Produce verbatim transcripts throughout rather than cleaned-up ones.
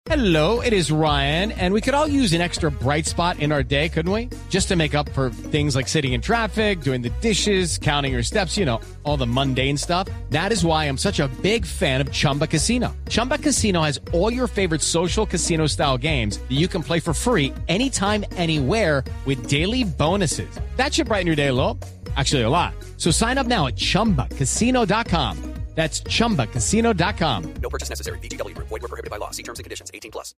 Hello, it is Ryan, and we could all use an extra bright spot in our day, couldn't we? Just to make up for things like sitting in traffic, doing the dishes, counting your steps, you know, all the mundane stuff. That is why I'm such a big fan of Chumba Casino. Chumba Casino has all your favorite social casino-style games that you can play for free anytime, anywhere with daily bonuses. That should brighten your day a little. Actually, a lot. So sign up now at chumba casino dot com. That's chumba casino dot com. No purchase necessary. V G W Group. Void where prohibited by law. See terms and conditions. eighteen plus.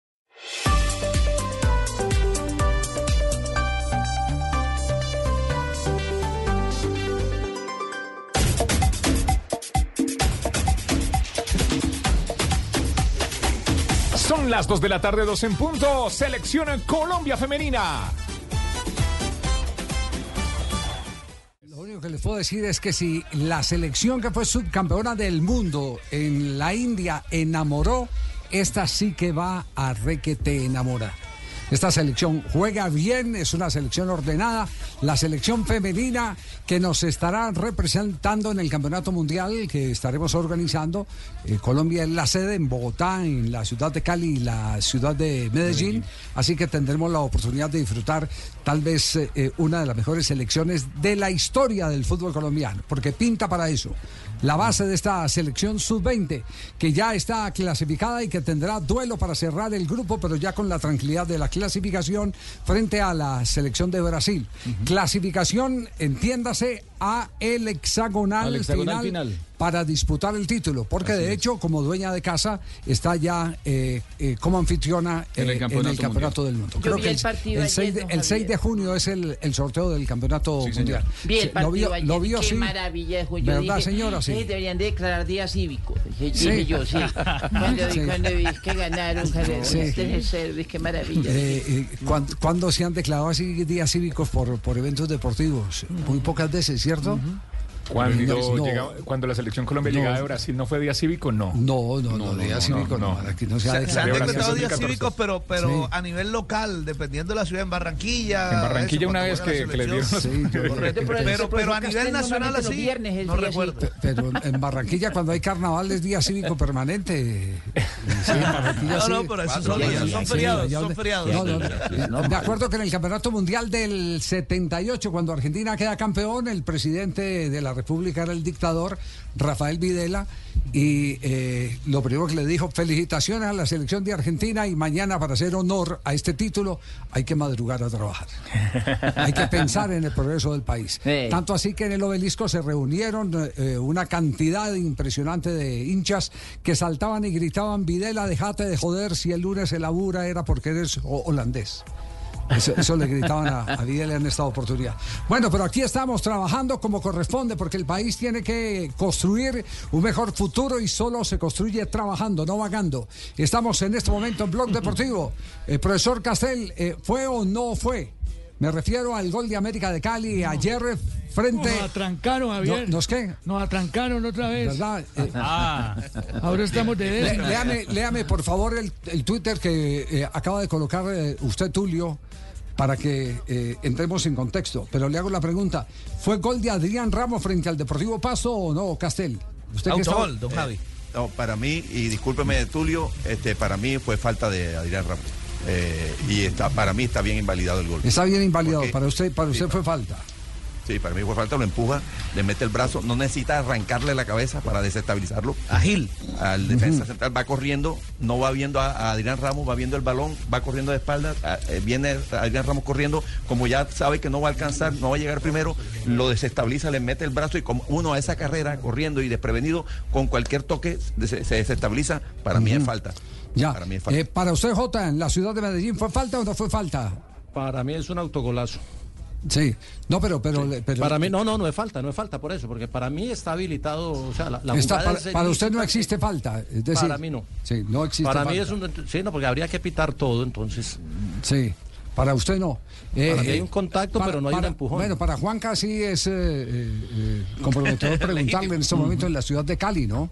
Son las dos de la tarde, dos en punto. Selección Colombia femenina. Lo único que les puedo decir es que si la selección que fue subcampeona del mundo en la India enamoró, esta sí que va a requete enamorar. Esta selección juega bien, es una selección ordenada, la selección femenina que nos estará representando en el Campeonato Mundial que estaremos organizando. Eh, Colombia es la sede en Bogotá, en la ciudad de Cali y la ciudad de Medellín, así que tendremos la oportunidad de disfrutar tal vez eh, una de las mejores selecciones de la historia del fútbol colombiano, porque pinta para eso. La base de esta selección sub veinte, que ya está clasificada y que tendrá duelo para cerrar el grupo, pero ya con la tranquilidad de la clasificación frente a la selección de Brasil. Uh-huh. Clasificación, entiéndase, a el hexagonal, Al hexagonal final, final para disputar el título, porque Así de hecho, es. como dueña de casa, está ya eh, eh, como anfitriona eh, en el campeonato, en el campeonato del mundo. Creo que el, el, el, seis de, el seis de junio es el, el sorteo del campeonato sí, mundial. Vi el partido lo vio, ayer, lo vio, qué sí. maravilla. Yo ¿Verdad, dije, señora? Sí. Sí, deberían de declarar día cívico. Dije, sí. dije yo, sí. Cuando, sí. cuando vi que ganaron, sí. este, qué maravilla. Eh, eh, ¿cuándo, ¿Cuándo se han declarado así días cívicos por, por eventos deportivos? Muy pocas veces, ¿cierto? Uh-huh. Cuando, no, llegaba, cuando la selección Colombia no, llegaba de Brasil, ¿no fue día cívico? No. No, no, no, no, no día no, cívico no. no. Aquí no se, se, se han decretado días cívicos, pero, pero sí. a nivel local, dependiendo de la ciudad, en Barranquilla. En Barranquilla eso, una vez que, que les dieron los... Sí, yo, Correcto, pero, pero, pero a nivel nacional así, viernes, no recuerdo. Pero en Barranquilla cuando hay carnaval es día cívico permanente. Sí, en Barranquilla, no, sí. no, pero esos son, días, son feriados, sí, son feriados. No, no, no, de acuerdo que en el Campeonato Mundial del setenta y ocho, cuando Argentina queda campeón, el presidente de la República era el dictador Rafael Videla, y eh, lo primero que le dijo: felicitaciones a la selección de Argentina, y mañana, para hacer honor a este título, hay que madrugar a trabajar. Hay que pensar en el progreso del país. Sí. Tanto así que en el Obelisco se reunieron eh, una cantidad impresionante de hinchas que saltaban y gritaban: Videla, dejate de joder, si el lunes se labura era porque eres holandés. Eso, eso le gritaban a, a Videla en esta oportunidad. Bueno, pero aquí estamos trabajando como corresponde, porque el país tiene que construir un mejor futuro y solo se construye trabajando, no vagando. Estamos en este momento en Blog Deportivo. El profesor Castel, eh, ¿fue o no fue? Me refiero al gol de América de Cali ayer frente... Nos atrancaron, Javier. ¿No, ¿Nos qué? Nos atrancaron otra vez. ¿Verdad? Eh, ah, ahora estamos de décima. Léame, léame, por favor, el, el Twitter que eh, acaba de colocar eh, usted, Tulio, para que eh, entremos en contexto. Pero le hago la pregunta: ¿fue gol de Adrián Ramos frente al Deportivo Pasto o no, Castel? ¿Usted autogol, don Javi? Eh, no, para mí, y discúlpeme, Tulio, este, para mí fue falta de Adrián Ramos. Eh, y está, para mí está bien invalidado el gol. Está bien invalidado, porque, para usted, para usted sí, fue falta. Sí, para mí fue falta, lo empuja, le mete el brazo, no necesita arrancarle la cabeza para desestabilizarlo. Ágil. Al defensa uh-huh. central va corriendo, no va viendo a, a Adrián Ramos, va viendo el balón, va corriendo de espaldas, a, eh, viene Adrián Ramos corriendo, como ya sabe que no va a alcanzar, no va a llegar primero, lo desestabiliza, le mete el brazo, y como uno a esa carrera corriendo y desprevenido, con cualquier toque se, se desestabiliza. Para uh-huh. mí es falta. Ya. Para mí es falta. Eh, para usted, Jota, en la ciudad de Medellín, ¿fue falta o no fue falta? Para mí es un autogolazo. Sí, no, pero, pero, sí. pero para mí no, no, no es falta, no es falta por eso, porque para mí está habilitado, o sea, la, la está, jugada para, para usted no existe falta, es decir, para mí no. Sí, no existe para falta. mí es un, sí, no, porque habría que pitar todo, entonces. Sí, para usted no. Eh, para mí hay un contacto, para, pero no hay para, un empujón. Bueno, para Juanca sí es eh, eh, comprometedor preguntarle en este momento en la ciudad de Cali, ¿no?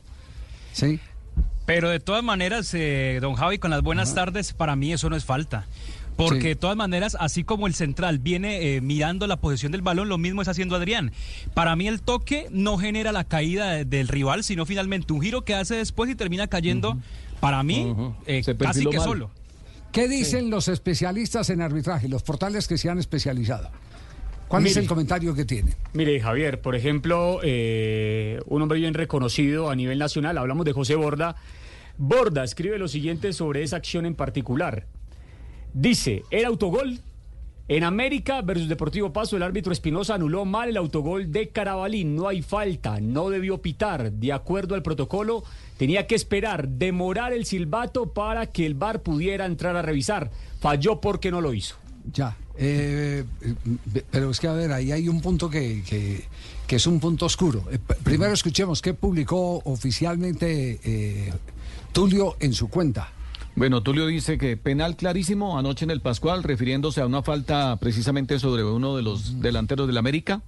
Sí. Pero de todas maneras, eh, don Javi, con las buenas Ajá. tardes, para mí eso no es falta. Porque sí. de todas maneras, así como el central viene eh, mirando la posesión del balón, lo mismo está haciendo Adrián. Para mí el toque no genera la caída de, del rival, sino finalmente un giro que hace después y termina cayendo uh-huh. Para mí, Uh-huh. eh, Se casi perfiló que mal. solo. ¿Qué dicen sí. los especialistas en arbitraje, los portales que se han especializado? ¿Cuál Mire, es el comentario que tienen? Mire, Javier, por ejemplo, eh, un hombre bien reconocido a nivel nacional, hablamos de José Borda. Borda escribe lo siguiente sobre esa acción en particular. Dice, el autogol en América versus Deportivo Pasto, el árbitro Espinosa anuló mal el autogol de Carabalí. No hay falta, no debió pitar. De acuerdo al protocolo, tenía que esperar, demorar el silbato para que el V A R pudiera entrar a revisar. Falló porque no lo hizo. Ya, eh, pero es que a ver, ahí hay un punto que, que, que es un punto oscuro. Eh, primero escuchemos qué publicó oficialmente eh, Tulio en su cuenta. Bueno, Tulio dice que penal clarísimo anoche en el Pascual, refiriéndose a una falta precisamente sobre uno de los delanteros del América.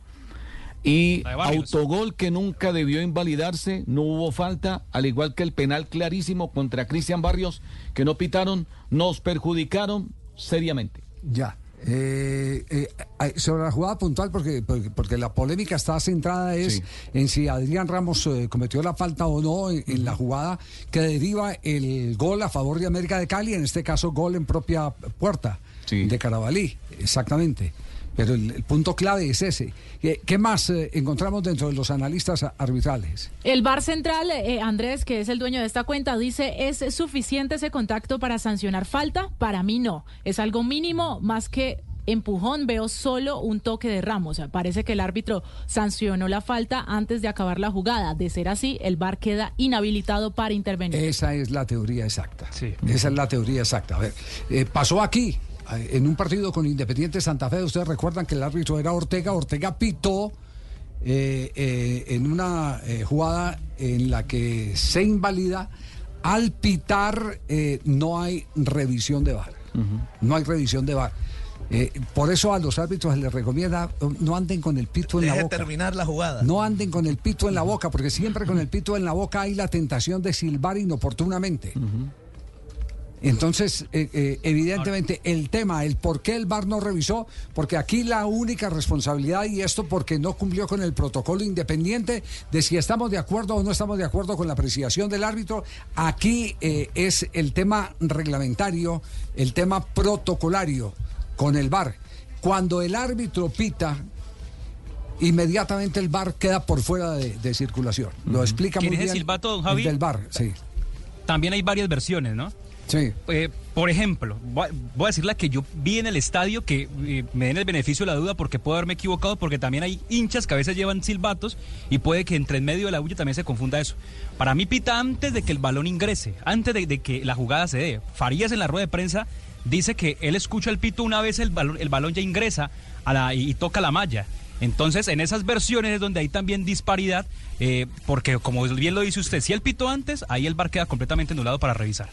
Y autogol que nunca debió invalidarse, no hubo falta, al igual que el penal clarísimo contra Cristian Barrios, que no pitaron, nos perjudicaron seriamente. Ya. Eh, eh, sobre la jugada puntual, porque, porque, porque la polémica está centrada es sí. en si Adrián Ramos eh, cometió la falta o no en, en la jugada que deriva el gol a favor de América de Cali, en este caso gol en propia puerta sí. de Carabalí, exactamente. Pero el, el punto clave es ese. ¿Qué, qué más eh, encontramos dentro de los analistas arbitrales? El V A R Central, eh, Andrés, que es el dueño de esta cuenta, dice, ¿es suficiente ese contacto para sancionar falta? Para mí no. Es algo mínimo, más que empujón, veo solo un toque de Ramos. O sea, parece que el árbitro sancionó la falta antes de acabar la jugada. De ser así, el V A R queda inhabilitado para intervenir. Esa es la teoría exacta. Sí. Esa es la teoría exacta. A ver, eh, pasó aquí. En un partido con Independiente Santa Fe, ustedes recuerdan que el árbitro era Ortega. Ortega pitó eh, eh, en una eh, jugada en la que se invalida. Al pitar eh, no hay revisión de V A R. Uh-huh. No hay revisión de V A R. Eh, por eso a los árbitros les recomienda no anden con el pito en Deje la boca. terminar la jugada. No anden con el pito en la boca, porque siempre con el pito en la boca hay la tentación de silbar inoportunamente. Uh-huh. Entonces, eh, eh, evidentemente, el tema, el por qué el V A R no revisó, porque aquí la única responsabilidad, y esto porque no cumplió con el protocolo independiente de si estamos de acuerdo o no estamos de acuerdo con la apreciación del árbitro, aquí eh, es el tema reglamentario, el tema protocolario con el V A R. Cuando el árbitro pita, inmediatamente el V A R queda por fuera de, de circulación. Lo explica muy bien. ¿Quién es el silbato, don Javi? El del V A R, sí. También hay varias versiones, ¿no? Sí. Eh, por ejemplo, voy, voy a decir la que yo vi en el estadio, que eh, me den el beneficio de la duda porque puedo haberme equivocado, porque también hay hinchas que a veces llevan silbatos y puede que entre en medio de la bulla también se confunda eso. Para mí pita antes de que el balón ingrese, antes de, de que la jugada se dé. Farías en la rueda de prensa dice que él escucha el pito una vez el balón, el balón ya ingresa a la, y, y toca la malla. Entonces, en esas versiones es donde hay también disparidad, eh, porque como bien lo dice usted, si él pitó antes, ahí el V A R queda completamente anulado para revisar.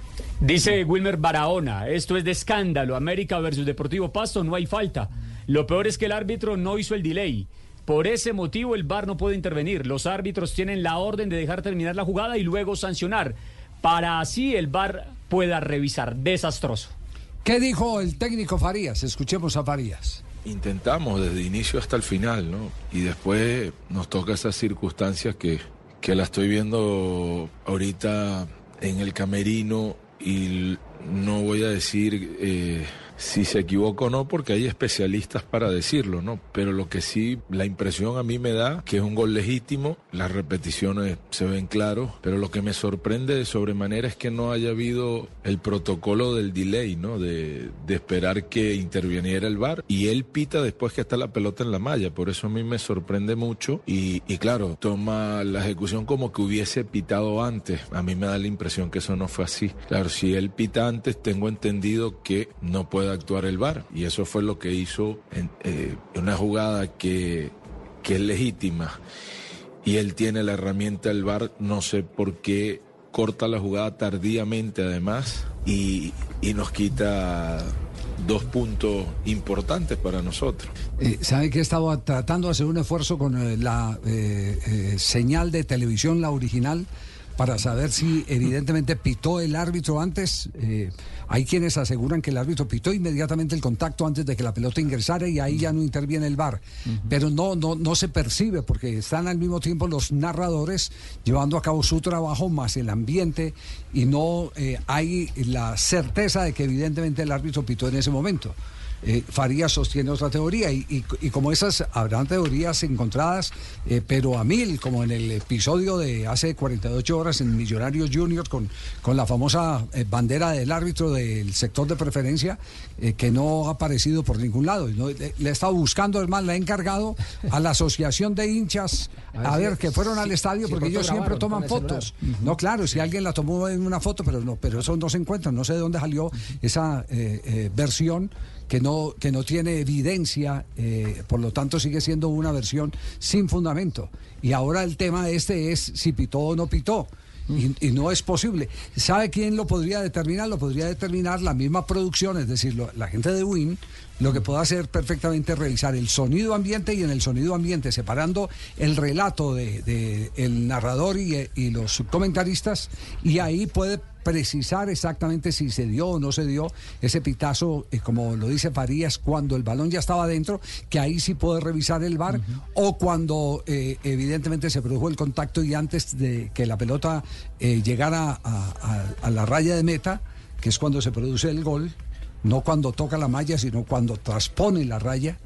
Dice Wilmer Barahona, esto es de escándalo, América versus Deportivo Pasto, no hay falta. Lo peor es que el árbitro no hizo el delay. Por ese motivo el V A R no puede intervenir. Los árbitros tienen la orden de dejar terminar la jugada y luego sancionar, para así el V A R pueda revisar. Desastroso. ¿Qué dijo el técnico Farías? Escuchemos a Farías. Intentamos desde inicio hasta el final, ¿no? Y después nos toca esas circunstancias que, que la estoy viendo ahorita en el camerino y no voy a decir eh, si se equivoca o no, porque hay especialistas para decirlo, ¿no? Pero lo que sí, la impresión a mí me da que es un gol legítimo, las repeticiones se ven claros, pero lo que me sorprende de sobremanera es que no haya habido el protocolo del delay, ¿no? De, de esperar que interviniera el V A R, y él pita después que está la pelota en la malla, por eso a mí me sorprende mucho, y, y claro, toma la ejecución como que hubiese pitado antes. A mí me da la impresión que eso no fue así. Claro, si él pita antes, tengo entendido que no puede actuar el V A R, y eso fue lo que hizo en eh, una jugada que, que es legítima y él tiene la herramienta del V A R. No sé por qué corta la jugada tardíamente además y, y nos quita dos puntos importantes para nosotros. Eh, ¿Sabe que estaba tratando de hacer un esfuerzo con eh, la eh, eh, señal de televisión, la original, para saber si evidentemente pitó el árbitro antes. Eh, hay quienes aseguran que el árbitro pitó inmediatamente el contacto antes de que la pelota ingresara y ahí ya no interviene el V A R. Uh-huh. Pero no, no, no se percibe porque están al mismo tiempo los narradores llevando a cabo su trabajo más el ambiente y no eh, hay la certeza de que evidentemente el árbitro pitó en ese momento. Eh, Farías sostiene otra teoría y, y, y como esas habrán teorías encontradas, eh, pero a mil, como en el episodio de hace cuarenta y ocho horas en Millonarios Junior con, con la famosa eh, bandera del árbitro del sector de preferencia, eh, que no ha aparecido por ningún lado. ¿no? Le, le he estado buscando, es más, le he encargado a la asociación de hinchas a ver que fueron al estadio sí, porque ellos siempre toman fotos. Uh-huh. No, claro, si alguien la tomó en una foto, pero no, pero eso no se encuentra, no sé de dónde salió esa eh, eh, versión que no, que no tiene evidencia, eh, por lo tanto sigue siendo una versión sin fundamento. Y ahora el tema este es si pitó o no pitó. Y, y no es posible. ¿Sabe quién lo podría determinar? Lo podría determinar la misma producción, es decir, lo, la gente de Win, lo que puede hacer perfectamente es revisar el sonido ambiente y en el sonido ambiente, separando el relato de, de el narrador y, y los comentaristas, y ahí puede precisar exactamente si se dio o no se dio ese pitazo, eh, como lo dice Farías, cuando el balón ya estaba dentro, que ahí sí puede revisar el V A R, uh-huh. o cuando eh, evidentemente se produjo el contacto y antes de que la pelota eh, llegara a, a, a la raya de meta, que es cuando se produce el gol, no cuando toca la malla, sino cuando transpone la raya.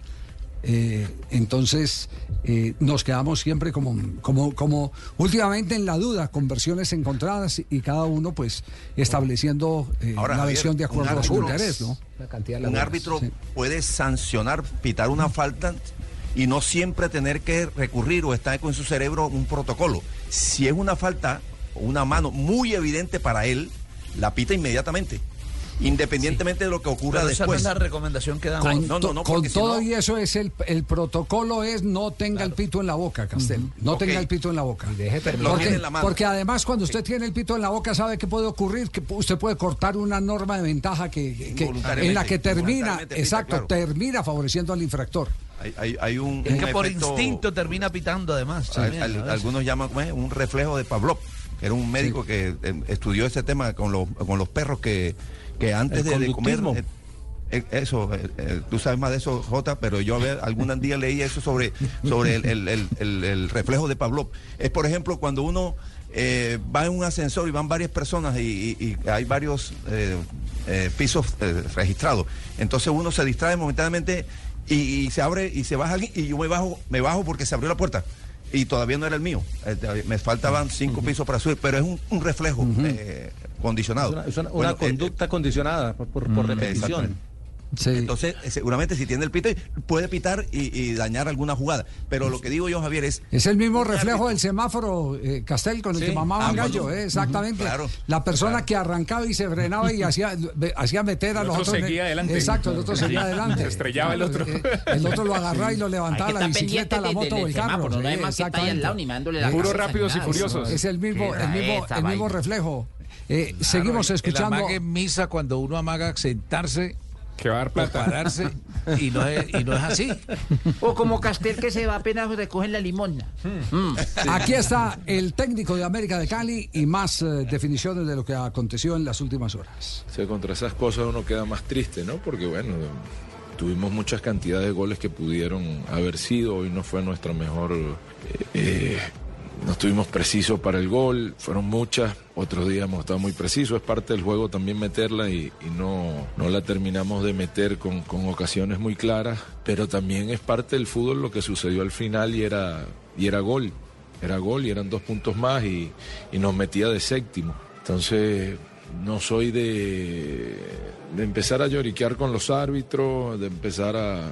Eh, entonces eh, nos quedamos siempre como, como, como últimamente en la duda, con versiones encontradas y cada uno pues estableciendo eh, Ahora, la Javier, versión de acuerdo a su interés, ¿no? La cantidad de un lagunas. árbitro sí. puede sancionar, pitar una falta y no siempre tener que recurrir o estar con su cerebro un protocolo. Si es una falta, una mano muy evidente para él, la pita inmediatamente. Independientemente sí. de lo que ocurra Pero después. Esa no es la recomendación que damos. Con, no, no, no, con todo si no... y eso es el, el protocolo es no tenga claro. el pito en la boca, Castel. Uh-huh. No okay. tenga el pito en la boca. Y deje porque, en la mano. porque además cuando usted sí. tiene el pito en la boca sabe que puede ocurrir, que usted puede cortar una norma de ventaja que, que en la que termina, exacto, claro. termina favoreciendo al infractor. Hay, hay, hay un, es un que por efecto, instinto termina pitando además. También, al, al, algunos llaman un reflejo de Pavlov, que era un médico sí. que eh, estudió ese tema con los, con los perros que que antes de, de comer eh, eh, eso, eh, eh, tú sabes más de eso, Jota, pero yo a ver, algún día leí eso sobre, sobre el, el, el, el, el reflejo de Pavlov. Es por ejemplo cuando uno eh, va en un ascensor y van varias personas y, y, y hay varios eh, eh, pisos eh, registrados, entonces uno se distrae momentáneamente y, y se abre y se baja alguien y yo me bajo, me bajo porque se abrió la puerta. Y todavía no era el mío. Eh, me faltaban cinco uh-huh. pisos para subir, pero es un, un reflejo uh-huh. eh, condicionado. Es una, es una, bueno, una conducta eh, condicionada por, por, por repetición. Sí. Entonces, seguramente si tiene el pito, puede pitar y, y dañar alguna jugada. Pero lo que digo yo, Javier, es... Es el mismo reflejo del semáforo, eh, Castel, con el sí. que mamaban ah, gallo, eh, exactamente. Uh-huh. Claro. La persona claro. que arrancaba y se frenaba y hacía, hacía meter a los otros... El otro seguía adelante. Exacto, el otro seguía adelante. Se estrellaba el otro. Eh, el otro lo agarraba y lo levantaba, la bicicleta, la moto o el carro. No hay más que está ahí al lado ni dándole la Puro rápidos y furiosos. Es el mismo, el mismo, el mismo reflejo. Eh, claro, seguimos escuchando... El amague en misa cuando uno amaga sentarse... Que va a dar plata. Pararse, y, no es, y no es así. O como Castel que se va apenas recogen la limosna. Hmm. Mm. Sí. Aquí está el técnico de América de Cali y más eh, definiciones de lo que aconteció en las últimas horas. O sea, contra esas cosas uno queda más triste, ¿no? Porque bueno, tuvimos muchas cantidades de goles que pudieron haber sido. Hoy no fue nuestra mejor... Eh, eh, no estuvimos precisos para el gol, fueron muchas, otros días hemos estado muy precisos, es parte del juego también meterla y, y no, no la terminamos de meter con, con ocasiones muy claras, pero también es parte del fútbol lo que sucedió al final y era, y era gol, era gol y eran dos puntos más y, y nos metía de séptimo. Entonces no soy de, de empezar a lloriquear con los árbitros, de empezar a...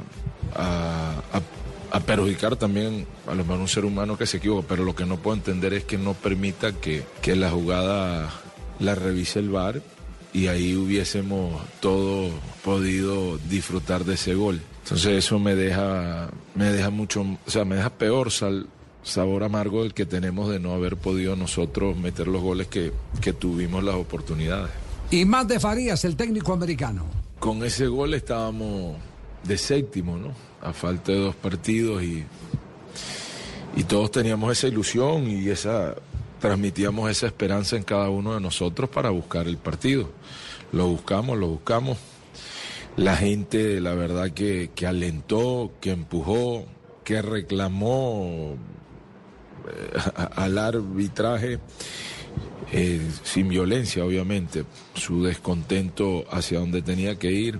a, a a perjudicar también a lo mejor un ser humano que se equivoca, pero lo que no puedo entender es que no permita que, que la jugada la revise el V A R y ahí hubiésemos todos podido disfrutar de ese gol. Entonces eso me deja, me deja mucho, o sea, me deja peor sal, sabor amargo el que tenemos de no haber podido nosotros meter los goles que, que tuvimos las oportunidades. Y más de Farías, el técnico americano. Con ese gol estábamos de séptimo, ¿no? A falta de dos partidos y, y todos teníamos esa ilusión y esa, transmitíamos esa esperanza en cada uno de nosotros para buscar el partido. Lo buscamos, lo buscamos. La gente, la verdad, que, que alentó, que empujó, que reclamó eh, al arbitraje, eh, sin violencia, obviamente, su descontento hacia donde tenía que ir.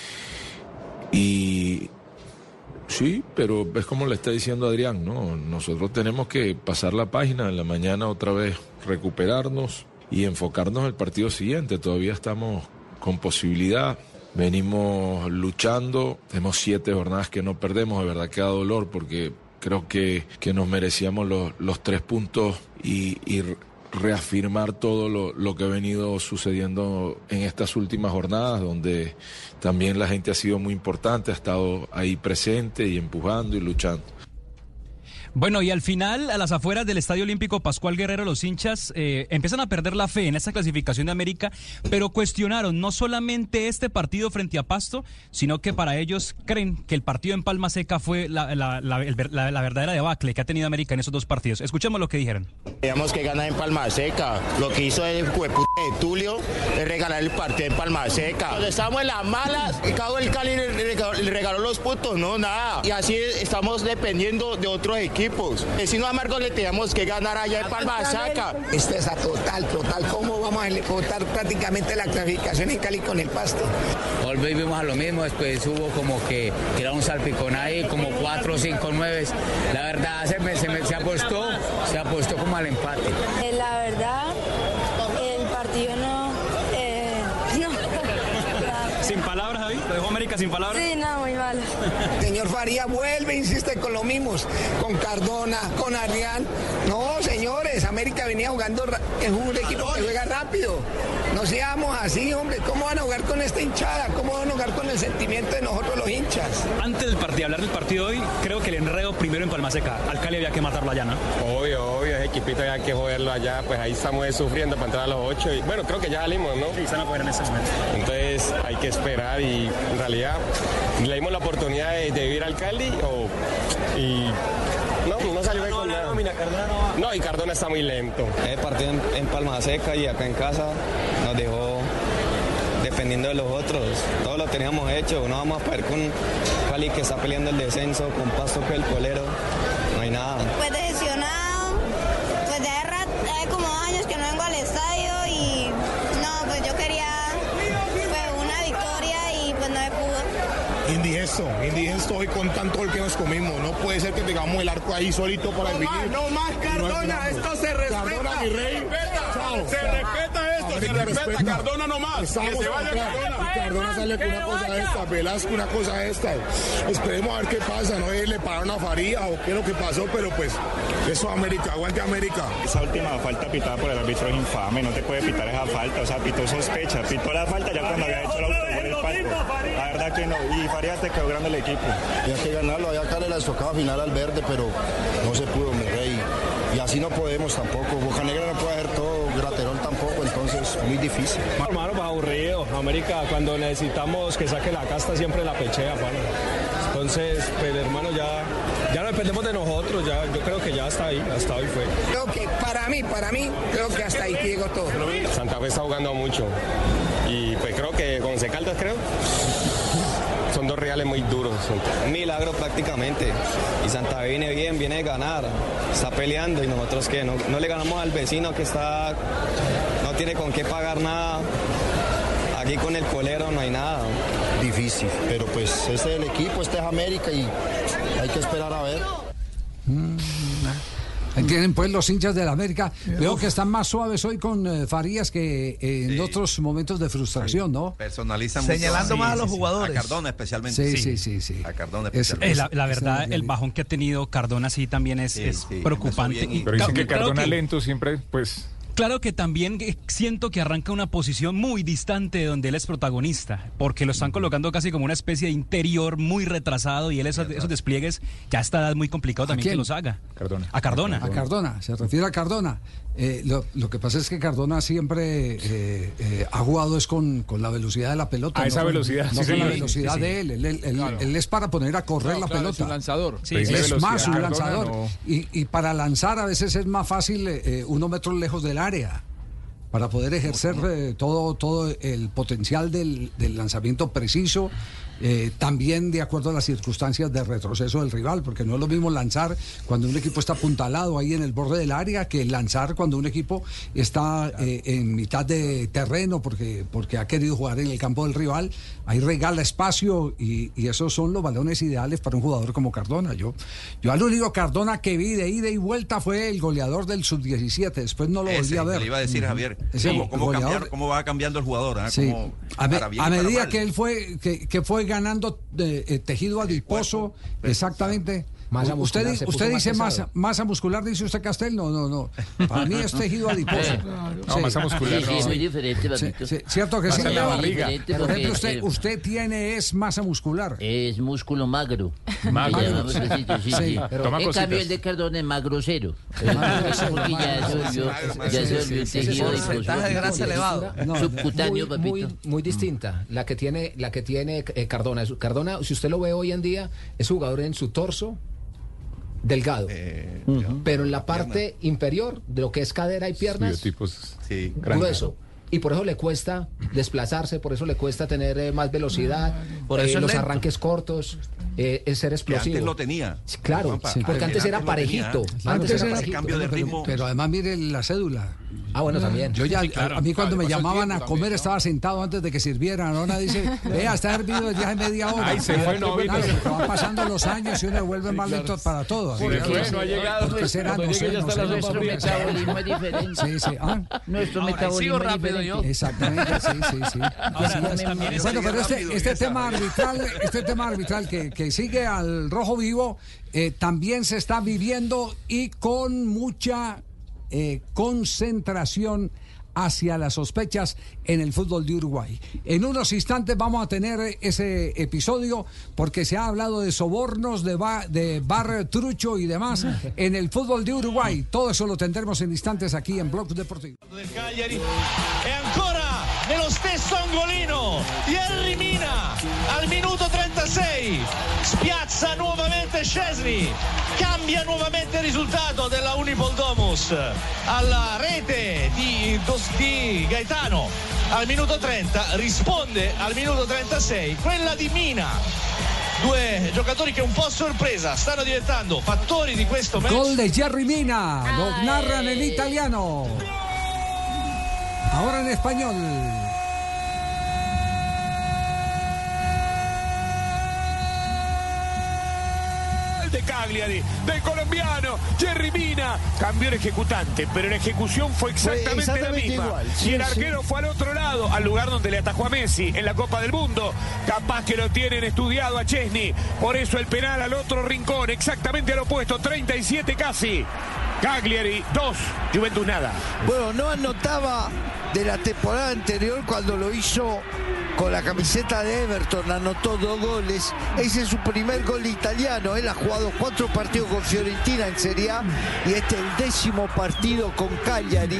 Y sí, pero es como le está diciendo Adrián, ¿no? Nosotros tenemos que pasar la página en la mañana, otra vez recuperarnos y enfocarnos en el partido siguiente. Todavía estamos con posibilidad, venimos luchando, tenemos siete jornadas que no perdemos, de verdad que da dolor porque creo que, que nos merecíamos los, los tres puntos y, y reafirmar todo lo, lo que ha venido sucediendo en estas últimas jornadas, donde también la gente ha sido muy importante, ha estado ahí presente y empujando y luchando. Bueno, y al final, a las afueras del Estadio Olímpico Pascual Guerrero, los hinchas eh, empiezan a perder la fe en esta clasificación de América, pero cuestionaron no solamente este partido frente a Pasto, sino que para ellos creen que el partido en Palma Seca fue la, la, la, el, la, la verdadera debacle que ha tenido América en esos dos partidos. Escuchemos lo que dijeron. Teníamos que ganar en Palma Seca. Lo que hizo el jueputa de Tulio es regalar el partido en Palma Seca. Cuando estábamos en las malas, y cada el Cali le regaló, le regaló los puntos, no, nada. Y así estamos dependiendo de otros equipos. Si no, amargo le teníamos que ganar allá en Palma Seca. Esto es a total, total. ¿Cómo vamos a votar prácticamente la clasificación en Cali con el Pasto? Volvimos a lo mismo, después hubo como que era un salpicón ahí, como cuatro, cinco, nueve. La verdad se, me, se, me, se apostó, se apostó como al empate. Eh, la verdad, el partido no... Eh, no. ¿Sin palabras, Javi? ¿Lo dejó América sin palabras? Sí, no, muy mal. Señor Faría vuelve, insiste con lo mismo, con Cardona, con Adrián. No, señores, América venía jugando, es un equipo que juega rápido. No seamos así, hombre. ¿Cómo van a jugar con esta hinchada? ¿Cómo van a jugar con el sentimiento de nosotros los hinchas? Antes del partido, hablar del partido de hoy, creo que el enredo primero en Palma Seca. Al Cali había que matarlo allá, ¿no? Obvio, obvio, ese equipito había que joderlo allá, pues ahí estamos sufriendo para entrar a los ocho. Y bueno, creo que ya salimos, ¿no? Sí, están afuera en ese momento. Entonces hay que esperar y en realidad le dimos la oportunidad de, de ir al Cali o, y no, no salió con nada. No, y Cardona está muy lento. El partido en, en Palma Seca y acá en casa nos dejó dependiendo de los otros. Todo lo teníamos hecho. No vamos a perder con Cali que está peleando el descenso, con Pasto que el colero. No hay nada. Pues decepcionado. Pues de hace como dos años que no vengo al estadio y no, pues yo quería pues, una victoria y pues no me pudo. Indigesto, indigesto hoy con tanto gol que nos comimos. No puede ser que tengamos el arco ahí solito para el definir. No más, Cardona, no esto se respeta. Cardona, mi rey. Chao. Se respeta esto, se respeta. respeta. Cardona no más. Estamos que se vaya Cardona. Cardona sale con una cosa vaya. esta, Velasco una cosa esta. Esperemos a ver qué pasa, no le pararon a Faría o qué es lo que pasó, pero pues eso América, aguante América. Esa última falta pitada por el árbitro es infame, no te puede pitar esa falta, o sea, pitó sospecha, pitó la falta ya cuando había hecho el autogol del Pasto. La verdad que no, y Farías te quedó grande el equipo. Había que ganarlo, había que darle la estocada final al verde, pero no se pudo, mi rey. Y así no podemos tampoco. Bocanegra no puede hacer todo, Graterol tampoco, entonces muy difícil. Hermano, pues aburrido. América, cuando necesitamos que saque la casta, siempre la pechea, pana. Entonces, pues hermano, ya, ya no dependemos de nosotros, ya, yo creo que ya hasta ahí, hasta hoy fue. Creo que para mí, para mí, creo que hasta ahí llegó todo. Santa Fe está jugando mucho. Y pues creo que con Once Caldas, creo. Son dos reales muy duros. Un milagro prácticamente. Y Santa Fe viene bien, viene de ganar. Está peleando y nosotros que no, no le ganamos al vecino que está, no tiene con qué pagar nada. Aquí con el colero no hay nada. Difícil, pero pues este es el equipo, este es América y hay que esperar a ver. Mm, ahí tienen pues los hinchas de la América. Veo que están más suaves hoy con eh, Farías que eh, en sí. otros momentos de frustración, ¿no? Personalizan señalando mucho. más sí, a los sí, jugadores. A Cardona especialmente. Sí, sí, sí, sí. A Cardona especialmente. Es, la, la verdad, el bajón que ha tenido Cardona sí también es, sí, es sí, preocupante. Y, pero dicen que Cardona que... lento siempre, pues... Claro que también siento que arranca una posición muy distante de donde él es protagonista, porque lo están colocando casi como una especie de interior muy retrasado y él esos, esos despliegues ya está muy complicado también que los haga. Cardona. A Cardona. A Cardona, se refiere a Cardona. Eh, lo, lo que pasa es que Cardona siempre eh, eh, ha jugado es con, con la velocidad de la pelota. A no esa con, velocidad. No sí, con sí, la velocidad sí, sí. de él. Él, él, él, Claro. él es para poner a correr No, la claro, pelota. es un lanzador. Sí, Él sí, es velocidad. más un Cardona lanzador. no. Y, y para lanzar a veces es más fácil eh, uno metro lejos del área. Para poder ejercer eh, todo, todo el potencial del, del lanzamiento preciso, eh, también de acuerdo a las circunstancias de retroceso del rival, porque no es lo mismo lanzar cuando un equipo está apuntalado ahí en el borde del área que lanzar cuando un equipo está eh, en mitad de terreno porque, porque ha querido jugar en el campo del rival. Ahí regala espacio y, y esos son los balones ideales para un jugador como Cardona. Yo, yo al único Cardona que vi de ida y vuelta fue el goleador del sub diecisiete, después no lo volví Ese, a ver. Le iba a decir, Javier, Ese ¿cómo, cómo, goleador- cambiar, cómo va cambiando el jugador? ¿eh? Sí. Cómo- A, me- para bien a y para medida mal. que él fue que, que fue ganando eh, eh, tejido adiposo, exactamente. Masa U- muscular, usted se usted puso dice más masa, pesado. masa muscular, dice usted Castel, no, no, no. Para mí es tejido adiposo. No, masa muscular. Sí, sí, es muy diferente, Sí, papito. sí, cierto que Masa sí. en la Por barriga. ejemplo, usted, usted tiene es masa muscular. Es músculo magro. Magro. Le llamamos así, sí, sí, Sí, sí. pero- Toma En cositas. cambio, el de Cardona es más grosero. Magro cero, Porque ya magro se volvió, cero. ya se volvió un Ese es tejido un de porcentaje de grasa elevado. No, subcutáneo, muy, muy, papito. muy distinta la que tiene la que tiene eh, Cardona. Es- Cardona, si usted lo ve hoy en día, es jugador en su torso delgado, Eh, pero en la parte inferior de lo que es cadera y piernas, Biotipos. sí. grueso. Y por eso le cuesta desplazarse, por eso le cuesta tener eh, más velocidad, Por eh, eso es los lento. arranques cortos, eh, es ser Que explosivo. antes lo tenía. Sí, claro, Juanpa, sí, porque antes era lo tenía. parejito. Claro, Antes pero era ese parejito. cambio de pero, ritmo. pero además mire la cédula. Ah, bueno, también. Yo ya, Sí, claro. a, a mí cuando Claro, me pasó el llamaban tiempo a comer también, ¿no? estaba sentado antes de que sirvieran. Ahora dice, vea, está hervido desde hace media hora. Ay, se fue, no, Claro, vino. porque van pasando los años y uno se vuelve más lento para todo. Así ¿Por que- qué? No ha llegado. ¿Por qué será? Cuando No sé, llegue ya no está sé, la no sopa sé. fría. Metabolismo es diferente. Sí, sí. Ah, Nuestro Ahora, metabolismo sigo es rápido diferente. yo. exactamente, sí, sí, sí. Así es. también Bueno, pero este, rápido, este ya tema sabe. arbitral, este tema arbitral que, que sigue al rojo vivo, eh, también se está viviendo y con mucha eh, concentración hacia las sospechas en el fútbol de Uruguay. En unos instantes vamos a tener ese episodio porque se ha hablado de sobornos, de, ba- de bar trucho y demás en el fútbol de Uruguay. Todo eso lo tendremos en instantes aquí en Blog Deportivo. del Cagliari e ancora nello stesso angolino Yerry Mina al minuto trentasei spiazza nuovamente Szczesny, cambia nuovamente il risultato della Unipol Domus alla rete di, di Gaetano al minuto trenta, risponde al minuto trentasei quella di Mina. Due giocatori che un po' a sorpresa stanno diventando fattori di questo match. Gol de Jerry Mina, lo narran en italiano. Ahora en español. De Cagliari, del colombiano Jerry Mina, cambió el ejecutante, pero la ejecución fue exactamente, Fue exactamente la misma. igual, y sí, el arquero sí. fue al otro lado, al lugar donde le atajó a Messi en la Copa del Mundo. Capaz que lo tienen estudiado a Szczesny, por eso el penal al otro rincón, exactamente al opuesto, treinta y siete casi. Cagliari dos, Juventus nada. Bueno, no anotaba de la temporada anterior cuando lo hizo con la camiseta de Everton, anotó dos goles. Ese es su primer gol italiano. Él ha jugado cuatro partidos con Fiorentina en Serie A y este es el décimo partido con Cagliari.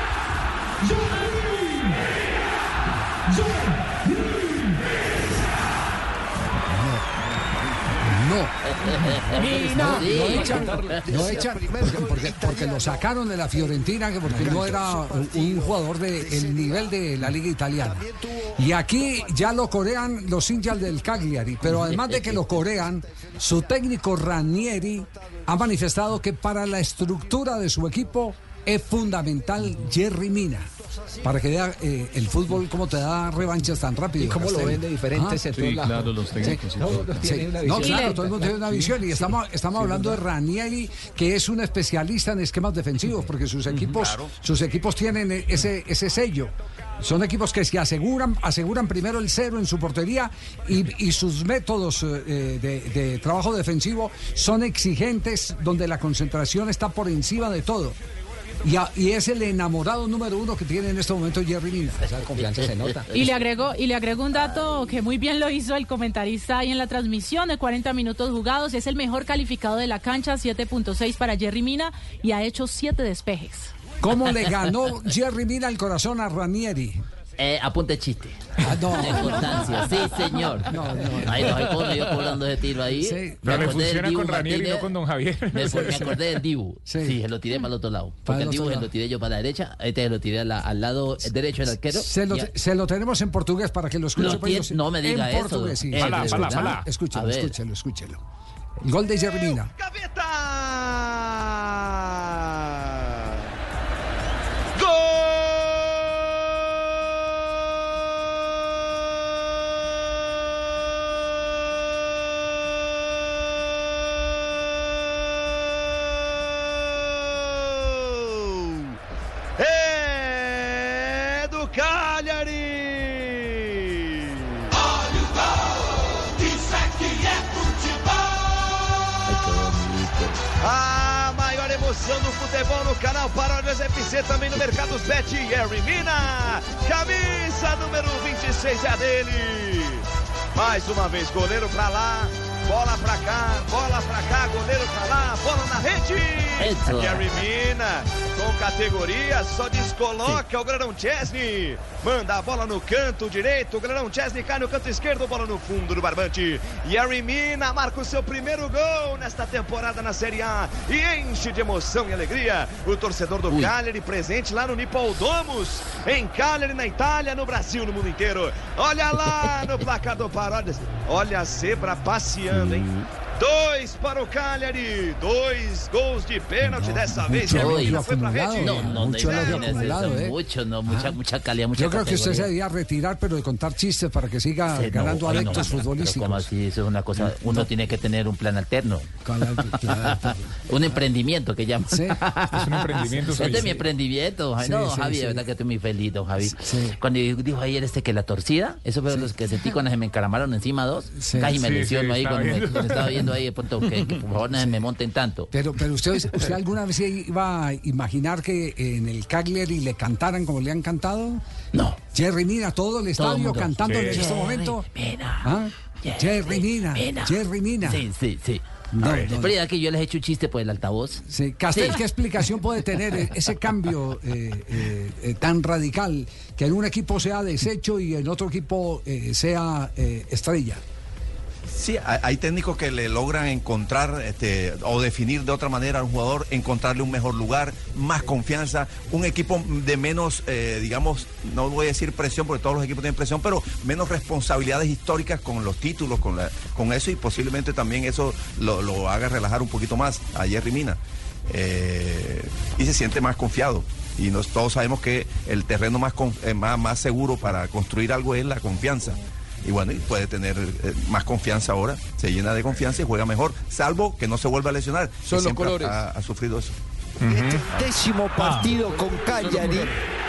No. Mina. Lo echan, lo echan porque, porque- porque lo sacaron de la Fiorentina, que porque no era un, un jugador del nivel de la liga italiana. Y aquí ya lo corean los hinchas del Cagliari, pero además de que lo corean, su técnico Ranieri ha manifestado que para la estructura de su equipo es fundamental Jerry Mina. Para que vea eh, el fútbol cómo te da revanchas tan rápido. Y cómo lo Castel. ven de diferentes Ah, en todos Sí, lados. claro, los técnicos. Sí. y todo. Todo Sí. tiene una No, visión. claro, todo el mundo tiene una visión y estamos, estamos hablando de Ranieri, que es un especialista en esquemas defensivos, porque sus equipos, Claro. sus equipos tienen ese, ese sello. Son equipos que se aseguran, aseguran primero el cero en su portería y, y sus métodos eh, de, de trabajo defensivo son exigentes, donde la concentración está por encima de todo. Y, a, y es el enamorado número uno que tiene en este momento Jerry Mina. Esa confianza se nota. Y le agrego, y le agrego un dato que muy bien lo hizo el comentarista ahí en la transmisión de cuarenta minutos jugados. Es el mejor calificado de la cancha, siete punto seis para Jerry Mina y ha hecho siete despejes. ¿Cómo le ganó Jerry Mina el corazón a Ranieri? Eh, apunte chiste. Ah, no. De constancia, sí, señor. No, no. Ahí nos como yo cobrando ese tiro ahí. Sí. Pero le funciona con Ranieri y no con don Javier. Me, me acordé del Dibu. Sí. sí, se lo tiré para el otro lado. Porque el Dibu se lo tiré yo para la derecha, este se lo tiré la, al lado derecho del arquero. Se lo, te, se lo tenemos en portugués para que lo escuche. Lo tiene, no me diga en eso. Portugués, sí. Fala, fala, fala. Escúchelo, escúchelo, escúchelo. El gol de Jerry Mina. Do futebol no canal Paródias F C, também no Mercados Bet, Jerry Mina, camisa número vinte e seis é a dele. Mais uma vez, goleiro pra lá, bola pra cá, bola pra cá, goleiro pra lá, bola na rede. Eita. Jerry Mina, com categoria, só descoloca Sim. o Grandão Chesney. Manda a bola no canto direito, o Grandão Chesney cai no canto esquerdo, bola no fundo do barbante. Jerry Mina marca o seu primeiro gol nesta temporada na Série A e enche de emoção e alegria o torcedor do Ui. Cagliari, presente lá no Nippoldomus, em Cagliari, na Itália, no Brasil, no mundo inteiro. Olha lá no placar do Paródias, olha a zebra passeando, hein? Dois para o Cagliari, dois gols de pênalti, dessa vez Jerry Mina foi pra rede. No, no, mucho, no, acumulado, ¿eh? mucho, no, mucha, mucha calidad, mucha Yo creo categoría. que usted se debía retirar, pero de contar chistes para que siga sí, ganando no, adeptos no, futbolísticos. Pero ¿cómo así? Eso es una cosa, uno no. tiene que tener un plan alterno. Un emprendimiento que llaman. Sí. Es un emprendimiento. Este es mi emprendimiento. Ay, sí, no, sí, Javi, sí. de verdad que estoy muy feliz, don Javi. Sí. Cuando dijo ayer este que la torcida, eso fueron sí. los que sentí cuando se me encaramaron encima dos. Sí. Casi me sí, lesionó sí, ahí cuando me, cuando estaba viendo ahí de pronto que, que por favor no se me monten tanto. Pero, pero usted, usted alguna vez iba a imaginar que en el Cagliari le cantaran como le han cantado? No. Jerry Mina, todo el estadio todo cantando sí. en este Jerry momento. Mina. ¿Ah? Jerry, Jerry Mina. Mina. Jerry Mina. Sí, sí, sí. No, es no, verdad no. que yo les he hecho un chiste por el altavoz. Sí, Castel, sí. ¿qué explicación puede tener ese cambio eh, eh, eh, tan radical que en un equipo sea desecho y en otro equipo eh, sea eh, estrella? Sí, hay técnicos que le logran encontrar este, o definir de otra manera al jugador, encontrarle un mejor lugar, más confianza, un equipo de menos, eh, digamos, no voy a decir presión porque todos los equipos tienen presión, pero menos responsabilidades históricas con los títulos, con, la, con eso y posiblemente también eso lo, lo haga relajar un poquito más a Jerry Mina eh, y se siente más confiado. Y nos, todos sabemos que el terreno más, eh, más, más seguro para construir algo es la confianza. Y bueno, y puede tener eh, más confianza ahora, se llena de confianza y juega mejor, salvo que no se vuelva a lesionar. Son los colores. Ha, ha sufrido eso. Uh-huh. Este décimo partido ah. con Cagliari.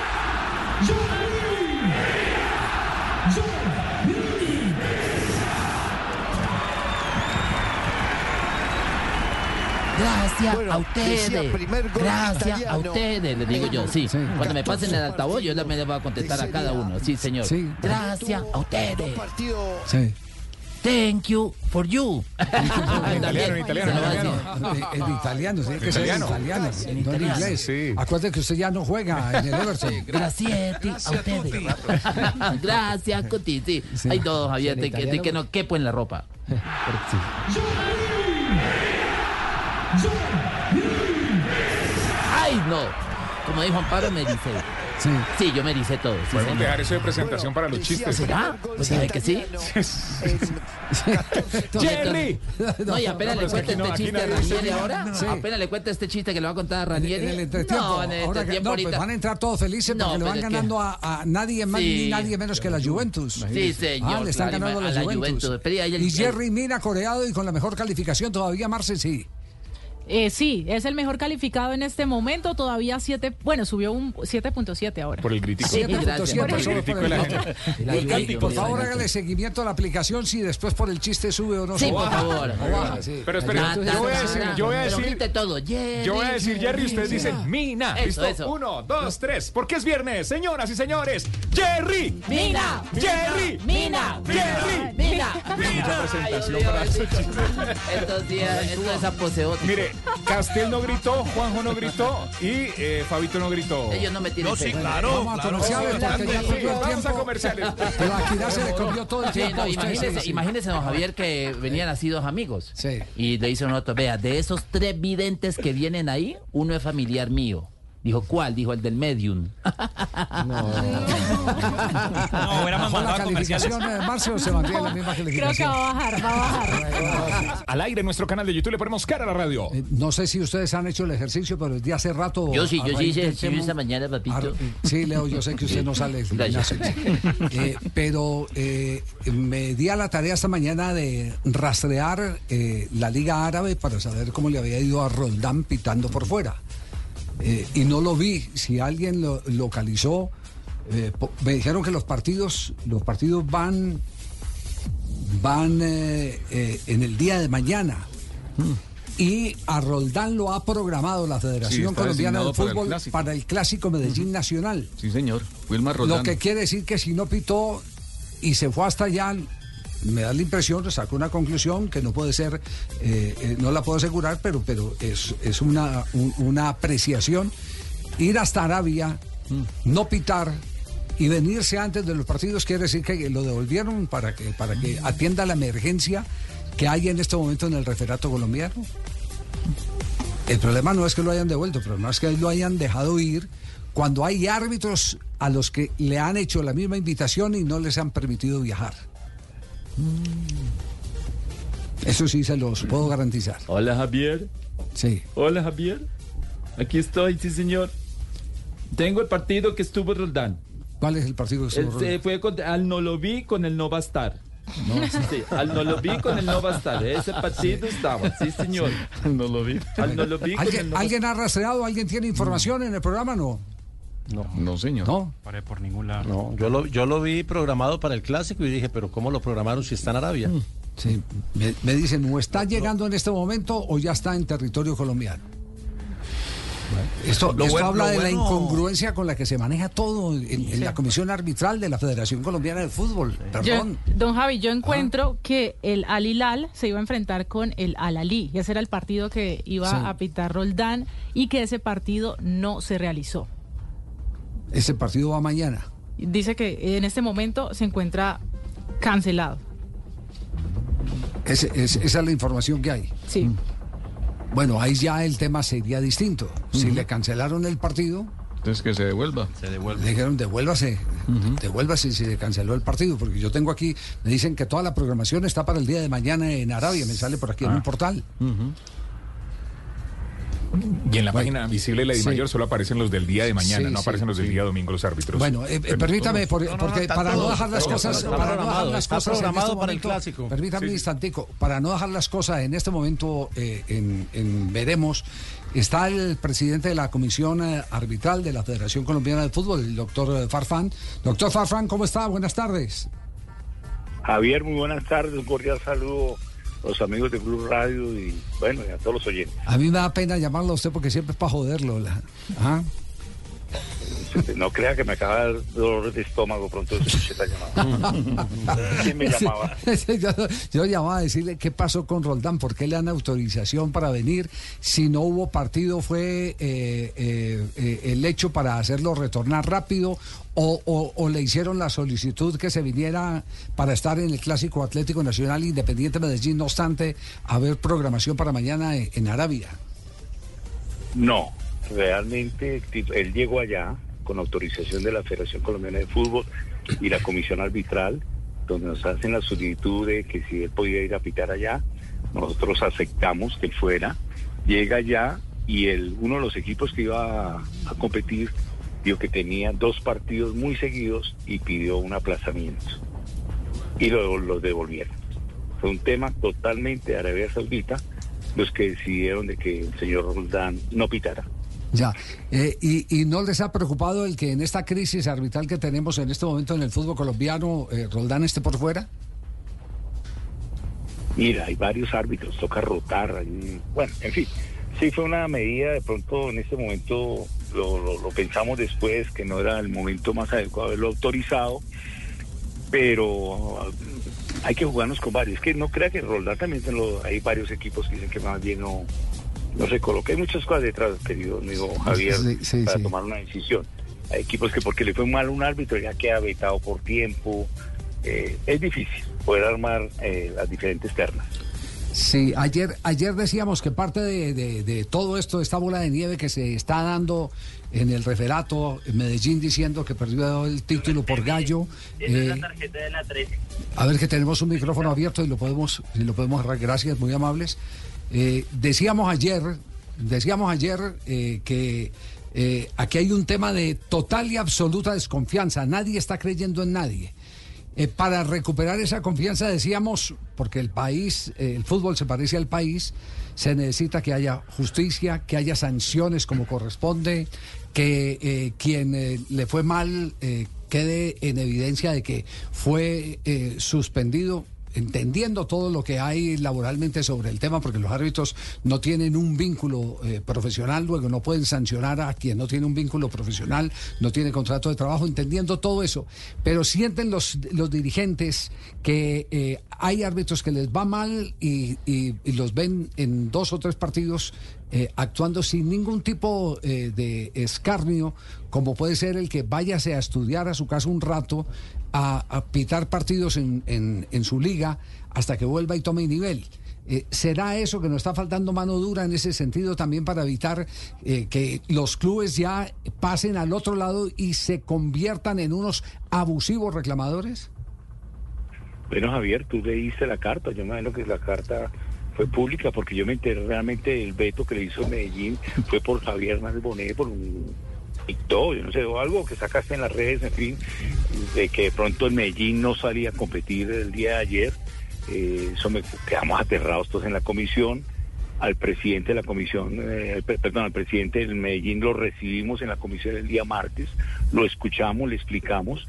Gracias bueno, a ustedes. Gracias italiano. a ustedes, les digo yo. Sí, sí. Cuando me pasen el altavoz, yo me voy a contestar a cada uno. Sí, señor. Sí. Gracias a ustedes. Sí. Thank you for you. En italiano, en italiano. En, en italiano, sí, que italiano. En italiano, en no en inglés. Sí. Acuérdate que usted ya no juega en el Everton. Gracias a ustedes. Gracias, Coti. Sí. Sí. Hay todos, Javier, sí, de, que, de que no quepo en la ropa. Sí. ¡Ay, no! Como dijo Amparo, me dice. Sí. sí, yo me dice todo. Sí, podemos señor. dejar eso de presentación bueno, para los chistes. ¿Será? Pues sabe que sí. ¡Jerry! No, y apenas no, le cuento no, este chiste a Ranieri ahora. No. Sí. Apenas le cuento este chiste que le va a contar a Ranieri. En el entretiempo. No, en el entretiempo. No, pues van a entrar todos felices no, porque le van ganando que... a, a nadie más sí. ni nadie menos que la Juventus. Sí, señor. Ah, le están claro, ganando a la, la Juventus. Juventus. Y, el, y Jerry Mina coreado y con la mejor calificación todavía, Marce, sí. Eh, sí, es el mejor calificado en este momento, todavía siete, bueno, subió un siete punto siete ahora. Por el crítico. Sí, siete punto siete, por solo el- por el crítico. Por favor, hágale seguimiento a la aplicación si después por el chiste sube o no Sí, sube. por favor. O baja, sí. Pero espere, Ta, ta, yo voy a ta, decir, ta, yo voy a pero decir, grite todo. Jerry, yo voy a decir, Jerry, ustedes dicen Mina. Eso, ¿Listo? eso. Uno, dos, tres. Porque es viernes, señoras y señores. Jerry. Mina, Jerry. Mina, Jerry. Mira, Mucha presentación Ay, Dios para mío, ese chiste. estos días, esto es apoteótico. Mire, Castel no gritó, Juanjo no gritó y eh, Fabito no gritó. Ellos no me tienen fe. Vamos a comerciales porque ya Sí, cogió el vamos a tiempo. comerciales. Pero aquí ya se le comió todo el Sí, tiempo no, a usted. imagínese, sí, sí. imagínese, don Javier, que venían así dos amigos. Sí. Y le dice uno a otro, vea, de esos tres videntes que vienen ahí, uno es familiar mío. Dijo, ¿cuál? Dijo, el del medium. No, hubiéramos ¿Bajó la mandado a comerciales. calificación, eh, Marcio, o se mantiene la misma Creo que calificación? va a bajar, va a bajar. Al aire en nuestro canal de YouTube le ponemos cara a la radio. Eh, No sé si ustedes han hecho el ejercicio, pero desde hace rato... Yo sí, a yo sí raíz hice del ejercicio tema- esta mañana, papito. a- Sí, Leo, yo sé que usted no sale del Gracias. gimnasio. Eh, pero eh, me di a la tarea esta mañana de rastrear eh, la Liga Árabe para saber cómo le había ido a Roldán pitando por fuera. Eh, y no lo vi. Si alguien lo localizó, eh, po- me dijeron que los partidos, los partidos van, van eh, eh, en el día de mañana. Y a Roldán lo ha programado la Sí, Federación está Colombiana de designado para el Fútbol clásico. para el Clásico Medellín Nacional. Sí, señor. Wilmar Roldán. Lo que quiere decir que si no pitó y se fue hasta allá, me da la impresión, saco una conclusión que no puede ser, eh, eh, no la puedo asegurar, pero, pero es, es una, un- una apreciación. Ir hasta Arabia, no pitar y venirse antes de los partidos quiere decir que lo devolvieron para que, para que atienda la emergencia que hay en este momento en el referato colombiano. El problema no es que lo hayan devuelto, el problema es que lo hayan dejado ir cuando hay árbitros a los que le han hecho la misma invitación y no les han permitido viajar. Eso sí se los puedo garantizar. Hola Javier. Sí. Hola Javier. Aquí estoy, sí señor. Tengo el partido que estuvo Roldán. ¿Cuál es el partido que Él estuvo se Roldán? fue contra- al no lo vi con el no va a estar. Sí, al no lo vi con el no va a estar. Ese partido estaba, sí señor. No lo vi. Al no lo vi con el ¿Alguien, no va a ¿alguien ha rastreado? ¿Alguien tiene información en el programa? No. No, no señor. No. Por, por ningún lado. No, yo lo, yo lo vi programado para el clásico y dije, pero ¿cómo lo programaron si está en Arabia? Sí, me, me dicen, ¿o está llegando en este momento o ya está en territorio colombiano? Esto, Lo esto bueno- habla lo de la bueno- incongruencia con la que se maneja todo en, en la Comisión Arbitral de la Federación Colombiana de Fútbol. Yo, Perdón. don Javi, yo encuentro que el Al Hilal se iba a enfrentar con el Al Ahly, y ese era el partido que iba Sí. a pitar Roldán, y que ese partido no se realizó. Ese partido va mañana. Dice que en este momento se encuentra cancelado. Ese- es- esa es la información que hay. Sí. Bueno, ahí ya el tema sería distinto. Si le cancelaron el partido, Entonces que se devuelva. Se devuelve. le dijeron devuélvase, devuélvase si se canceló el partido, porque yo tengo aquí, me dicen que toda la programación está para el día de mañana en Arabia, me sale por aquí en un portal. Y en la página visible de la sí. DIMAYOR solo aparecen los del día de mañana, Sí, no sí. aparecen los del día domingo los árbitros. Bueno, eh, eh, permítame, por- No, no, no, porque está para todo, no dejar las está cosas, todo, para está no dejar programado, las está cosas en este programado para el momento, clásico. permítame Sí, un sí. instantico, para no dejar las cosas en este momento eh, en, en veremos, está el presidente de la Comisión eh, Arbitral de la Federación Colombiana de Fútbol, el doctor Farfán. Doctor Farfán, ¿cómo está? Buenas tardes. Javier, muy buenas tardes, un cordial saludo a los amigos de Blue Radio y bueno, y a todos los oyentes. A mí me da pena llamarlo a usted porque siempre es para joderlo. la- ¿Ah? No crea que me acaba de dar dolor de estómago pronto escuché la llamada. ¿Quién me llamaba? yo, yo llamaba a decirle qué pasó con Roldán, por qué le dan autorización para venir, si no hubo partido fue eh, eh, eh, el hecho para hacerlo retornar rápido o, o- o le hicieron la solicitud que se viniera para estar en el Clásico Atlético Nacional Independiente Medellín, no obstante haber programación para mañana en, en Arabia. No, realmente él llegó allá con autorización de la Federación Colombiana de Fútbol y la Comisión Arbitral, donde nos hacen la solicitud de que si él podía ir a pitar allá, nosotros aceptamos que él fuera, llega allá y el, uno de los equipos que iba a, a competir dijo que tenía dos partidos muy seguidos y pidió un aplazamiento y lo, lo devolvieron. Fue un tema totalmente de Arabia Saudita, los que decidieron de que el señor Roldán no pitara. Ya, eh, y, y no les ha preocupado el que en esta crisis arbitral que tenemos en este momento en el fútbol colombiano, eh, Roldán esté por fuera? Mira, hay varios árbitros, toca rotar, hay, bueno, en fin, sí fue una medida, de pronto en este momento lo, lo, lo pensamos después, que no era el momento más adecuado haberlo autorizado, pero hay que jugarnos con varios. Es que no crea que Roldán también lo, hay varios equipos que dicen que más bien no, no se coloca. Hay muchas cosas detrás, querido amigo Javier, sí, sí, para sí. tomar una decisión. Hay equipos que porque le fue mal a un árbitro ya queda vetado por tiempo. Eh, es difícil poder armar eh, las diferentes ternas. Sí, ayer ayer decíamos que parte de, de, de todo esto, esta bola de nieve que se está dando en el referato, en Medellín diciendo que perdió el título por gallo. Eh, la tarjeta de la trece. A ver, que tenemos un micrófono abierto y lo podemos, y lo podemos agarrar. Gracias, muy amables. Eh, decíamos ayer, decíamos ayer eh, que eh, aquí hay un tema de total y absoluta desconfianza. Nadie está creyendo en nadie. Eh, para recuperar esa confianza, decíamos, porque el país, eh, el fútbol se parece al país, se necesita que haya justicia, que haya sanciones como corresponde, que eh, quien eh, le fue mal eh, quede en evidencia de que fue eh, suspendido, entendiendo todo lo que hay laboralmente sobre el tema, porque los árbitros no tienen un vínculo eh, profesional, luego no pueden sancionar a quien no tiene un vínculo profesional, no tiene contrato de trabajo, entendiendo todo eso. Pero sienten los, los dirigentes que eh, hay árbitros que les va mal y, y, y los ven en dos o tres partidos eh, actuando sin ningún tipo eh, de escarnio, como puede ser el que váyase a estudiar a su casa un rato, A, a pitar partidos en, en, en su liga hasta que vuelva y tome nivel. Eh, ¿Será eso que nos está faltando mano dura en ese sentido también para evitar eh, que los clubes ya pasen al otro lado y se conviertan en unos abusivos reclamadores? Bueno, Javier, tú leíste la carta. Yo me imagino que la carta fue pública porque yo me enteré realmente del veto que le hizo Medellín. Fue por Javier Hernández Bonet, por un... todo, yo no sé, o algo que sacaste en las redes, en fin, de que de pronto el Medellín no salía a competir el día de ayer. Eh, eso me quedamos aterrados todos en la comisión. Al presidente de la comisión, eh, perdón, al presidente del Medellín lo recibimos en la comisión el día martes, lo escuchamos, le explicamos,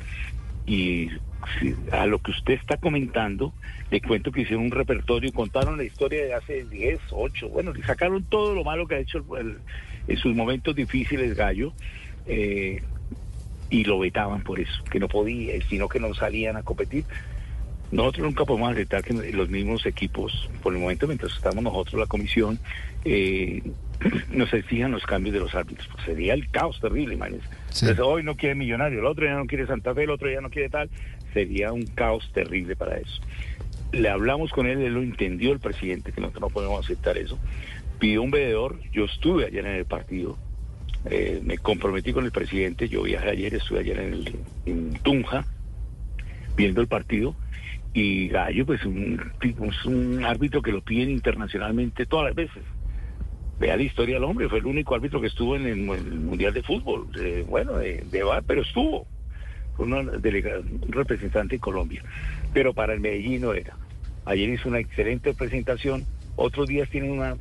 y a lo que usted está comentando, le cuento que hicieron un repertorio y contaron la historia de hace diez, ocho, bueno, le sacaron todo lo malo que ha hecho el, el, en sus momentos difíciles Gallo. Eh, y lo vetaban por eso, que no podía, sino que no salían a competir. Nosotros nunca podemos aceptar que los mismos equipos, por el momento, mientras estamos nosotros, la comisión, eh, nos exijan los cambios de los árbitros. Pues sería el caos terrible, imagínense. Sí. Entonces, hoy no quiere Millonario, el otro ya no quiere Santa Fe, el otro ya no quiere tal. Sería un caos terrible para eso. Le hablamos con él, él lo entendió, el presidente, que nosotros no podemos aceptar eso. Pidió un veedor, yo estuve ayer en el partido. Eh, me comprometí con el presidente, yo viajé ayer, estuve ayer en, el, en Tunja, viendo el partido, y Gallo, pues un, es un árbitro que lo piden internacionalmente todas las veces. Vea la historia del hombre, fue el único árbitro que estuvo en el, en el Mundial de Fútbol, eh, bueno, de, de bar, pero estuvo, fue una delegada, un representante de Colombia, pero para el Medellín no era. Ayer hizo una excelente presentación, otros días tienen una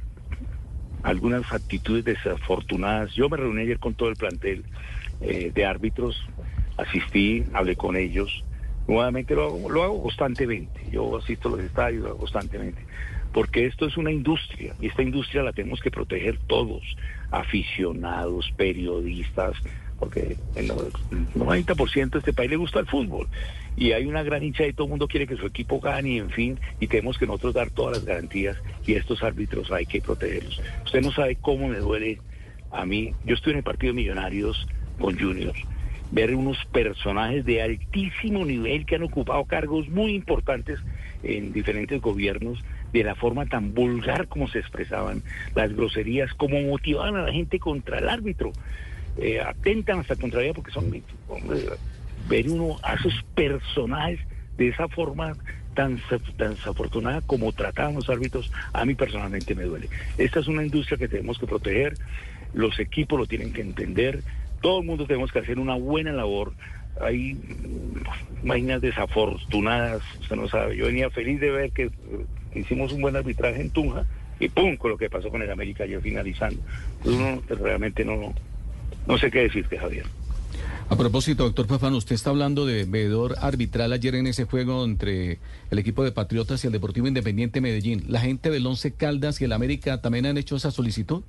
algunas actitudes desafortunadas. Yo me reuní ayer con todo el plantel eh, de árbitros, asistí, hablé con ellos, nuevamente lo hago, lo hago constantemente, yo asisto a los estadios, lo hago constantemente, porque esto es una industria, y esta industria la tenemos que proteger todos, aficionados, periodistas, porque el noventa por ciento de este país le gusta el fútbol, y hay una gran hincha y todo el mundo quiere que su equipo gane, en fin, y tenemos que nosotros dar todas las garantías, y estos árbitros hay que protegerlos. Usted no sabe cómo me duele a mí, yo estuve en el partido de Millonarios con Junior, ver unos personajes de altísimo nivel que han ocupado cargos muy importantes en diferentes gobiernos, de la forma tan vulgar como se expresaban, las groserías, como motivaban a la gente contra el árbitro. Eh, atentan hasta contra ella porque son, hombre, ver uno a esos personajes de esa forma tan, tan desafortunada como trataban los árbitros, a mí personalmente me duele. Esta es una industria que tenemos que proteger, los equipos lo tienen que entender, todo el mundo tenemos que hacer una buena labor. Hay máquinas desafortunadas, usted no sabe, yo venía feliz de ver que hicimos un buen arbitraje en Tunja, y pum, con lo que pasó con el América ayer finalizando. Uno realmente no, no sé qué decirte, Javier. A propósito, doctor Fafán, usted está hablando de veedor arbitral ayer en ese juego entre el equipo de Patriotas y el Deportivo Independiente Medellín. ¿La gente del Once Caldas y el América también han hecho esa solicitud?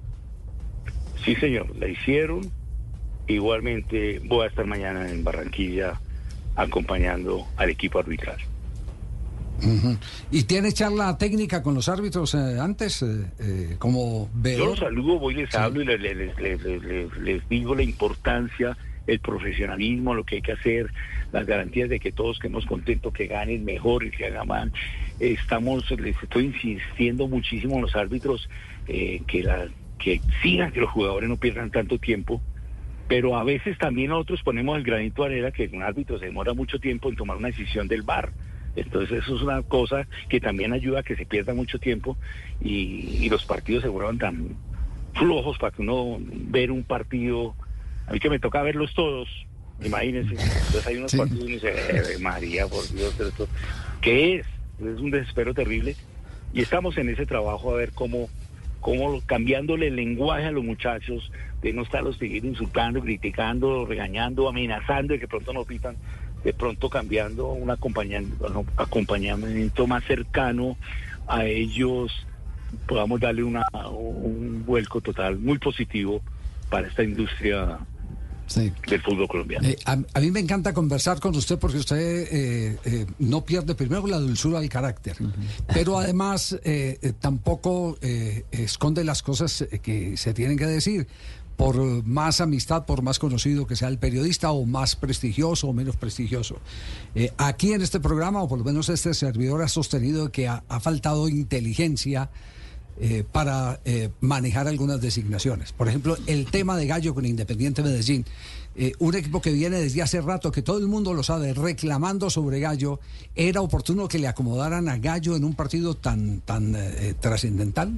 Sí, señor, la hicieron. Igualmente voy a estar mañana en Barranquilla acompañando al equipo arbitral. Uh-huh. ¿Y tiene charla técnica con los árbitros eh, antes, eh, eh, como veedor? Yo los saludo, voy, les sí. hablo y les, les, les, les, les, les digo la importancia, el profesionalismo, lo que hay que hacer, las garantías de que todos quedemos contentos, que ganen mejor y que hagan mal. Estamos, les estoy insistiendo muchísimo a los árbitros eh, que, la, que sigan, que los jugadores no pierdan tanto tiempo, pero a veces también nosotros ponemos el granito de arena que un árbitro se demora mucho tiempo en tomar una decisión del V A R. Entonces eso es una cosa que también ayuda a que se pierda mucho tiempo y, y los partidos se vuelvan tan flojos para que uno ver un partido. A mí que me toca verlos todos, imagínense. Entonces hay unos sí. partidos y uno dice, eh, María, por Dios, esto, ¿qué es? Es un desespero terrible. Y estamos en ese trabajo a ver cómo, cómo cambiándole el lenguaje a los muchachos, de no estarlos seguir insultando, criticando, regañando, amenazando de que pronto no pitan, de pronto cambiando un acompañamiento, acompañamiento más cercano a ellos, podamos darle una, un vuelco total muy positivo para esta industria sí. del fútbol colombiano. Eh, a, a mí me encanta conversar con usted porque usted eh, eh, no pierde primero la dulzura del carácter, uh-huh. pero además eh, eh, tampoco eh, esconde las cosas que se tienen que decir. Por más amistad, por más conocido que sea el periodista, o más prestigioso o menos prestigioso. Eh, aquí en este programa, o por lo menos este servidor ha sostenido que ha, ha faltado inteligencia eh, para eh, manejar algunas designaciones. Por ejemplo, el tema de Gallo con Independiente Medellín. Eh, un equipo que viene desde hace rato, que todo el mundo lo sabe, reclamando sobre Gallo. ¿Era oportuno que le acomodaran a Gallo en un partido tan, tan eh, trascendental?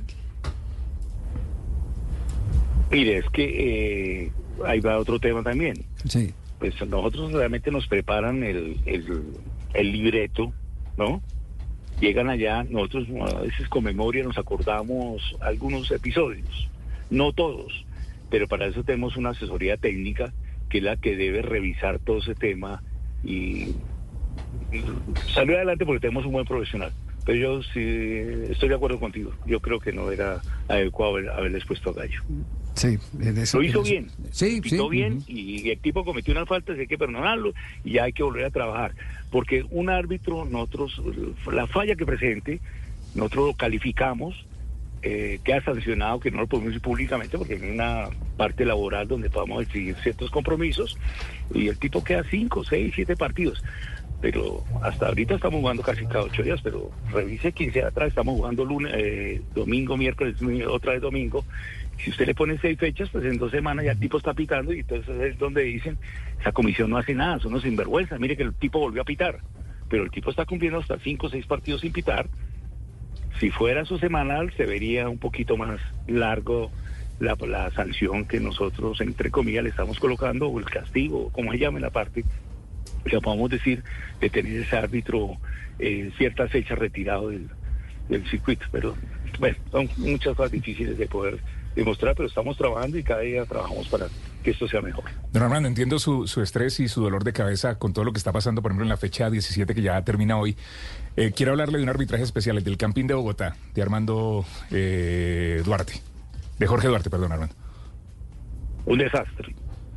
Mire, es que eh, ahí va otro tema también. Sí. Pues nosotros realmente nos preparan el, el, el libreto, ¿no? Llegan allá, nosotros a veces con memoria nos acordamos algunos episodios, no todos, pero para eso tenemos una asesoría técnica que es la que debe revisar todo ese tema y, y salir adelante porque tenemos un buen profesional. Pero yo sí estoy de acuerdo contigo. Yo creo que no era adecuado haber, haberles puesto a Gallo. Sí, en eso, lo hizo en eso. bien. Sí, pitó sí. bien Uh-huh. y el tipo cometió una falta, hay que perdonarlo y ya hay que volver a trabajar. Porque un árbitro, nosotros, la falla que presente, nosotros lo calificamos, eh, queda sancionado, que no lo podemos decir públicamente porque hay una parte laboral donde podamos exigir ciertos compromisos y el tipo queda cinco, seis, siete partidos. Pero hasta ahorita estamos jugando casi cada ocho días, pero revise quince atrás, estamos jugando lunes, eh, domingo, miércoles, otra vez domingo. Si usted le pone seis fechas, pues en dos semanas ya el tipo está pitando y entonces es donde dicen, esa comisión no hace nada, son unos sinvergüenza, mire que el tipo volvió a pitar, pero el tipo está cumpliendo hasta cinco o seis partidos sin pitar. Si fuera su semanal, se vería un poquito más largo la, la sanción que nosotros, entre comillas, le estamos colocando, o el castigo, como se llame la parte, ya podemos decir, de tener ese árbitro eh, ciertas fechas retirado del, del circuito. Pero bueno, son muchas cosas difíciles de poder demostrar, pero estamos trabajando y cada día trabajamos para que esto sea mejor. Don Armando, entiendo su, su estrés y su dolor de cabeza con todo lo que está pasando, por ejemplo, en la fecha diecisiete que ya termina hoy. Eh, quiero hablarle de un arbitraje especial, el del Campín de Bogotá, de Armando eh, Duarte, de Jorge Duarte, perdón, Armando. Un desastre.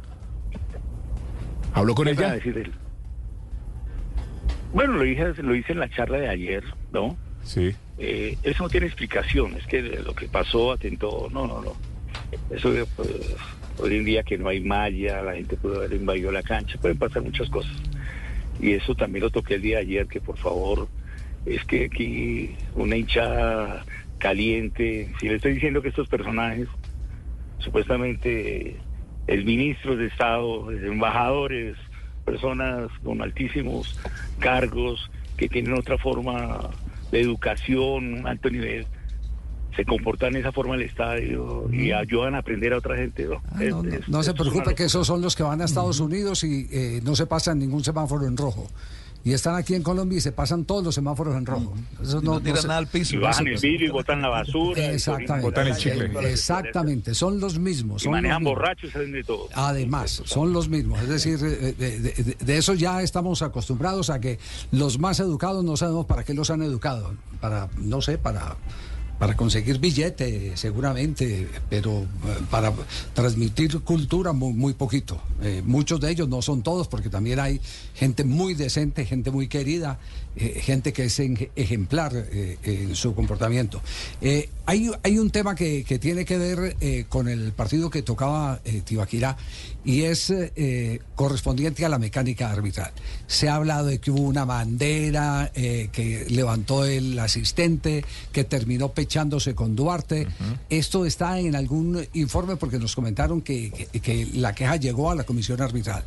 ¿Habló con ella? Decir él? Bueno, lo hice, lo hice en la charla de ayer, ¿no? Sí. Eh, eso no tiene explicación, es que lo que pasó atentó, no, no, no. Eso pues, hoy en día que no hay malla, la gente puede haber invadido la cancha, pueden pasar muchas cosas. Y eso también lo toqué el día de ayer, que por favor, es que aquí una hinchada caliente, si le estoy diciendo que estos personajes, supuestamente el ministro de Estado, embajadores, personas con altísimos cargos que tienen otra forma de educación, un alto nivel, se comportan de esa forma en el estadio y ayudan a aprender a otra gente. No, ah, no, es, no, es, no se es preocupe que esos son los que van a Estados Unidos y eh, no se pasan ningún semáforo en rojo. y están aquí en Colombia y se pasan todos los semáforos en rojo. Eso no, no tiran no se, nada al piso. Y bajan el vidrio y botan la basura. Exactamente. Botan el chicle. Exactamente, son los mismos. Son y manejan los borrachos, salen de todo. Además, son los mismos. Es decir, de, de, de, de eso ya estamos acostumbrados a que los más educados no sabemos para qué los han educado. Para, no sé, para... para conseguir billete, seguramente, pero eh, para transmitir cultura muy, muy poquito. Eh, muchos de ellos, no son todos, porque también hay gente muy decente, gente muy querida, eh, gente que es en, ejemplar eh, en su comportamiento. Eh, hay, hay un tema que, que tiene que ver eh, con el partido que tocaba eh, Tibaquirá, y es eh, correspondiente a la mecánica arbitral. Se ha hablado de que hubo una bandera eh, que levantó el asistente, que terminó echándose con Duarte. Uh-huh. ¿Esto está en algún informe? Porque nos comentaron que, que, que la queja llegó a la comisión arbitral.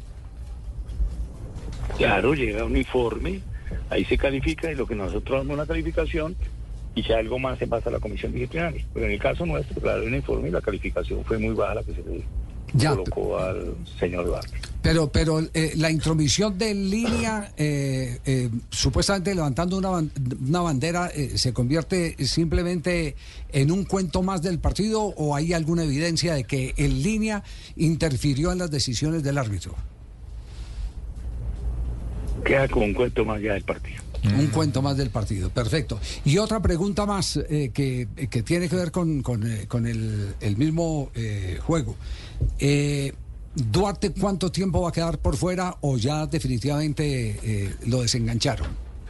Claro, llega un informe, ahí se califica y lo que nosotros damos una calificación y si algo más se pasa a la comisión disciplinaria. Pero en el caso nuestro, claro, el informe y la calificación fue muy baja la que se le ya colocó al señor Duarte. Pero, pero eh, la intromisión de línea, eh, eh, supuestamente levantando una, una bandera, eh, ¿se convierte simplemente en un cuento más del partido o hay alguna evidencia de que en línea interfirió en las decisiones del árbitro? Queda como un cuento más ya del partido. Un cuento más del partido, perfecto. Y otra pregunta más eh, que, que tiene que ver con, con, eh, con el, el mismo eh, juego. Eh, ¿Duarte cuánto tiempo va a quedar por fuera o ya definitivamente eh, lo desengancharon?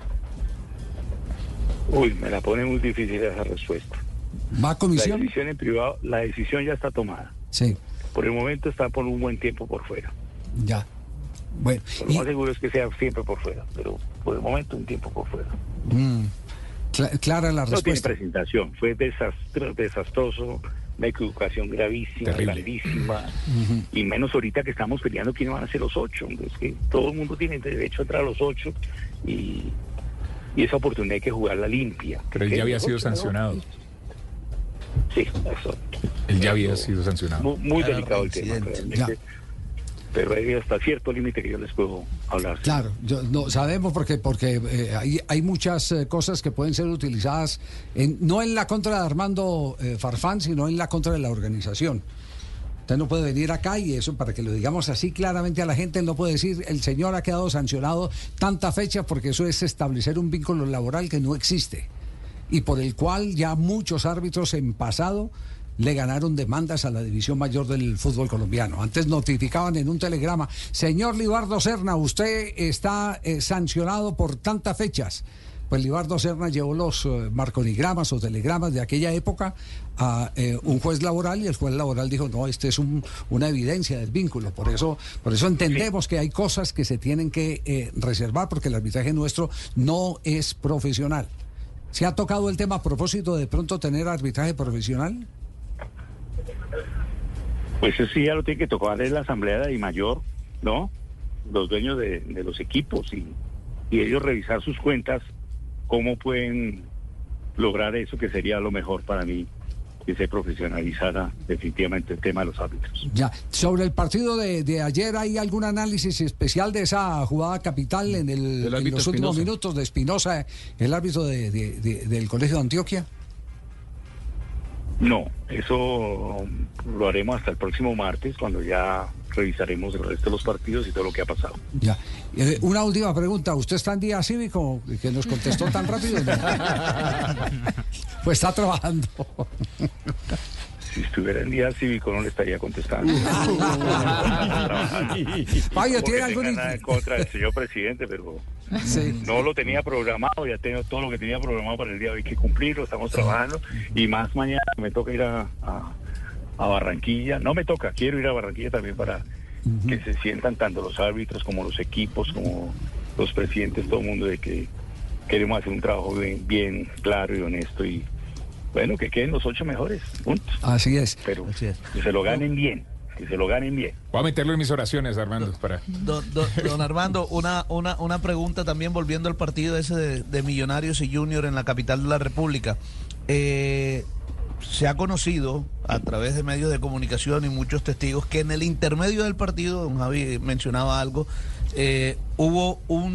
Uy, me la pone muy difícil esa respuesta. ¿Va a comisión? La decisión en privado, la decisión ya está tomada. Sí. Por el momento está por un buen tiempo por fuera. Ya. Bueno, lo y... más seguro es que sea siempre por fuera, pero por el momento un tiempo por fuera. Mm, cl- clara la respuesta. No tiene presentación, fue desastro, desastroso, una equivocación gravísima, terrible, grandísima, uh-huh. Y menos ahorita que estamos peleando quiénes van a ser los ocho. Es que todo el mundo tiene derecho a entrar a los ocho y, y esa oportunidad hay que jugarla limpia. Pero él ya había sido sancionado. Sí, eso. Él ya había sido sancionado. Muy, muy delicado el tema, realmente. Pero hay hasta cierto límite que yo les puedo hablar. Claro, yo, no sabemos porque porque eh, hay, hay muchas eh, cosas que pueden ser utilizadas en, no en la contra de Armando eh, Farfán, sino en la contra de la organización. Usted no puede venir acá y eso, para que lo digamos así claramente a la gente, él no puede decir el señor ha quedado sancionado tanta fecha, porque eso es establecer un vínculo laboral que no existe y por el cual ya muchos árbitros en pasado le ganaron demandas a la división mayor del fútbol colombiano. Antes notificaban en un telegrama: señor Libardo Serna, usted está eh, sancionado por tantas fechas. Pues Libardo Serna llevó los eh, marconigramas o telegramas de aquella época a eh, un juez laboral y el juez laboral dijo: no, este es un, una evidencia del vínculo. Por eso, por eso entendemos que hay cosas que se tienen que eh, reservar, porque el arbitraje nuestro no es profesional. ¿Se ha tocado el tema a propósito de pronto tener arbitraje profesional? Pues eso sí, ya lo tiene que tocar en la asamblea de mayor, ¿no? Los dueños de, de los equipos y, y ellos revisar sus cuentas, cómo pueden lograr eso, que sería lo mejor para mí, que se profesionalizara definitivamente el tema de los árbitros. Ya, sobre el partido de, de ayer, ¿hay algún análisis especial de esa jugada capital en, el, en los últimos Espinosa. minutos de Espinosa, el árbitro de, de, de, del Colegio de Antioquia? No, eso lo haremos hasta el próximo martes, cuando ya revisaremos el resto de los partidos y todo lo que ha pasado. Ya. Eh, una última pregunta. ¿Usted está en día cívico que nos contestó tan rápido? Pues está trabajando. Si estuviera en día cívico no le estaría contestando. Vaya, ¿tiene algún nada en contra del señor presidente, pero sí, no lo tenía programado, ya tengo todo lo que tenía programado para el día de hoy, hay que cumplirlo, estamos trabajando y más mañana me toca ir a, a, a Barranquilla. No me toca, quiero ir a Barranquilla también para uh-huh. que se sientan tanto los árbitros como los equipos, como los presidentes, todo el mundo, de que queremos hacer un trabajo bien, bien claro y honesto y bueno, que queden los ocho mejores, puntos. Así es. Pero Así es. que se lo ganen bien, que se lo ganen bien. Voy a meterlo en mis oraciones, Armando. Para... Don, don, don Armando, una, una, una pregunta también volviendo al partido ese de, de Millonarios y Junior en la capital de la República. Eh, se ha conocido a través de medios de comunicación y muchos testigos que en el intermedio del partido, don Javi mencionaba algo, eh, hubo un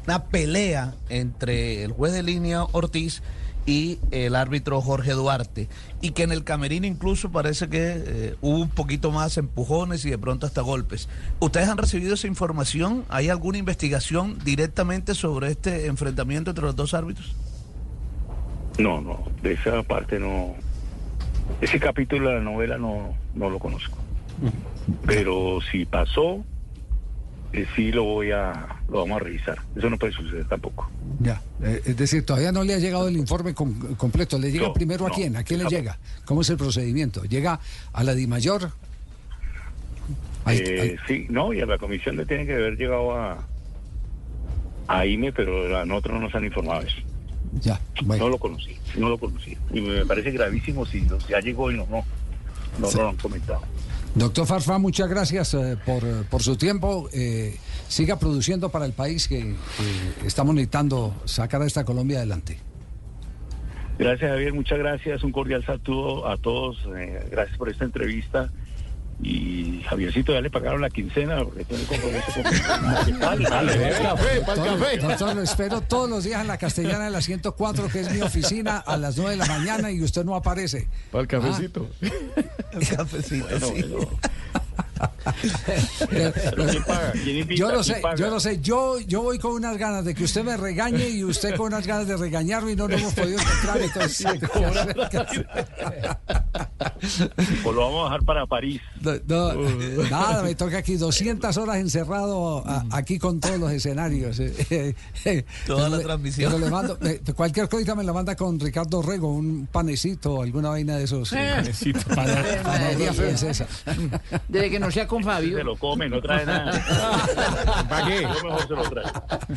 una pelea entre el juez de línea Ortiz y el árbitro Jorge Duarte, y que en el camerino incluso parece que eh, hubo un poquito más empujones y de pronto hasta golpes. ¿Ustedes han recibido esa información? ¿Hay alguna investigación directamente sobre este enfrentamiento entre los dos árbitros? No, no, de esa parte no, ese capítulo de la novela no, no lo conozco. Pero si pasó, eh, sí lo voy a, lo vamos a revisar. Eso no puede suceder tampoco. Ya, eh, es decir, todavía no le ha llegado el informe com- completo. ¿Le llega No, primero a no, quién? ¿A quién le tampoco. llega? ¿Cómo es el procedimiento? ¿Llega a la DIMAYOR? Al- Eh, al- sí, no, y a la comisión le tiene que haber llegado a, a I M E, pero a nosotros no nos han informado eso. Ya, bueno. No lo conocí, no lo conocí. Y me parece gravísimo si nos- ya llegó y no, no, no Sí. lo han comentado. Doctor Farfán, muchas gracias eh, por, eh, por su tiempo. Eh, siga produciendo para el país que, que estamos necesitando sacar a esta Colombia adelante. Gracias, Javier, muchas gracias. Un cordial saludo a todos. Eh, gracias por esta entrevista. Y Javiercito, ya le pagaron la quincena porque tiene compromiso con... Dale, dale, dale. Doctor, doctor, lo espero todos los días en la Castellana de la ciento cuatro, que es mi oficina, a las nueve de la mañana, y usted no aparece. Para el cafecito. El cafecito, Bueno, sí. bueno. Pero ¿quién paga? ¿Quién invita? Yo no ¿Quién sé, paga? yo no sé, yo, yo voy con unas ganas de que usted me regañe y usted con unas ganas de regañarme y no nos hemos podido encontrar. Entonces, ¿qué hacer? ¿Qué hacer? Pues lo vamos a dejar para París. No, no, nada, me toca aquí doscientas horas encerrado a- aquí con todos los escenarios. eh, eh, eh, Toda pero la le- transmisión. pero le mando, eh, cualquier cosita me la manda con Ricardo Rego, un panecito, alguna vaina de esos. eh, Panecito. pana- Eh, panadería María. francesa. Desde que no sea con Fabio. Se lo come, no trae nada. ¿Para qué? Yo mejor se lo traigo.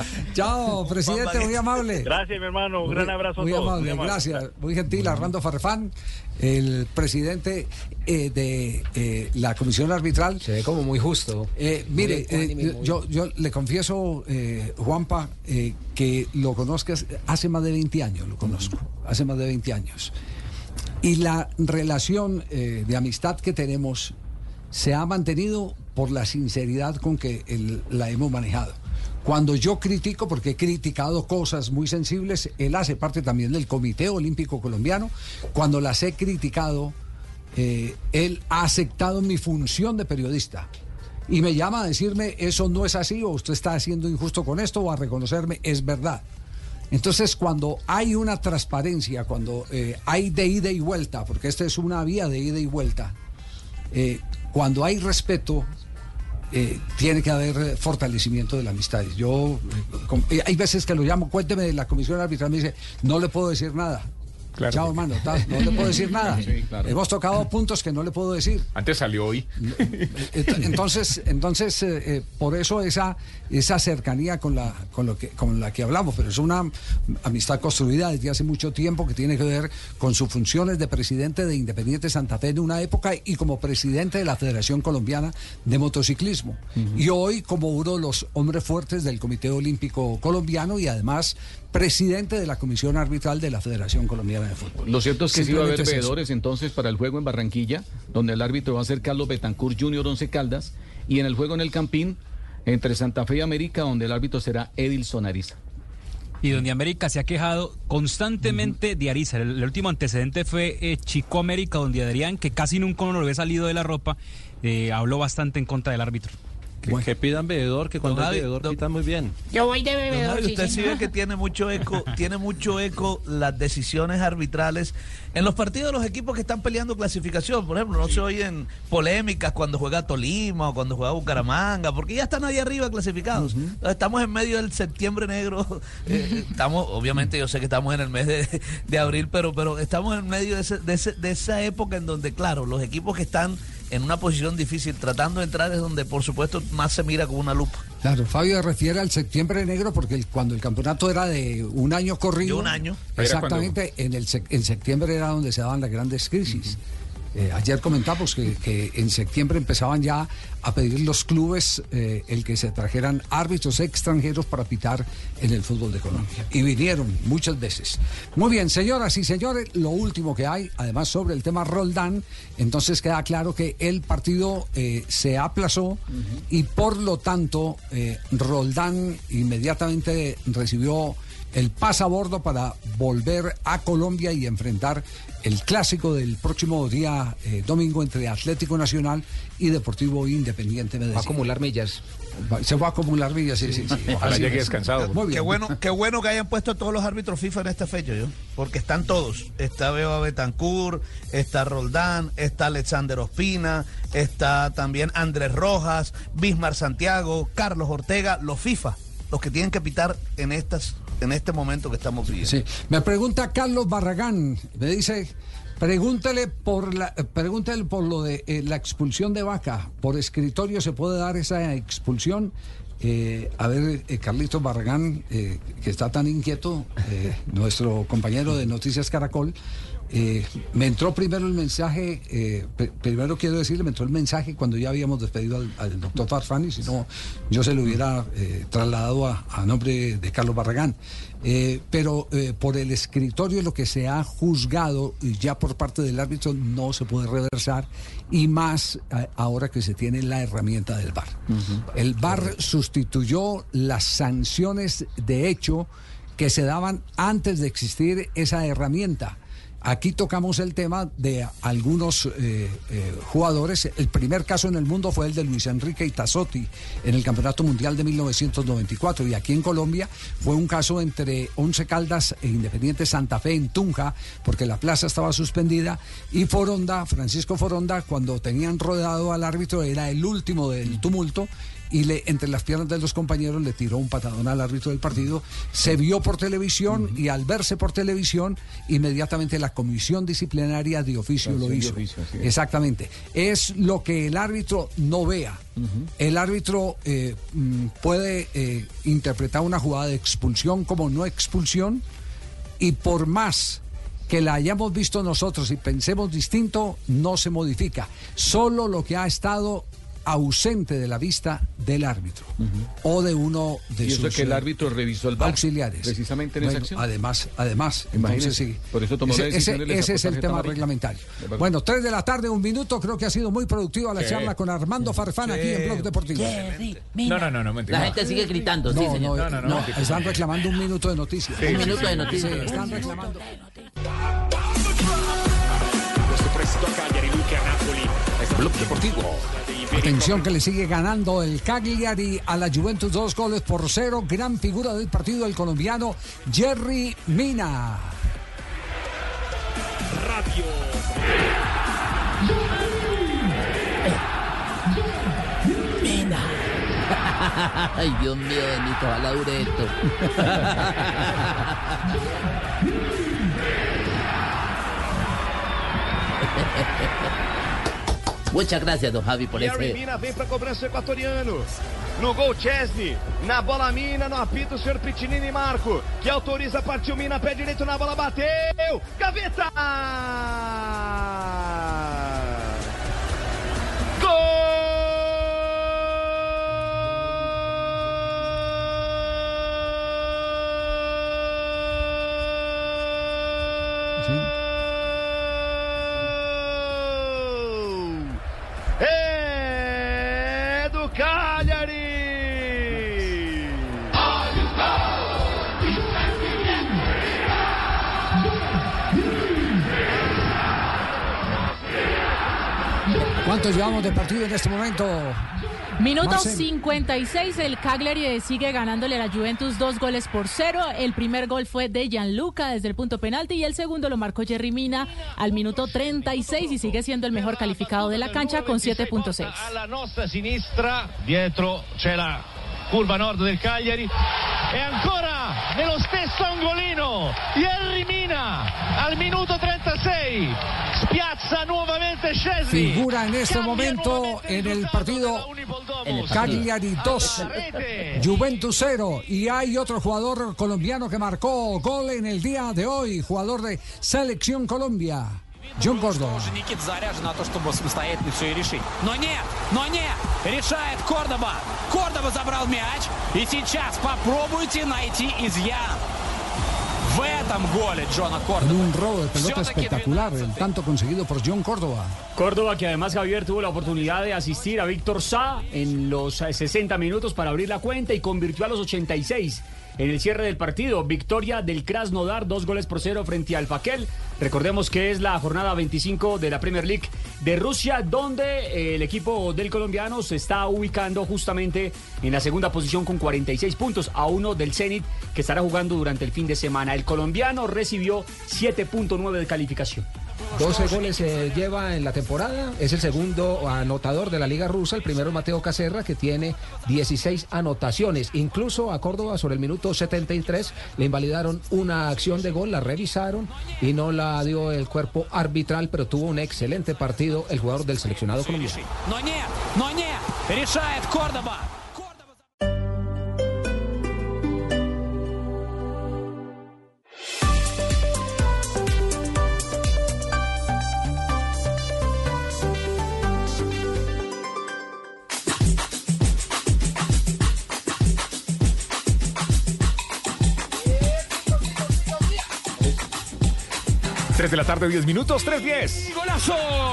Chao, presidente, muy amable. Gracias, mi hermano. Un gran Muy- abrazo muy a todos. amable, muy amable. gracias. Muy gentil, Armando Farfán, el presidente eh, de eh, la comisión arbitral. Se ve como muy justo. Eh, mire, Muy ecuánime, eh, muy- yo, yo le confieso, eh, Juanpa, eh, que lo conozcas hace más de veinte años, lo conozco, hace más de veinte años. Y la relación eh, de amistad que tenemos se ha mantenido por la sinceridad con que el- la hemos manejado. Cuando yo critico, porque he criticado cosas muy sensibles, él hace parte también del Comité Olímpico Colombiano. Cuando las he criticado, eh, él ha aceptado mi función de periodista y me llama a decirme eso no es así, o usted está siendo injusto con esto, o a reconocerme es verdad. Entonces, cuando hay una transparencia, cuando eh, hay de ida y vuelta, porque esta es una vía de ida y vuelta, eh, cuando hay respeto, eh, tiene que haber eh, fortalecimiento de la amistad. Yo, eh, com- eh, hay veces que lo llamo, cuénteme de la comisión arbitral, me dice, no le puedo decir nada. Claro. Chao, hermano, ta- no le puedo decir nada. Sí, claro. Hemos tocado puntos que no le puedo decir. Antes salió hoy. Ent- Entonces, entonces eh, eh, por eso esa, esa cercanía con la, con, lo que, con la que hablamos, pero es una amistad construida desde hace mucho tiempo que tiene que ver con sus funciones de presidente de Independiente Santa Fe en una época y como presidente de la Federación Colombiana de Motociclismo. Y hoy como uno de los hombres fuertes del Comité Olímpico Colombiano y además presidente de la Comisión Arbitral de la Federación Colombiana de Fútbol. Lo cierto es que sí va a haber Simplemente es eso. veedores entonces para el juego en Barranquilla, donde el árbitro va a ser Carlos Betancourt junior Once Caldas, y en el juego en el Campín, entre Santa Fe y América, donde el árbitro será Edilson Ariza. Y donde América se ha quejado constantemente de Ariza. El, el último antecedente fue eh, Chico América, donde Adrián, que casi nunca uno lo ve salido de la ropa, eh, habló bastante en contra del árbitro. Que, que pidan veedor, que cuando Don hay Javi, veedor don- pitan muy bien. Yo voy de Don bebedor, Javi, sí, usted sí señor. ve que tiene mucho eco, tiene mucho eco las decisiones arbitrales en los partidos de los equipos que están peleando clasificación. Por ejemplo, no se oyen polémicas cuando juega Tolima o cuando juega Bucaramanga, porque ya están ahí arriba clasificados. Entonces, estamos en medio del septiembre negro. Eh, estamos, obviamente, yo sé que estamos en el mes de, de abril, pero, pero estamos en medio de, ese- de, ese- de esa época en donde, claro, los equipos que están en una posición difícil, tratando de entrar, es donde, por supuesto, más se mira con una lupa. Claro, Fabio se refiere al septiembre negro porque el- cuando el campeonato era de un año corrido. De un año. Exactamente, en, el, sec- en septiembre era donde se daban las grandes crisis. Eh, ayer comentamos que, que en septiembre empezaban ya a pedir los clubes eh, el que se trajeran árbitros extranjeros para pitar en el fútbol de Colombia. Y vinieron muchas veces. Muy bien, señoras y señores, lo último que hay, además sobre el tema Roldán, entonces queda claro que el partido eh, se aplazó uh-huh. y por lo tanto eh, Roldán inmediatamente recibió el pasabordo para volver a Colombia y enfrentar el clásico del próximo día eh, domingo entre Atlético Nacional y Deportivo Independiente Medellín. Va a acumular millas. Se va a acumular millas, sí, sí. sí. Ojalá llegue descansado. Muy bien. Qué bueno, qué bueno que hayan puesto todos los árbitros FIFA en esta fecha, yo, porque están todos. Está Beba Betancourt, está Roldán, está Alexander Ospina, está también Andrés Rojas, Bismar Santiago, Carlos Ortega, los FIFA, los que tienen que pitar en estas en este momento que estamos viviendo. Sí. Me pregunta Carlos Barragán, me dice, pregúntale por la, pregúntale por lo de eh, la expulsión de Vaca. ¿Por escritorio se puede dar esa expulsión? Eh, a ver, eh, Carlitos Barragán, eh, que está tan inquieto, eh, nuestro compañero de Noticias Caracol, eh, me entró primero el mensaje, eh, pr- primero quiero decirle, me entró el mensaje cuando ya habíamos despedido al, al doctor Farfani, si no yo se lo hubiera eh, trasladado a, a nombre de Carlos Barragán. Eh, pero eh, por el escritorio lo que se ha juzgado ya por parte del árbitro no se puede reversar, y más a, ahora que se tiene la herramienta del V A R. Uh-huh. El V A R sustituyó las sanciones de hecho que se daban antes de existir esa herramienta. Aquí tocamos el tema de algunos eh, eh, jugadores. El primer caso en el mundo fue el de Luis Enrique Itazotti en el Campeonato Mundial de mil novecientos noventa y cuatro, y aquí en Colombia fue un caso entre Once Caldas e Independiente Santa Fe en Tunja, porque la plaza estaba suspendida, y Foronda, Francisco Foronda, cuando tenían rodeado al árbitro, era el último del tumulto, y le, entre las piernas de los compañeros le tiró un patadón al árbitro del partido. Se vio por televisión uh-huh. y al verse por televisión, inmediatamente la comisión disciplinaria de oficio lo hizo. Oficio, sí. Exactamente. Es lo que el árbitro no vea. Uh-huh. El árbitro eh, puede eh, interpretar una jugada de expulsión como no expulsión, y por más que la hayamos visto nosotros y pensemos distinto, no se modifica. Solo lo que ha estado ausente de la vista del árbitro uh-huh. o de uno de ¿Y sus eso que el árbitro revisó el V A R auxiliares precisamente en bueno, esa acción? Además, además, entonces sí. Por eso tomó ese, la decisión ese, de ese es el tema amarilla. reglamentario. Bueno, tres de la tarde, un minuto. Creo que ha sido muy productiva la sí. charla con Armando Farfán sí. aquí en Blog Deportivo. Jerry, no, no, no, no, mentira. La gente sigue gritando, no, sí, señor. No, no, no, no, no están reclamando un minuto de noticias. Sí, un sí, minuto sí, de noticias. Sí, están reclamando. Blog Deportivo. Atención que le sigue ganando el Cagliari a la Juventus dos goles por cero. Gran figura del partido el colombiano Yerry Mina. Radio. Mina. Ay, Dios mío, bendito, ojalá dure esto. Muchas gracias, don Javi, por Yerry ese... Mina vem para cobrança equatoriano. No gol, Chesney. Na bola, Mina. No apito, o senhor Pitinini Marco, que autoriza, partiu Mina, pé direito na bola, bateu. Gaveta! Gol! É do Cagliari! ¿Cuántos llevamos de partido en este momento? Minuto Marcel. cincuenta y seis, el Cagliari sigue ganándole a la Juventus dos goles por cero. El primer gol fue de Gianluca desde el punto penalti y el segundo lo marcó Yerry Mina al minuto treinta y seis y sigue siendo el mejor calificado de la cancha con siete punto seis. A la nostra sinistra, dietro c'è la curva nord del Cagliari e ancora nello stesso angolino Yerry Mina al minuto trentasei spiazza nuovamente Szczesny. Figura en este momento en el partido Cagliari dos, Juventus cero, y hay otro jugador colombiano que marcó gol en el día de hoy, jugador de Selección Colombia. John Córdoba. Никита заряжен на то, чтобы самостоятельно все и решить. Но нет, но нет, решает Кórdoba. Кórdoba забрал мяч, и сейчас попробуйте найти изъян. В этом голе Джона Córdoba. En un robo de pelota espectacular, el tanto conseguido por John Córdoba. Córdoba, que además Javier tuvo la oportunidad de asistir a Víctor Sá en los sesenta minutos para abrir la cuenta y convirtió a los ochenta y seis. En el cierre del partido, victoria del Krasnodar, dos goles por cero frente al Fakel. Recordemos que es la jornada veinticinco de la Premier League de Rusia, donde el equipo del colombiano se está ubicando justamente en la segunda posición con cuarenta y seis puntos, a uno del Zenit, que estará jugando durante el fin de semana. El colombiano recibió siete punto nueve de calificación. doce goles se lleva en la temporada, es el segundo anotador de la Liga Rusa, el primero Mateo Caserra, que tiene dieciséis anotaciones. Incluso a Córdoba sobre el minuto setenta y tres le invalidaron una acción de gol, la revisaron y no la dio el cuerpo arbitral, pero tuvo un excelente partido el jugador del seleccionado colombiano. No нет, no нет, решает Córdoba. tres de la tarde, diez minutos, tres diez. ¡Golazo!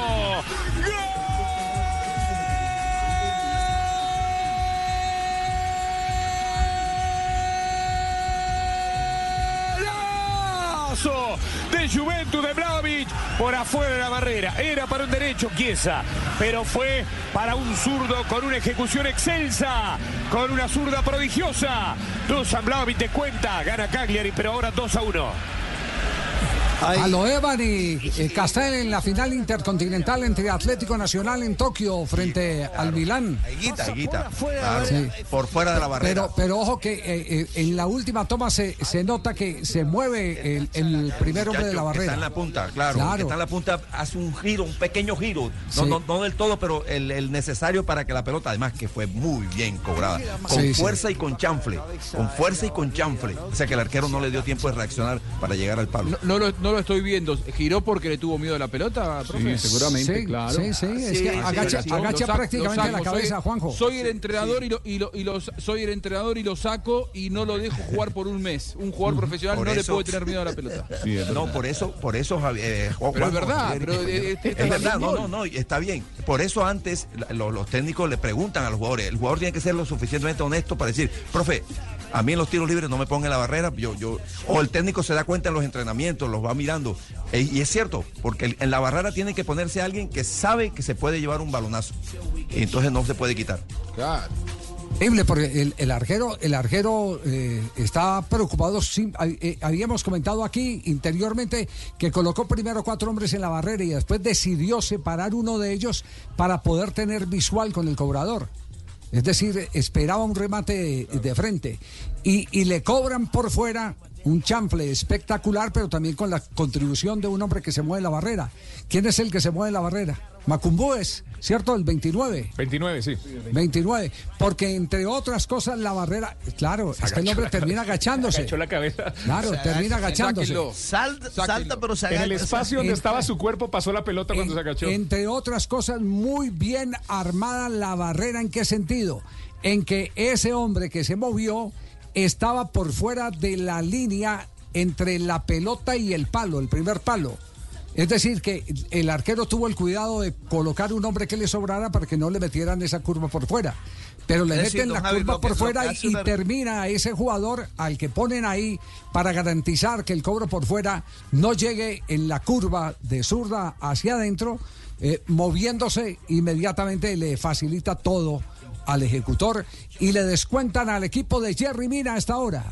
¡Golazo! De Juventus de Vlahović por afuera de la barrera. Era para un derecho Chiesa, pero fue para un zurdo con una ejecución excelsa, con una zurda prodigiosa. Dusan Vlahović de cuenta, gana Cagliari, pero ahora dos a uno. Ay. A lo Evan y eh, Castel en la final intercontinental entre Atlético Nacional en Tokio frente claro. al Milán. Higuita, Higuita. Claro. Sí. Por fuera de la barrera. Pero, pero ojo que eh, eh, en la última toma se, se nota que se mueve el, el primer hombre de la barrera. Está en la punta, claro. claro. Está en la punta, hace un giro, un pequeño giro. No, sí. no, no del todo, pero el, el necesario para que la pelota, además que fue muy bien cobrada. Con sí, fuerza sí. y con chanfle. Con fuerza y con chanfle. O sea que el arquero no le dio tiempo de reaccionar para llegar al palo. No, no lo No lo estoy viendo. ¿Giró porque le tuvo miedo a la pelota, profe? Sí, seguramente, sí, claro. Sí, sí, es que agacha, sí, agacha prácticamente saco, la cabeza, soy, Juanjo. Soy el entrenador sí. y, lo, y, lo, y los, soy el entrenador y lo saco y no lo dejo jugar por un mes. Un jugador profesional por no eso, le puede tener miedo a la pelota. Sí, no, por eso, por eso, Javier. Eh, Juan, pero es verdad, pero es, es, es verdad, no, no, no, está bien. Por eso antes los, los técnicos le preguntan a los jugadores. El jugador tiene que ser lo suficientemente honesto para decir, profe, a mí en los tiros libres no me pongan la barrera, yo, yo, o el técnico se da cuenta en los entrenamientos, los va mirando. E, y es cierto, porque en la barrera tiene que ponerse alguien que sabe que se puede llevar un balonazo. Y entonces no se puede quitar. Claro. Porque el, el arquero, el arquero eh, está preocupado. Sin, eh, habíamos comentado aquí interiormente que colocó primero cuatro hombres en la barrera y después decidió separar uno de ellos para poder tener visual con el cobrador. Es decir, esperaba un remate de, de frente y, y le cobran por fuera un chanfle espectacular, pero también con la contribución de un hombre que se mueve la barrera. ¿Quién es el que se mueve la barrera? Macumbúes, ¿cierto? El veintinueve. veintinueve, sí. veintinueve, porque entre otras cosas la barrera, claro, es que el hombre termina agachándose. Agachó la cabeza. Claro, o sea, termina agachándose. Salta, salta, pero se agacha. En el espacio donde en, estaba su cuerpo pasó la pelota cuando en, se agachó. Entre otras cosas, muy bien armada la barrera. ¿En qué sentido? En que ese hombre que se movió estaba por fuera de la línea entre la pelota y el palo, el primer palo. Es decir, que el arquero tuvo el cuidado de colocar un hombre que le sobrara para que no le metieran esa curva por fuera. Pero le es meten decir, la Javi, curva por que, fuera y, y una... termina a ese jugador al que ponen ahí para garantizar que el cobro por fuera no llegue en la curva de zurda hacia adentro, eh, moviéndose inmediatamente le facilita todo al ejecutor y le descuentan al equipo de Jerry Mina a esta hora.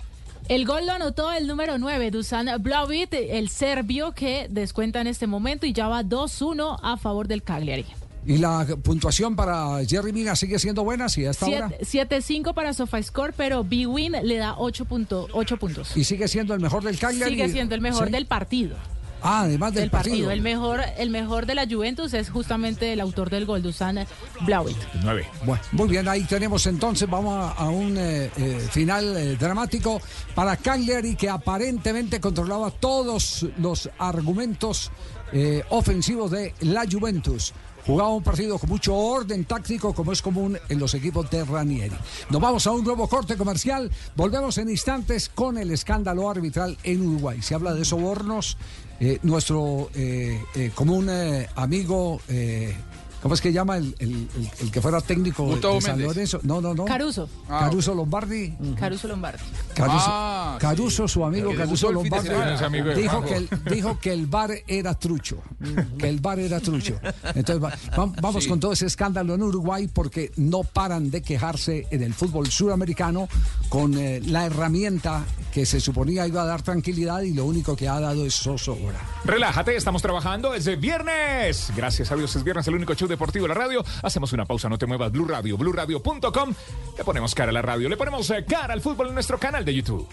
El gol lo anotó el número nueve, Dusan Vlahović, el serbio, que descuenta en este momento y ya va dos uno a favor del Cagliari. ¿Y la puntuación para Jerry Mina sigue siendo buena? ¿Sí, hasta ahora? siete cinco para SofaScore, pero B-Win le da ocho puntos. ¿Y sigue siendo el mejor del Cagliari? Sigue siendo el mejor ¿Sí? del partido. Ah, además del, del partido. partido. El mejor, el mejor de la Juventus es justamente el autor del gol, Dusan Vlahovic. Nueve. Bueno, muy bien, ahí tenemos entonces, vamos a, a un eh, eh, final eh, dramático para Cagliari, que aparentemente controlaba todos los argumentos eh, ofensivos de la Juventus. Jugaba un partido con mucho orden táctico, como es común en los equipos de Ranieri. Nos vamos a un nuevo corte comercial. Volvemos en instantes con el escándalo arbitral en Uruguay. Se habla de sobornos. Eh, nuestro eh, eh, común eh, amigo, eh, ¿cómo es que llama el, el, el, el que fuera técnico de, de San Lorenzo? No, no, no. Caruso. Ah, Caruso okay. Lombardi. Caruso Lombardi. Caruso, ah, Caruso, su amigo sí. Caruso Lombardi, amigo dijo que, el, dijo que el V A R era trucho. Que el V A R era trucho. Entonces, va, vamos sí. con todo ese escándalo en Uruguay, porque no paran de quejarse en el fútbol suramericano con eh, la herramienta que se suponía iba a dar tranquilidad y lo único que ha dado es zozobra. Relájate, estamos trabajando, es viernes. Gracias a Dios es viernes, el único show deportivo de la radio. Hacemos una pausa, no te muevas. Blue Radio, blue radio punto com. Le ponemos cara a la radio, le ponemos cara al fútbol en nuestro canal de YouTube.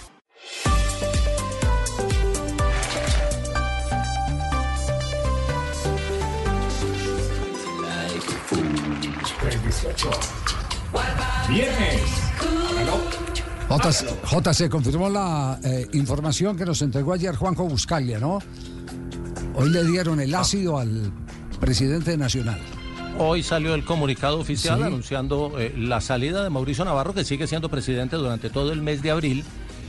Viernes. J C, confirmó la eh, información que nos entregó ayer Juanjo Buscaglia, ¿no? Hoy le dieron el ácido al presidente nacional. Hoy salió el comunicado oficial sí. anunciando eh, la salida de Mauricio Navarro, que sigue siendo presidente durante todo el mes de abril,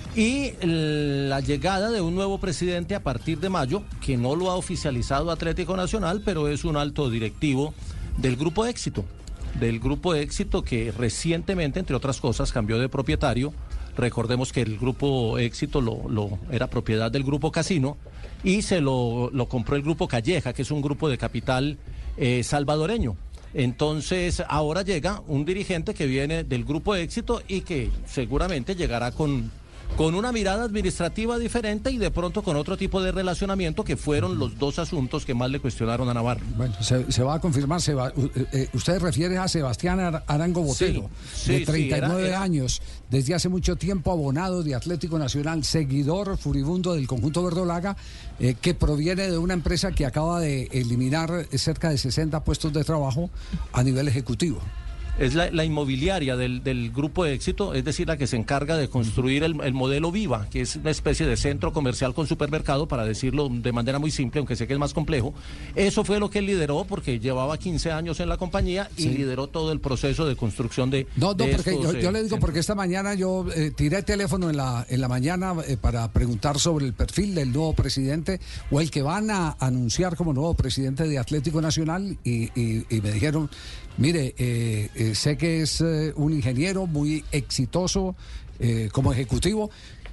y la llegada de un nuevo presidente a partir de mayo, que no lo ha oficializado Atlético Nacional, pero es un alto directivo del Grupo Éxito. Del Grupo Éxito, que recientemente, entre otras cosas, cambió de propietario. Recordemos que el Grupo Éxito lo, lo era propiedad del Grupo Casino y se lo, lo compró el Grupo Calleja, que es un grupo de capital eh, salvadoreño. Entonces, ahora llega un dirigente que viene del Grupo Éxito y que seguramente llegará con, con una mirada administrativa diferente y de pronto con otro tipo de relacionamiento, que fueron los dos asuntos que más le cuestionaron a Navarro. Bueno, se, se va a confirmar. Se va, eh, usted refiere a Sebastián Arango Botero, sí, sí, de treinta y nueve sí, era, era... años, desde hace mucho tiempo abonado de Atlético Nacional, seguidor furibundo del conjunto verdolaga, eh, que proviene de una empresa que acaba de eliminar cerca de sesenta puestos de trabajo a nivel ejecutivo. Es la, la inmobiliaria del, del Grupo Éxito, es decir, la que se encarga de construir el, el modelo Viva, que es una especie de centro comercial con supermercado, para decirlo de manera muy simple, aunque sé que es más complejo. Eso fue lo que él lideró, porque llevaba quince años en la compañía y sí. lideró todo el proceso de construcción de... No, no, de porque estos, yo, yo eh, le digo, porque esta mañana yo eh, tiré teléfono en la, en la mañana eh, para preguntar sobre el perfil del nuevo presidente, o el que van a anunciar como nuevo presidente de Atlético Nacional, y, y, y me dijeron... Mire, eh, eh, sé que es eh, un ingeniero muy exitoso eh, como ejecutivo.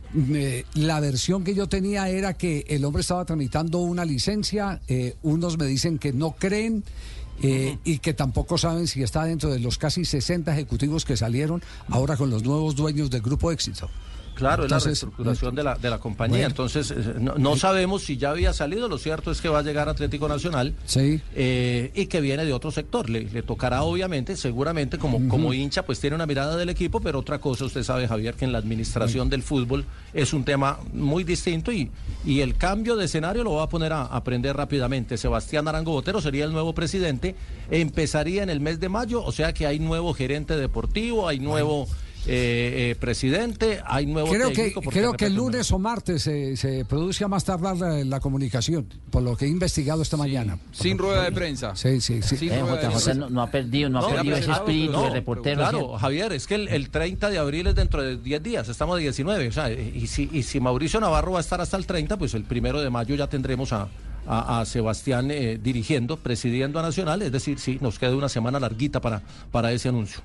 Eh, la versión que yo tenía era que el hombre estaba tramitando una licencia. Eh, unos me dicen que no creen eh, uh-huh. y que tampoco saben si está dentro de los casi sesenta ejecutivos que salieron ahora con los nuevos dueños del Grupo Éxito. Claro, entonces, es la reestructuración de la, de la compañía. Bueno. Entonces, no, no sabemos si ya había salido. Lo cierto es que va a llegar Atlético Nacional sí. eh, y que viene de otro sector. Le, le tocará, obviamente, seguramente, como, uh-huh. como hincha, pues tiene una mirada del equipo, pero otra cosa, usted sabe, Javier, que en la administración uh-huh. del fútbol es un tema muy distinto y, y el cambio de escenario lo va a poner a aprender rápidamente. Sebastián Arango Botero sería el nuevo presidente. Empezaría en el mes de mayo, o sea que hay nuevo gerente deportivo, hay nuevo... Uh-huh. Eh, eh, presidente, hay nuevo creo técnico. Que, creo que el lunes o martes se, se produce a más tardar la, la comunicación, por lo que he investigado esta sí, mañana. Sin por, rueda por, de prensa. Sí, sí, sí. Eh, J J no, no ha perdido, no, no ha perdido ese espíritu no, de reportero. Claro, ¿cierto? Javier, es que el, el treinta de abril es dentro de diez días, estamos a diecinueve, o sea, y si, y si Mauricio Navarro va a estar hasta el treinta, pues el primero de mayo ya tendremos a A, a Sebastián eh, dirigiendo, presidiendo a Nacional, es decir, sí, nos queda una semana larguita para, para ese anuncio.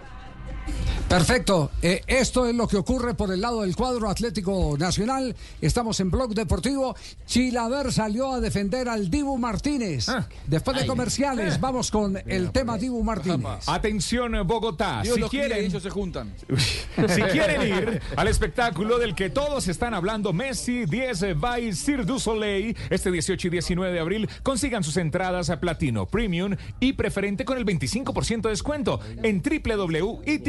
Perfecto, eh, esto es lo que ocurre por el lado del cuadro Atlético Nacional. Estamos en Blog Deportivo. Chilaver salió a defender al Dibu Martínez. Ah. Después de Ay. comerciales, eh. vamos con el Bien, tema pues. Dibu Martínez. Atención, Bogotá. Dios, si los quieren, ellos se juntan. Si quieren ir al espectáculo del que todos están hablando, Messi diez by Cirque du Soleil, este dieciocho y diecinueve de abril, consigan sus entradas a Platino, Premium y Preferente con el veinticinco por ciento de descuento en doble u doble u doble u punto i ticket punto com.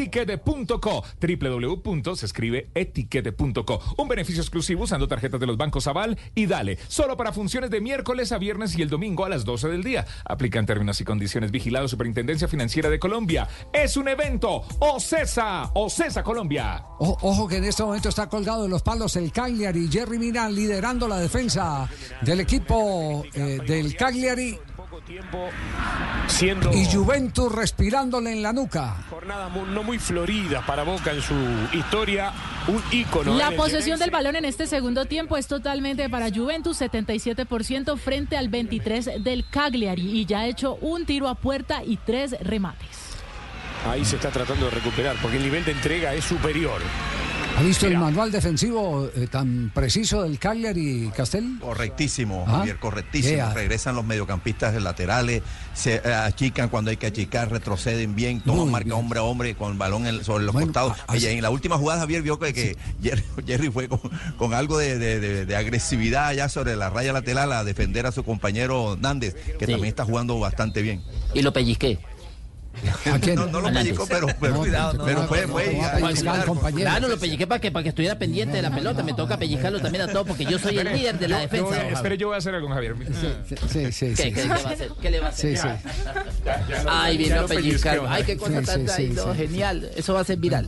punto co, doble u doble u doble u punto se escribe etiquete punto co. Un beneficio exclusivo usando tarjetas de los bancos Aval y Dale. Solo para funciones de miércoles a viernes y el domingo a las doce del día. Aplican términos y condiciones. Vigilado Superintendencia Financiera de Colombia. Es un evento. OCESA. OCESA Colombia. O, ojo que en este momento está colgado de los palos el Cagliari. Jerry Mina liderando la defensa del equipo eh, del Cagliari. Tiempo siendo y Juventus respirándole en la nuca. Jornada muy, no muy florida para Boca en su historia, un ícono. La posesión del balón en este segundo tiempo es totalmente para Juventus, setenta y siete por ciento frente al veintitrés por ciento del Cagliari, y ya ha hecho un tiro a puerta y tres remates. Ahí se está tratando de recuperar porque el nivel de entrega es superior. ¿Ha visto Mira. el manual defensivo eh, tan preciso del Cagliari, Castel? Correctísimo, ¿Ah? Javier, correctísimo. Yeah. Regresan los mediocampistas laterales, se eh, achican cuando hay que achicar, retroceden bien, toman Muy marca bien. hombre a hombre con el balón en, sobre los bueno, costados. Y en la última jugada, Javier vio que, que sí. Jerry, Jerry fue con, con algo de, de, de, de agresividad allá sobre la raya lateral a defender a su compañero Nández, que sí. también está jugando bastante bien. Y lo pellizqué. ¿A quién? No, no lo pellizcó, pero, pero, no, cuidado, no, pero no, fue, fue. No, no, no, claro, lo pellizqué para que, para que estuviera pendiente de la pelota. Me toca pellizcarlo también a todos porque yo soy el líder de la defensa. Yo, yo, espere, yo voy a hacer algo con Javier. Sí, sí, sí. ¿Qué, sí, ¿qué, sí. ¿Qué va a hacer? ¿Qué le va a hacer? Sí, sí. Ya, ya lo, Ay, vino a pellizcar. Ay, qué cosa sí, tan sí, sí, sí. genial. Eso va a ser viral.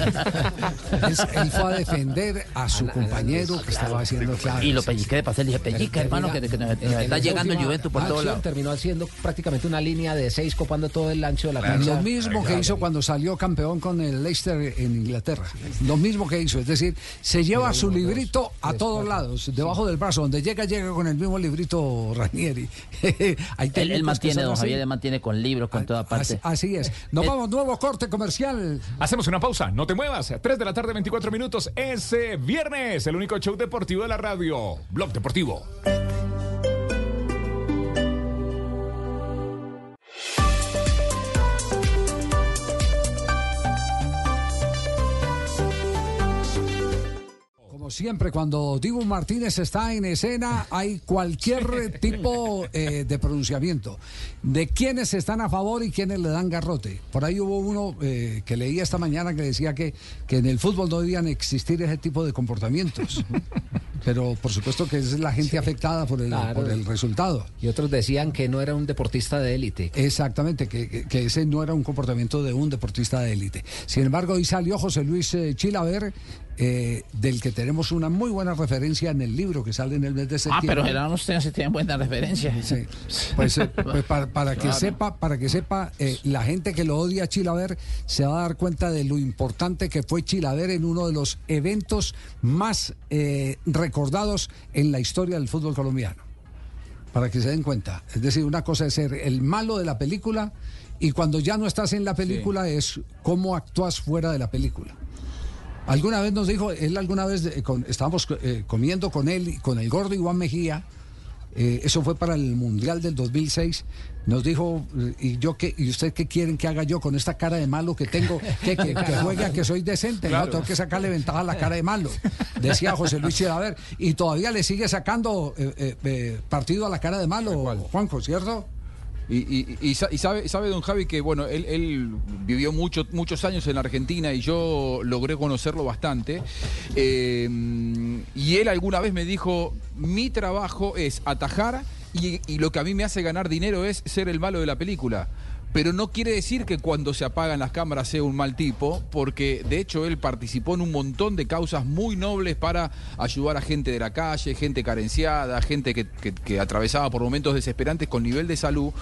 Es, él fue a defender a su compañero que estaba haciendo claro. Y lo pellizqué de pasar. Le dije, pellizca, hermano, que, que nos está llegando el Juventus por todos lados. Terminó haciendo prácticamente una línea de seis copando todo el ancho de la cancha. Lo mismo que hizo cuando salió campeón con el Leicester en Inglaterra. Lo mismo que hizo, es decir, se lleva su librito a todos lados, debajo del brazo, donde llega, llega con el mismo librito Ranieri. él, él mantiene, don Javier, él mantiene con libros, con toda parte. Así, así es. Nos vamos, nuevo corte comercial. Hacemos una pausa, no te muevas. tres de la tarde, veinticuatro minutos, ese viernes, el único show deportivo de la radio, Blog Deportivo. Siempre cuando Dibu Martínez está en escena hay cualquier tipo eh, de pronunciamiento de quiénes están a favor y quiénes le dan garrote. Por ahí hubo uno eh, que leía esta mañana que decía que, que en el fútbol no debían existir ese tipo de comportamientos. Pero por supuesto que es la gente sí, afectada por el, claro, por el resultado. Y otros decían que no era un deportista de élite. Exactamente, que, que, que ese no era un comportamiento de un deportista de élite. Sin embargo, hoy salió José Luis eh, Chilaver, eh, del que tenemos una muy buena referencia en el libro que sale en el mes de septiembre. Ah, pero Gerardo, ustedes sí tienen buena referencia. Sí. Pues, eh, pues para, para que claro. sepa, para que sepa, eh, la gente que lo odia a Chilaver se va a dar cuenta de lo importante que fue Chilaver en uno de los eventos más eh, recordados en la historia del fútbol colombiano. Para que se den cuenta. Es decir, una cosa es ser el malo de la película y cuando ya no estás en la película sí. es cómo actúas fuera de la película. Alguna vez nos dijo, él alguna vez, eh, con, estábamos eh, comiendo con él y con el gordo Iván Mejía, eh, eso fue para el Mundial del dos mil seis, nos dijo, ¿y yo qué, y usted qué quieren que haga yo con esta cara de malo que tengo? ¿Qué, que, que juegue a que soy decente? Claro. No, tengo que sacarle ventaja a la cara de malo, decía José Luis Chilaver, y todavía le sigue sacando eh, eh, eh, partido a la cara de malo, Juanjo, ¿cierto? Y, y, y, y sabe, sabe don Javi que bueno, él, él vivió mucho, muchos años en la Argentina y yo logré conocerlo bastante. Eh, y él alguna vez me dijo, mi trabajo es atajar y, y lo que a mí me hace ganar dinero es ser el malo de la película. Pero no quiere decir que cuando se apagan las cámaras sea un mal tipo, porque de hecho él participó en un montón de causas muy nobles para ayudar a gente de la calle, gente carenciada, gente que, que, que atravesaba por momentos desesperantes con nivel de salud,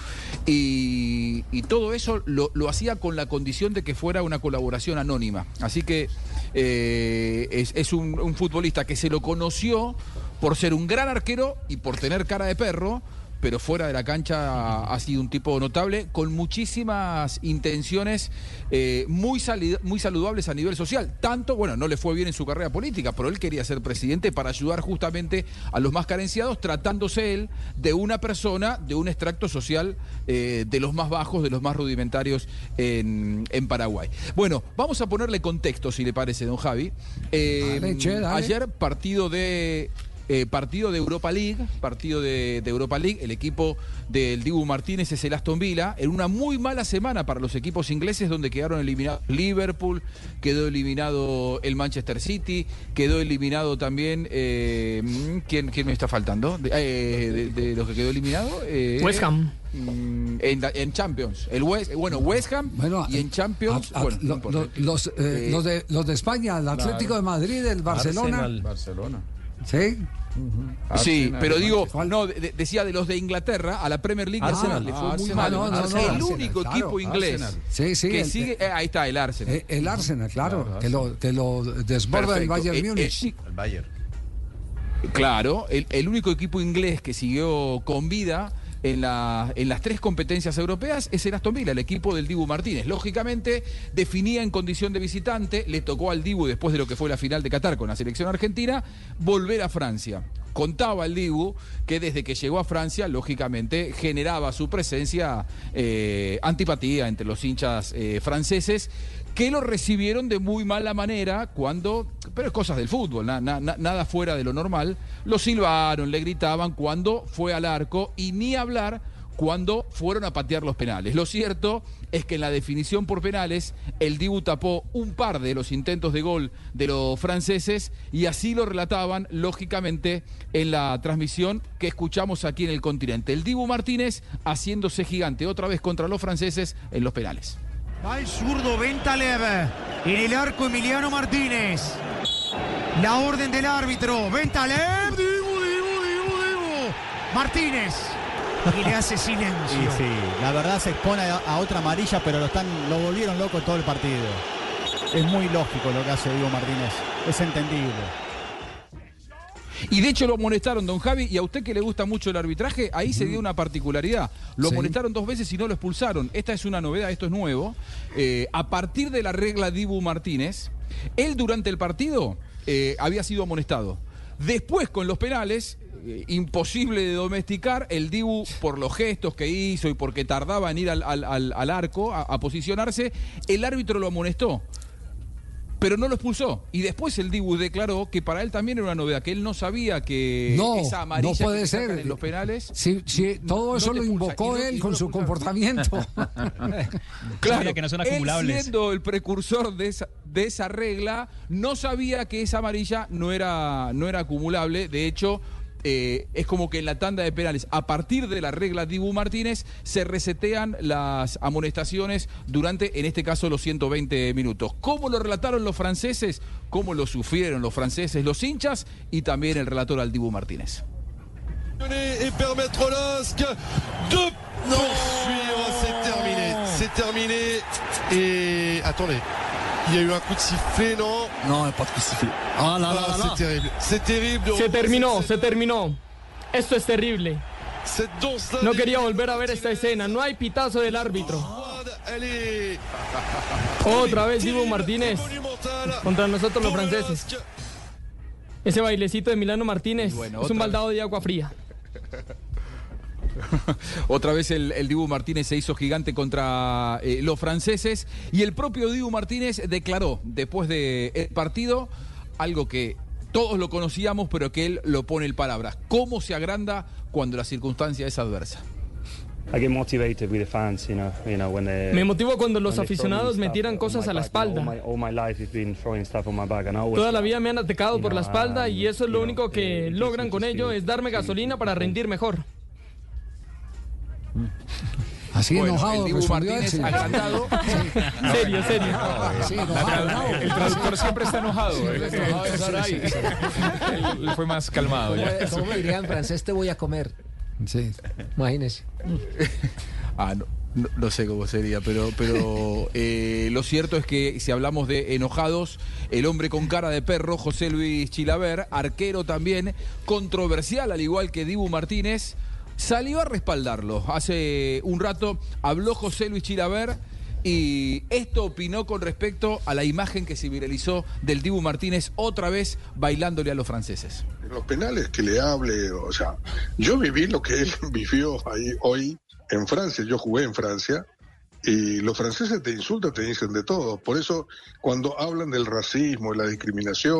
y, y todo eso lo, lo hacía con la condición de que fuera una colaboración anónima. Así que eh, es, es un, un futbolista que se lo conoció por ser un gran arquero y por tener cara de perro, pero fuera de la cancha ha sido un tipo notable, con muchísimas intenciones eh, muy, muy saludables a nivel social. Tanto, bueno, no le fue bien en su carrera política, pero él quería ser presidente para ayudar justamente a los más carenciados, tratándose él de una persona de un extracto social eh, de los más bajos, de los más rudimentarios en, en Paraguay. Bueno, vamos a ponerle contexto, si le parece, don Javi. Eh, dale, che, dale. Ayer, partido de... Eh, partido de Europa League, partido de, de Europa League, el equipo del Dibu Martínez es el Aston Villa, en una muy mala semana para los equipos ingleses donde quedaron eliminados Liverpool, quedó eliminado el Manchester City, quedó eliminado también, eh, ¿quién, ¿quién me está faltando? De, eh, de, de los que quedó eliminado. Eh, West Ham. En, en Champions, el West, bueno, West Ham bueno, y en Champions, a, a, bueno, lo, no lo, los, eh, eh, los, de, los de España, el Atlético claro. de Madrid, el Barcelona. Arsenal. Barcelona. Sí. Uh-huh. Sí, Arsenal, pero digo, no, de, decía de los de Inglaterra, a la Premier League Arsenal, le fue ah, muy mal. No, no, no, el Arsenal, único claro, equipo inglés sí, sí, que el, sigue, eh, ahí está, el Arsenal. El, el Arsenal, claro, claro, que lo, que lo desborda el Bayern eh, Múnich. Eh, el Bayern. Claro, el, el único equipo inglés que siguió con vida en, la, en las tres competencias europeas es el Aston Villa, el equipo del Dibu Martínez. Lógicamente, definía en condición de visitante, le tocó al Dibu, después de lo que fue la final de Qatar con la selección argentina, volver a Francia. Contaba el Dibu que desde que llegó a Francia, lógicamente, generaba su presencia eh, antipatía entre los hinchas eh, franceses, que lo recibieron de muy mala manera cuando, pero es cosas del fútbol, na, na, nada fuera de lo normal, lo silbaron, le gritaban cuando fue al arco y ni hablar cuando fueron a patear los penales. Lo cierto es que en la definición por penales, el Dibu tapó un par de los intentos de gol de los franceses y así lo relataban, lógicamente, en la transmisión que escuchamos aquí en el continente. El Dibu Martínez haciéndose gigante otra vez contra los franceses en los penales. Va el zurdo Bentaleb, en el arco Emiliano Martínez. La orden del árbitro, Bentaleb, Dibu, Dibu, Dibu, Dibu. Martínez. Y le hace silencio. Sí, sí, la verdad se expone a, a otra amarilla, pero lo están, lo volvieron loco todo el partido. Es muy lógico lo que hace Dibu Martínez, es entendible. Y de hecho lo amonestaron, don Javi, y a usted que le gusta mucho el arbitraje, ahí uh-huh. se dio una particularidad. Lo sí. amonestaron dos veces y no lo expulsaron. Esta es una novedad, esto es nuevo. Eh, a partir de la regla Dibu Martínez, él durante el partido eh, había sido amonestado. Después con los penales, eh, imposible de domesticar, el Dibu por los gestos que hizo y porque tardaba en ir al, al, al, al arco a, a posicionarse, el árbitro lo amonestó. Pero no lo expulsó. Y después el Dibu declaró que para él también era una novedad, que él no sabía que no, esa amarilla no puede que ser. en los penales. Sí, sí, todo no, eso no lo invocó él no, con su comportamiento. Claro, que no son acumulables. Él siendo el precursor de esa, de esa regla, no sabía que esa amarilla no era, no era acumulable. De hecho, Eh, es como que en la tanda de penales, a partir de la regla Dibu Martínez, se resetean las amonestaciones durante, en este caso, los ciento veinte minutos. ¿Cómo lo relataron los franceses? ¿Cómo lo sufrieron los franceses, los hinchas? Y también el relator al Dibu Martínez. Et permettre Losc de poursuivre, c'est terminé, c'est terminé. Et attendez. Il y a eu un coup de sifflet, ¿no? No, no, pas de sifflet. Ah, la, la, la, la. C'est terrible, c'est terrible. Se terminó, se terminó. Esto es terrible. No quería volver a ver esta escena. No hay pitazo del árbitro. Otra vez Dibu Martínez contra nosotros los franceses. Ese bailecito de Emiliano Martínez bueno, es un baldado de agua fría. Otra vez el, el Dibu Martínez se hizo gigante contra eh, los franceses y el propio Dibu Martínez declaró después del partido algo que todos lo conocíamos pero que él lo pone en palabras. ¿Cómo se agranda cuando la circunstancia es adversa? Me motivo cuando los aficionados me tiran cosas a la espalda. Toda la vida me han atacado por la espalda y eso es lo único que logran con ello, es darme gasolina para rendir mejor. Así bueno, enojado, el Dibu Martínez sí. agrandado. Sí. Serio, serio. No, sí, enojado, no, el, el traductor siempre está enojado. Sí, eh. enojado sí, sí, sí. Él fue más calmado. ¿Cómo, ya. ¿Cómo diría en francés? Te voy a comer. Sí. Imagínese. Ah, no. No, no sé cómo sería, pero, pero eh, lo cierto es que si hablamos de enojados, el hombre con cara de perro, José Luis Chilaver, arquero también, controversial al igual que Dibu Martínez, salió a respaldarlo. Hace un rato habló José Luis Chilaver y esto opinó con respecto a la imagen que se viralizó del Dibu Martínez otra vez bailándole a los franceses. Los penales que le hable, o sea, yo viví lo que él vivió ahí hoy en Francia, yo jugué en Francia y los franceses te insultan, te dicen de todo. Por eso cuando hablan del racismo y la discriminación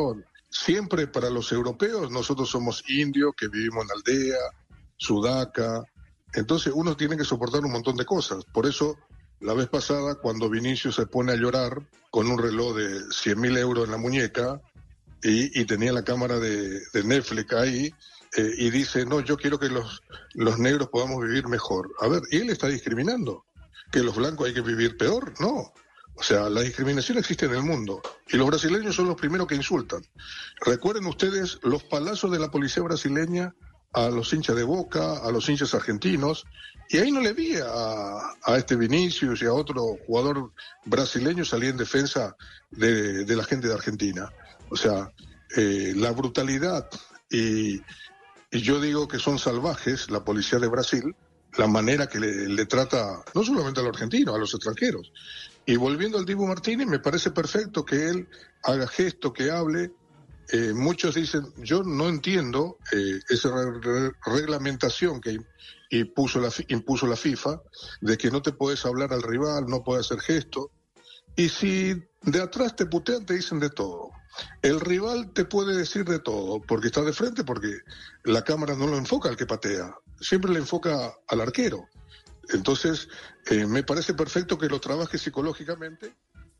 siempre para los europeos, nosotros somos indios que vivimos en aldea, sudaca, entonces uno tiene que soportar un montón de cosas. Por eso, la vez pasada, cuando Vinicius se pone a llorar con un reloj de cien mil euros en la muñeca y, y tenía la cámara de, de Netflix ahí, eh, y dice, no, yo quiero que los, los negros podamos vivir mejor. A ver, ¿y él está discriminando? ¿Que los blancos hay que vivir peor? No. O sea, la discriminación existe en el mundo y los brasileños son los primeros que insultan. Recuerden ustedes los palazos de la policía brasileña a los hinchas de Boca, a los hinchas argentinos, y ahí no le vi a, a este Vinicius y a otro jugador brasileño salir en defensa de, de la gente de Argentina. O sea, eh, la brutalidad y, y yo digo que son salvajes la policía de Brasil, la manera que le, le trata no solamente a los argentinos, a los extranjeros. Y volviendo al Dibu Martínez, me parece perfecto que él haga gesto, que hable. Eh, muchos dicen, yo no entiendo eh, esa re re reglamentación que impuso la, impuso la FIFA, de que no te puedes hablar al rival, no puedes hacer gesto. Y si de atrás te putean, te dicen de todo. El rival te puede decir de todo, porque está de frente, porque la cámara no lo enfoca al que patea, siempre le enfoca al arquero. Entonces, eh, me parece perfecto que lo trabaje psicológicamente.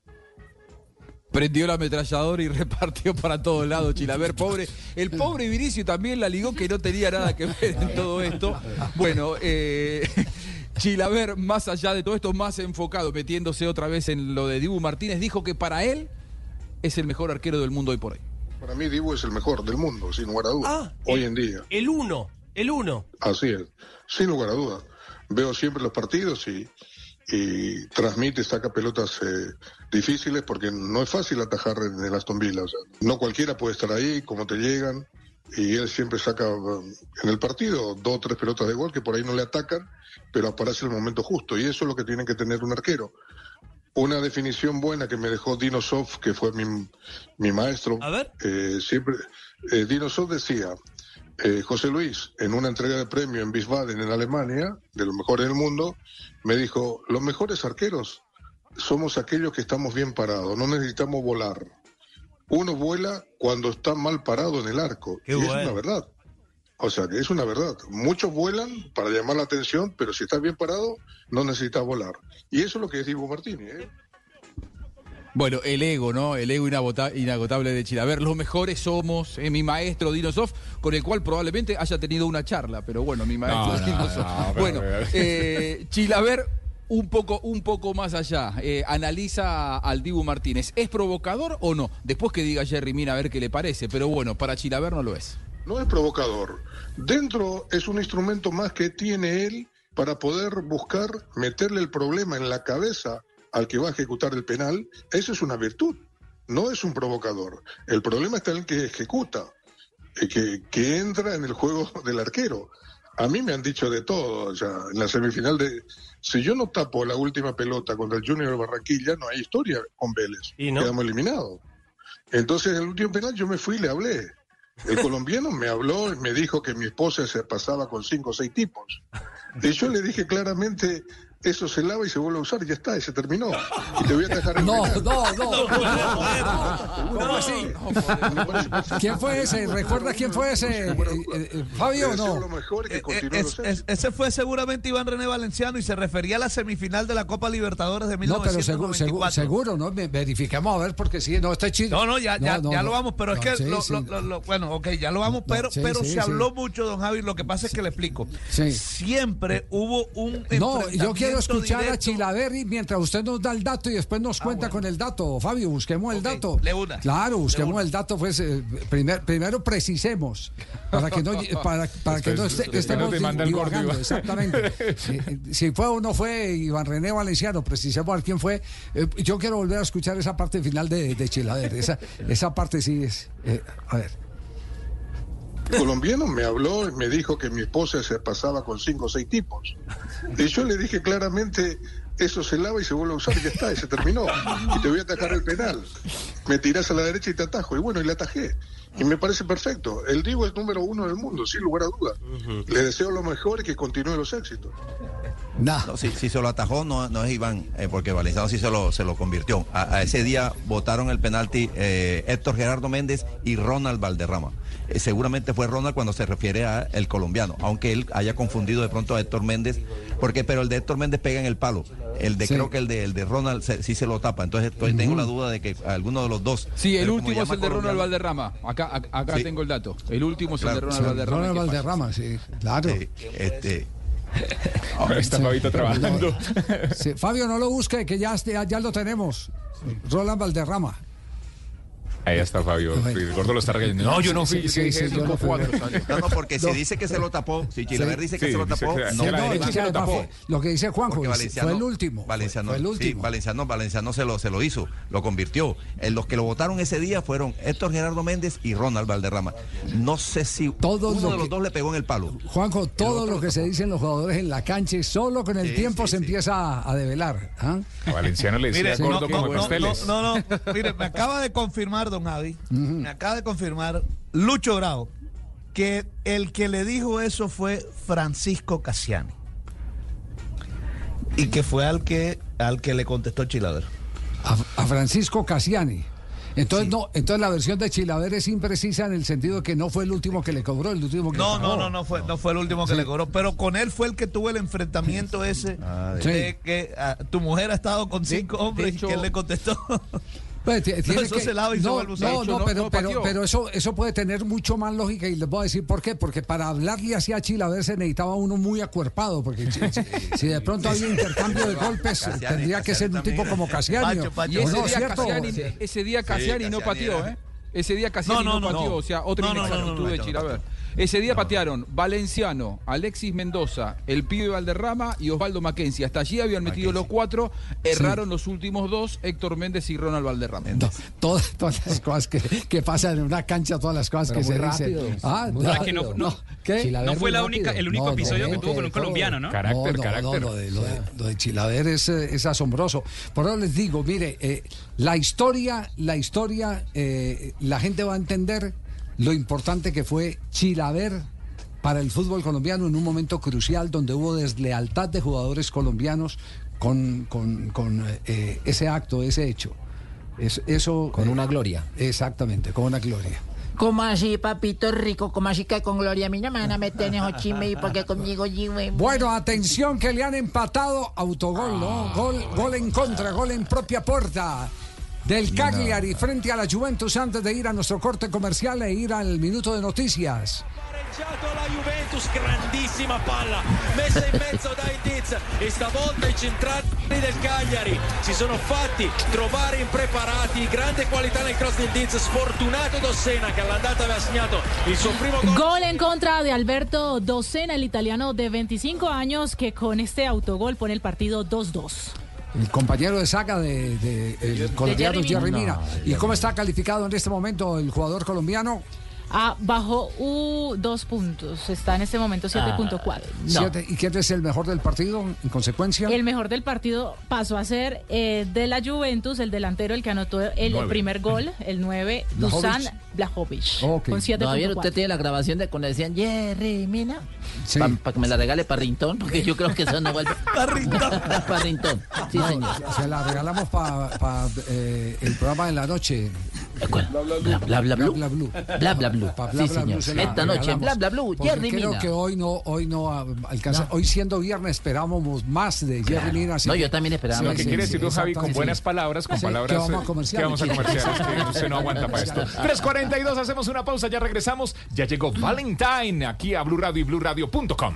Prendió la ametralladora y repartió para todos lados, Chilaver, pobre. El pobre Vinicius también la ligó, que no tenía nada que ver en todo esto. Bueno, eh, Chilaver, más allá de todo esto, más enfocado, metiéndose otra vez en lo de Dibu Martínez, dijo que para él es el mejor arquero del mundo hoy por hoy. Para mí Dibu es el mejor del mundo, sin lugar a dudas, ah, hoy el, en día. El uno, el uno. Así es, sin lugar a dudas. Veo siempre los partidos y, y transmite, saca pelotas eh, difíciles, porque no es fácil atajar en el Aston Villa. O sea, no cualquiera puede estar ahí, como te llegan, y él siempre saca en el partido dos o tres pelotas de gol que por ahí no le atacan, pero aparece el momento justo, y eso es lo que tiene que tener un arquero. Una definición buena que me dejó Dino Zoff, que fue mi, mi maestro. A ver. Eh, siempre, eh, Dino Zoff decía... Eh, José Luis, en una entrega de premio en Wiesbaden, en Alemania, de los mejores del mundo, me dijo, los mejores arqueros somos aquellos que estamos bien parados, no necesitamos volar. Uno vuela cuando está mal parado en el arco. Qué y bueno. Es una verdad. O sea, que es una verdad. Muchos vuelan para llamar la atención, pero si estás bien parado, no necesitas volar. Y eso es lo que es Dibu Martínez, ¿eh? Bueno, el ego, ¿no? El ego inagotable de Chilaver. Los mejores somos, eh, mi maestro Dino Zoff, con el cual probablemente haya tenido una charla, pero bueno, mi maestro no, Dino no, Zoff. no, bueno, pero... eh, Chilaver, un poco, un poco más allá, eh, analiza al Dibu Martínez. ¿Es provocador o no? Después que diga Jerry Mina a ver qué le parece, pero bueno, para Chilaver no lo es. No es provocador. Dentro es un instrumento más que tiene él para poder buscar meterle el problema en la cabeza al que va a ejecutar el penal. Eso es una virtud, no es un provocador. El problema está en el que ejecuta, que, que entra en el juego del arquero. A mí me han dicho de todo, o sea, en la semifinal de... Si yo no tapo la última pelota contra el Junior de Barranquilla, no hay historia con Vélez. ¿Y no? Quedamos eliminados. Entonces, en el último penal yo me fui y le hablé. El colombiano me habló y me dijo que mi esposa se pasaba con cinco o seis tipos. Y yo le dije claramente... Eso se lava y se vuelve a usar y ya está, y se terminó. Y te voy a dejar el No, penal. no, no. ¿Cómo así? ¿Quién fue ese? ¿Recuerda quién fue ese? Eh, eh, ¿Fabio o no? Eh, eh, es- es- ese fue seguramente Iván René Valenciano y se refería a la semifinal de la Copa Libertadores de No, pero mil novecientos noventa y seguro, cuatro. seguro, ¿no? Ve- Verifiquemos a ver, porque sí, no, está chido. No, no, ya, ya, No, no, ya no. lo vamos, pero es No, que, sí, lo, sí. lo- lo- lo- bueno, ok, ya lo vamos, No, pero, sí, pero sí, se habló sí. mucho, don Javi, lo que pasa es que le explico. Sí. Siempre hubo un No, yo quiero enfrentamiento escuchar a directo. Chilaverri mientras usted nos da el dato y después nos cuenta con el dato. Fabio, busquemos el dato. le una. Claro, busquemos Le una. el dato. Pues, eh, primer- primero precisemos para que no, para, para que no esté- Después estemos no te manda el gordo, divagando. Iván. Exactamente. Si, si fue o no fue Iván René Valenciano, precisemos a ver quién fue. Eh, yo quiero volver a escuchar esa parte final de, de Chilaverri. Esa, esa parte sí es. eh, a ver. El colombiano me habló y me dijo que mi esposa se pasaba con cinco o seis tipos. Y yo le dije claramente, eso se lava y se vuelve a usar y ya está, y se terminó. Y te voy a atajar el penal. Me tirás a la derecha y te atajo. Y bueno, y le atajé. Y me parece perfecto. El Divo es número uno del mundo, sin lugar a dudas. Uh-huh. Le deseo lo mejor y que continúe los éxitos. No. No, si, si se lo atajó no, no es Iván, eh, porque Valenciano sí se lo, se lo convirtió. A, a ese día votaron el penalti eh, Héctor Gerardo Méndez y Ronald Valderrama. Eh, seguramente fue Ronald cuando se refiere a el colombiano, aunque él haya confundido de pronto a Héctor Méndez, porque pero el de Héctor Méndez pega en el palo. El de sí. Creo que el de el de Ronald se, sí se lo tapa. Entonces, entonces uh-huh. tengo la duda de que alguno de los dos. Sí, el último es el de Ronald Valderrama. Acá, acá, acá sí. tengo el dato. El último es claro. el de Ronald Valderrama. Ronald Valderrama, sí, claro. Sí, este. Ahora está sí. Fabito trabajando. Sí. Fabio, no lo busque, que ya, ya, ya lo tenemos. Ronald Valderrama. Ahí está Fabio, el gordo lo está regañando. No, yo no fui, sí, sí, sí, yo no, fui. no, no, porque si no. dice que se lo tapó, si Chilaver sí, dice que sí, se lo tapó, que, no, no, no, no se lo tapó. Lo que dice Juanjo, fue el último. Valenciano, fue el último. Sí, Valenciano, Valenciano se lo, se lo hizo, lo convirtió. En los que lo votaron ese día fueron Héctor Gerardo Méndez y Ronald Valderrama. No sé si todo uno de los que, dos le pegó en el palo. Juanjo, todo lo que se dicen los jugadores en la cancha, solo con el sí, tiempo sí, se sí. empieza a develar. ¿Ah? A Valenciano le decía mire, gordo no, como no, pasteles. No, no, no, mire, me acaba de confirmar, don Javi. Uh-huh. Me acaba de confirmar Lucho Grau que el que le dijo eso fue Francisco Cassiani y que fue al que al que le contestó Chilaver. A, a Francisco Cassiani. Entonces sí. no, entonces la versión de Chilaver es imprecisa en el sentido de que no fue el último que le cobró, el último que No, le no, no, no fue no fue el último que sí. le cobró, pero con él fue el que tuvo el enfrentamiento ese ah, de, de que a, tu mujer ha estado con cinco sí, hombres hecho, y que él le contestó. Pues, tiene no, eso que, se lava y no, se vuelve a usar. No, no, pero, no, pero, pero eso, eso puede tener mucho más lógica y les voy a decir por qué. Porque para hablarle así a Chilaver se necesitaba uno muy acuerpado. Porque si, si de pronto había intercambio de golpes, Cassiani, tendría Cassiani que ser un tipo como Cassiani. Pacho, Pacho. Y ese, no, día Cassiani, ese día Cassiani sí, no pateó, ¿eh? Ese día Cassiani no, no, no, no pateó, o sea, otra no, inexactitud no, no, no, de Chilaver. Ese día no. patearon Valenciano, Alexis Mendoza, el pibe Valderrama y Osvaldo Mackenzie. Hasta allí habían metido Mackenzie. Los cuatro, erraron sí. los últimos dos, Héctor Méndez y Ronald Valderrama. No, todas, todas las cosas que, que pasan en una cancha, todas las cosas Pero que se rápido, dicen. Ah, no, que no, no, ¿qué? no fue la única, el único no, episodio no, que tuvo con un colombiano, ¿no? Carácter, no, carácter. No, lo, de, lo, de, lo de Chilaver es, es asombroso. Por eso les digo, mire, eh, la historia, la historia, eh, la gente va a entender lo importante que fue Chilaver para el fútbol colombiano en un momento crucial donde hubo deslealtad de jugadores colombianos con, con, con eh, ese acto, ese hecho. Es, eso Con eh, una gloria. Exactamente, con una gloria. ¿Cómo así, papito rico? ¿Cómo así que con gloria? A mí no me van a meter en Hochime y porque conmigo... Bueno, atención que le han empatado autogol, ¿no? Gol, gol en contra, gol en propia puerta del Cagliari no. frente a la Juventus antes de ir a nuestro corte comercial e ir al minuto de noticias. La Juventus, grandissima palla messa in mezzo da Indiz e stavolta i centrali del Cagliari si sono fatti trovare impreparati, grande qualità nel cross di Indiz, sfortunato Dossena che all'andata aveva segnato il suo primo gol. Gol en contra de Alberto Dossena, el italiano de veinticinco años que con este autogol pone el partido dos dos. El compañero de saga de, de, de el colombiano Jerry Mina. No, ¿Y cómo está calificado en este momento el jugador colombiano? Ah, bajó uh, dos puntos. Está en este momento siete punto cuatro. Ah, no. ¿Y quién es el mejor del partido en consecuencia? El mejor del partido pasó a ser eh, de la Juventus, el delantero, el que anotó el nueve. primer gol, el nueve, Dusan Blajovic. Okay. Con siete punto cuatro. ¿No, usted tiene la grabación de cuando decían Jerry Mina? Sí. Para pa que me la regale Parrintón, porque yo creo que eso no vuelve. Parrintón. Parrintón. Sí, no, señor. Se la regalamos para pa, eh, el programa de la noche. Bla bla bla bla bla bla bla bla bla. Sí, señor. Esta noche bla bla bla Jerry creo Mina. que hoy no hoy no alcanza. No. Hoy siendo viernes esperábamos más de Jerry claro. Mina. No, yo también esperaba. Lo que quiere decir, Javi, con buenas palabras, con sí, palabras. Que vamos a comerciales. Que vamos a comerciales. Que usted no aguanta para esto. tres cuarenta y dos, hacemos una pausa, ya regresamos. Ya llegó Valentine aquí a Blue Radio y blue radio punto com.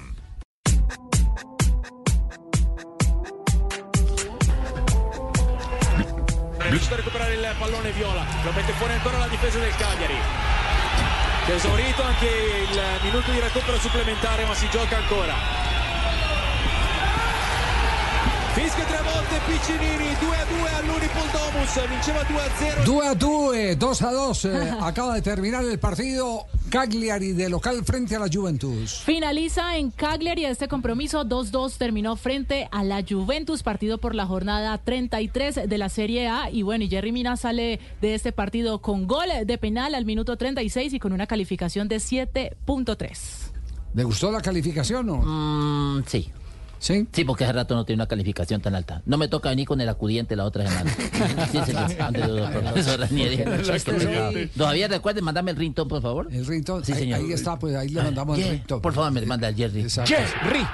Riesce a recuperare il pallone Viola, lo mette fuori ancora la difesa del Cagliari. Si è esaurito anche il minuto di recupero supplementare, ma si gioca ancora. Fischia tre volte Piccinini, due a due all'Unipol Domus, vinceva due a zero. dos a dos, dos a dos. Eh, acaba de terminar el partido. Cagliari de local frente a la Juventus. Finaliza en Cagliari este compromiso. dos dos terminó frente a la Juventus, partido por la jornada treinta y tres de la Serie A. Y bueno, y Yerry Mina sale de este partido con gol de penal al minuto treinta y seis y con una calificación de siete punto tres. ¿Le gustó la calificación o no? Mm, sí. ¿Sí? Sí, porque hace rato no tiene una calificación tan alta. No me toca venir con el acudiente la otra semana. Sí, señor. Profesor Ranieri. Todavía recuerden, mandame el ringtone, por favor. El ringtone, sí, ahí, señor. ahí está, pues ahí le mandamos yeah. el ringtone. Por favor, me manda el Jerry. Exacto. Jerry.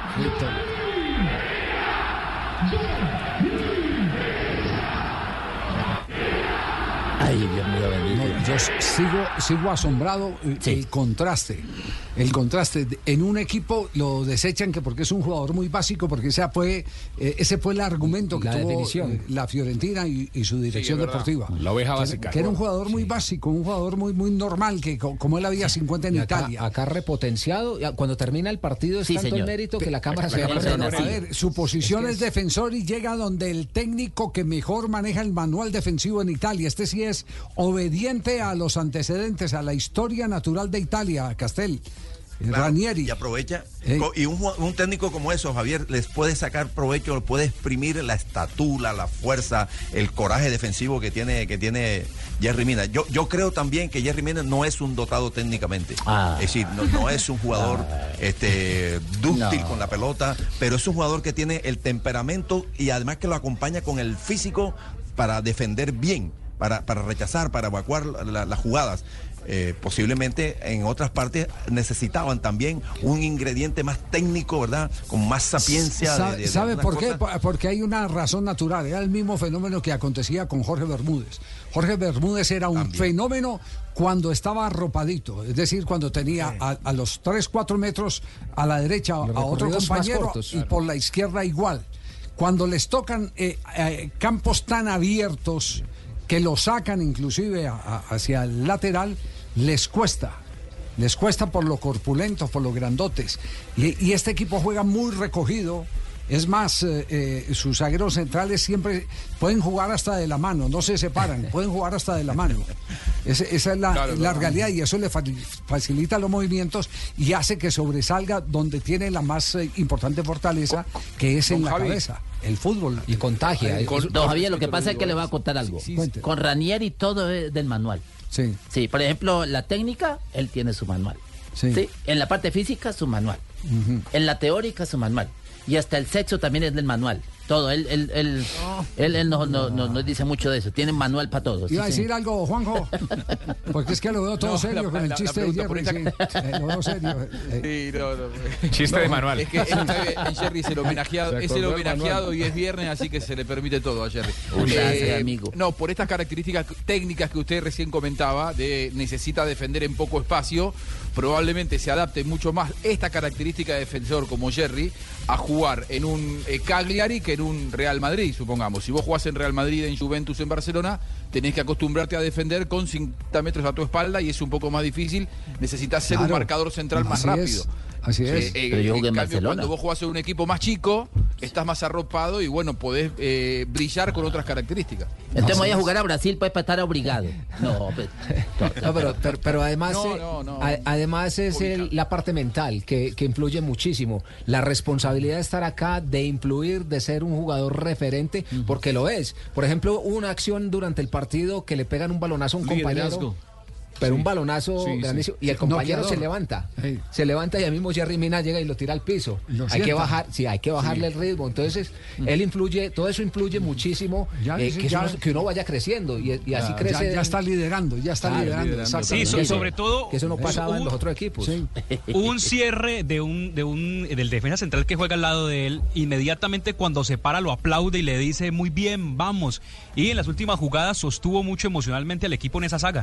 Ay, Dios mío, bendito. No, yo sigo, sigo asombrado sí. el contraste. El contraste. En un equipo lo desechan que porque es un jugador muy básico, porque ese fue, eh, ese fue el argumento que la tuvo definición. la Fiorentina y, y su dirección sí, deportiva. La oveja básica. Que, que era un jugador muy básico, un jugador muy, muy normal, que como él había cincuenta en acá, Italia. Acá repotenciado, cuando termina el partido es sí, tanto señor. el mérito que la cámara se llama. llama. A ver, su posición es, que es, es defensor y llega donde el técnico que mejor maneja el manual defensivo en Italia. Este sí es obediente a los antecedentes, a la historia natural de Italia, Castel. Claro, Ranieri. Y aprovecha. Hey. Y un, un técnico como eso, Javier, les puede sacar provecho, puede exprimir la estatura, la fuerza, el coraje defensivo que tiene, que tiene Yerry Mina. Yo, yo creo también que Yerry Mina no es un dotado técnicamente. Ah. Es decir, no, no es un jugador ah. este, dúctil no. con la pelota, pero es un jugador que tiene el temperamento y además que lo acompaña con el físico para defender bien, para, para rechazar, para evacuar las la, la jugadas. Eh, posiblemente en otras partes necesitaban también un ingrediente más técnico, ¿verdad? Con más sapiencia. ¿Sabe, de, de, ¿sabe de por cosas? qué? Porque hay una razón natural. Era el mismo fenómeno que acontecía con Jorge Bermúdez. Jorge Bermúdez era un también. fenómeno cuando estaba arropadito, es decir, cuando tenía sí. a, a los tres, cuatro metros a la derecha a otro compañero cortos, y claro. por la izquierda igual. Cuando les tocan eh, eh, campos tan abiertos que lo sacan inclusive a, a, hacia el lateral, les cuesta, les cuesta por lo corpulento, por lo grandotes. Y, y este equipo juega muy recogido. Es más, eh, eh, sus zagueros centrales siempre pueden jugar hasta de la mano, no se separan, pueden jugar hasta de la mano. Es, esa es la, claro, la claro. realidad y eso le fa facilita los movimientos y hace que sobresalga donde tiene la más eh, importante fortaleza, que es en la Javi. cabeza. El fútbol. Y contagia. Eh, con, don Javier, lo que pasa es que le voy a contar algo. Sí, sí, con Ranieri todo es del manual. Sí. Sí, por ejemplo, la técnica, él tiene su manual. Sí. ¿Sí? En la parte física, su manual. Uh-huh. En la teórica, su manual. Y hasta el sexo también es del manual. Todo, él, él, él, oh. él, él no, no, no, no dice mucho de eso. Tiene manual para todos. Iba sí, a decir sí. algo, Juanjo, porque es que lo veo todo no, serio la, con el la, chiste la de Jerry. Esta... Sí, eh, lo veo serio. Eh. Sí, no, no. Chiste no, de manual. Es que en Jerry es el homenajeado, es el homenajeado y es viernes, así que se le permite todo a Jerry. Uy, eh, gracias, amigo. No, por estas características técnicas que usted recién comentaba, de necesita defender en poco espacio, probablemente se adapte mucho más esta característica de defensor como Jerry a jugar en un eh, Cagliari que en un Real Madrid, supongamos. Si vos jugás en Real Madrid, en Juventus, en Barcelona, tenés que acostumbrarte a defender con cincuenta metros a tu espalda y es un poco más difícil. Necesitas ser claro. un marcador central más Así rápido. Es. Así es. Eh, Pero yo en en cambio, Barcelona. Cuando vos jugás en un equipo más chico, estás más arropado y bueno, podés eh, brillar con otras características. Entonces voy a jugar a Brasil pues para estar obligado. No, pero, no, pero, pero, pero además, no, no, no, a, además es el, la parte mental que, que influye muchísimo. La responsabilidad de estar acá, de influir, de ser un jugador referente, uh-huh. porque lo es. Por ejemplo, una acción durante el partido que le pegan un balonazo a un Liderazgo. compañero. Pero sí. un balonazo sí, grandísimo. Sí. Y el compañero no, se levanta. Sí. Se levanta y al mismo Yerry Mina llega y lo tira al piso. Lo hay sienta. que bajar, sí, hay que bajarle sí. el ritmo. Entonces, mm. él influye, todo eso influye muchísimo ya, eh, sí, que, ya, uno, que uno vaya creciendo y, y así ya, crece. Ya, ya está liderando, ya está claro, liderando. liderando. Sí, so, sobre todo. Que eso no pasaba un, en los otros equipos. Sí. Un cierre de un, de un del defensa central que juega al lado de él, inmediatamente cuando se para lo aplaude y le dice muy bien, vamos. Y en las últimas jugadas sostuvo mucho emocionalmente al equipo en esa saga.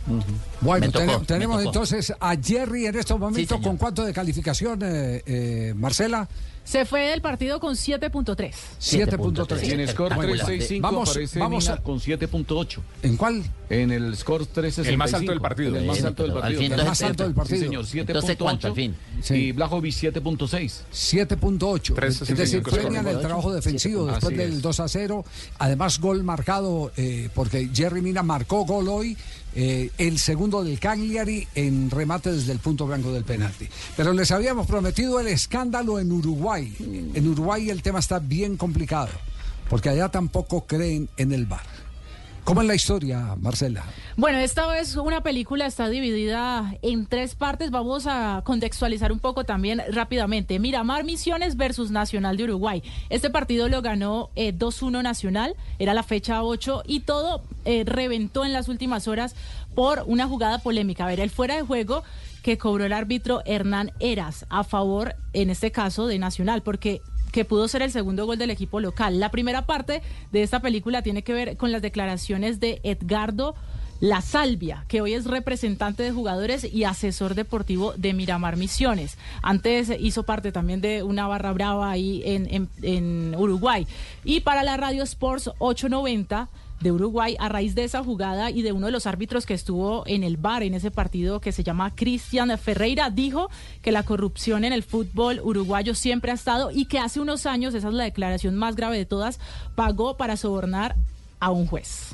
Uh-huh. Bueno, tocó, ten, tenemos entonces a Jerry en estos momentos. Sí, ¿con cuánto de calificación, eh, eh, Marcela? Se fue del partido con siete punto tres. siete punto tres. En el score trescientos sesenta y cinco vamos, aparece vamos a... con siete punto ocho. ¿En cuál? En el score trescientos sesenta y cinco. El más alto del partido. El más alto del partido. El más alto del partido. Sí, señor, siete punto ocho. Sí. Y Blajovic siete punto seis. siete punto ocho. Es decir, premian el trabajo defensivo después Así del es. dos a cero. Además, gol marcado eh, porque Jerry Mina marcó gol hoy. Eh, el segundo del Cagliari en remate desde el punto blanco del penalti. Pero les habíamos prometido el escándalo en Uruguay. En Uruguay el tema está bien complicado, porque allá tampoco creen en el V A R. ¿Cómo es la historia, Marcela? Bueno, esta vez una película está dividida en tres partes. Vamos a contextualizar un poco también rápidamente. Miramar Misiones versus Nacional de Uruguay. Este partido lo ganó eh, dos uno Nacional, era la fecha ocho, y todo eh, reventó en las últimas horas por una jugada polémica. A ver, el fuera de juego que cobró el árbitro Hernán Eras a favor, en este caso, de Nacional, porque... que pudo ser el segundo gol del equipo local. La primera parte de esta película tiene que ver con las declaraciones de Edgardo La Salvia, que hoy es representante de jugadores y asesor deportivo de Miramar Misiones. Antes hizo parte también de una barra brava ahí en, en, en Uruguay. Y para la Radio Sports ochocientos noventa de Uruguay, a raíz de esa jugada y de uno de los árbitros que estuvo en el V A R en ese partido, que se llama Cristian Ferreira, dijo que la corrupción en el fútbol uruguayo siempre ha estado y que hace unos años, esa es la declaración más grave de todas, pagó para sobornar a un juez.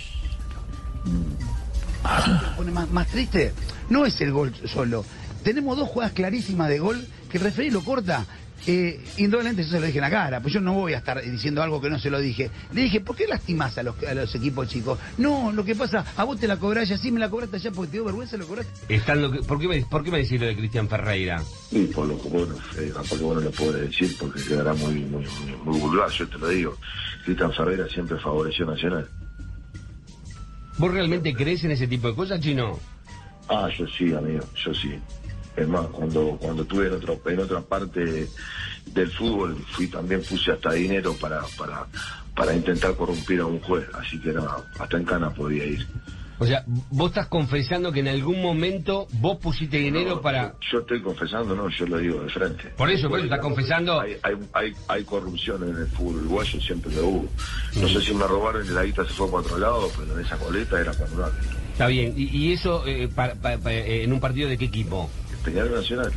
Pone más, más triste, no es el gol solo. Tenemos dos jugadas clarísimas de gol que el referee lo corta. Eh, indudablemente eso se lo dije en la cara, pues yo no voy a estar diciendo algo que no se lo dije. Le dije, ¿por qué lastimás a los, a los equipos chicos? No, lo que pasa, a vos te la cobrás ya, sí me la cobraste allá porque te dio vergüenza, lo cobraste. Están lo que, ¿por, qué me, ¿Por qué me decís lo de Cristian Ferreira? Y por lo que bueno, eh, porque bueno lo puedo decir porque quedará muy, muy, muy, muy vulgar, yo te lo digo. Cristian Ferreira siempre favoreció a Nacional. ¿Vos realmente crees en ese tipo de cosas, Chino? Ah, yo sí, amigo, yo sí. Es más, cuando cuando estuve en otro en otra parte del fútbol, fui también puse hasta dinero para para para intentar corrompir a un juez, así que no, hasta en cana podía ir. O sea, vos estás confesando que en algún momento vos pusiste dinero no, para... Yo estoy confesando, no, yo lo digo de frente. Por eso, por eso estás confesando... Hay, hay, hay, hay corrupción en el fútbol uruguayo, siempre lo hubo. No mm. sé si me robaron y la guita se fue para otro lado, pero en esa coleta era para un lado. Está bien, y, y eso eh, pa, pa, pa, eh, en un partido de qué equipo? Peñarol Nacional.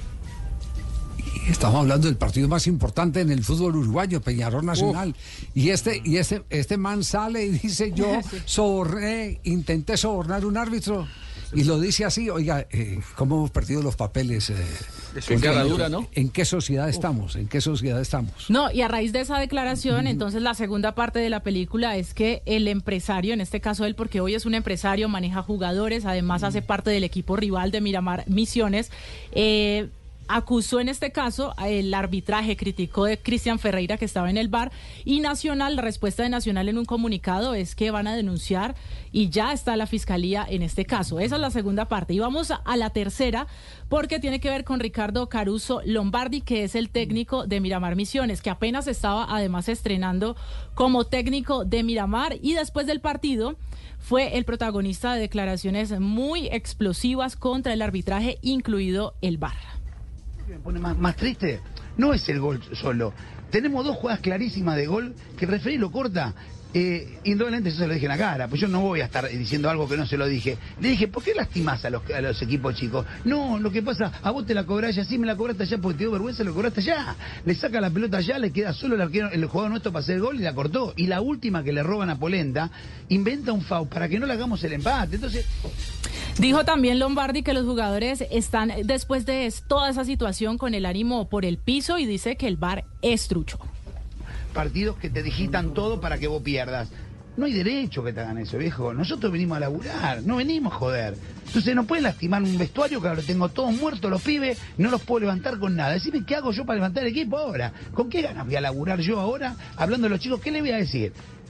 Estamos hablando del partido más importante en el fútbol uruguayo, Peñarol Nacional. Uf. Y este y este este man sale y dice, yo soborné, intenté sobornar un árbitro. Y lo dice así, oiga, eh, ¿cómo hemos perdido los papeles? Eh, en cara dura, ¿no? ¿En qué sociedad estamos? ¿En qué sociedad estamos? No, y a raíz de esa declaración, uh-huh. entonces la segunda parte de la película es que el empresario, en este caso él, porque hoy es un empresario, maneja jugadores, además uh-huh. hace parte del equipo rival de Miramar Misiones, eh... acusó en este caso el arbitraje, criticó de Cristian Ferreira que estaba en el V A R, y Nacional, la respuesta de Nacional en un comunicado es que van a denunciar y ya está la fiscalía en este caso. Esa es la segunda parte. Y vamos a, a la tercera, porque tiene que ver con Ricardo Caruso Lombardi, que es el técnico de Miramar Misiones, que apenas estaba además estrenando como técnico de Miramar, y después del partido fue el protagonista de declaraciones muy explosivas contra el arbitraje, incluido el V A R. Me pone más, más triste, no es el gol solo. Tenemos dos jugadas clarísimas de gol que el referee lo corta. Eh, indudablemente eso se lo dije en la cara, pues yo no voy a estar diciendo algo que no se lo dije. Le dije, ¿por qué lastimás a los, a los equipos chicos? No, lo que pasa, a vos te la cobrás ya, sí me la cobraste allá porque te dio vergüenza, lo cobraste allá. Le saca la pelota allá, le queda solo el arquero, el jugador nuestro para hacer el gol y la cortó. Y la última que le roban a Polenta, inventa un foul para que no le hagamos el empate. Entonces... Dijo también Lombardi que los jugadores están, después de toda esa situación, con el ánimo por el piso, y dice que el V A R es trucho. Partidos que te digitan todo para que vos pierdas. No hay derecho que te hagan eso, viejo. Nosotros venimos a laburar, no venimos a joder. Entonces no pueden lastimar un vestuario que ahora tengo todos muertos los pibes, no los puedo levantar con nada. Decime, ¿qué hago yo para levantar el equipo ahora? ¿Con qué ganas voy a laburar yo ahora? Hablando de los chicos, ¿qué le voy a decir?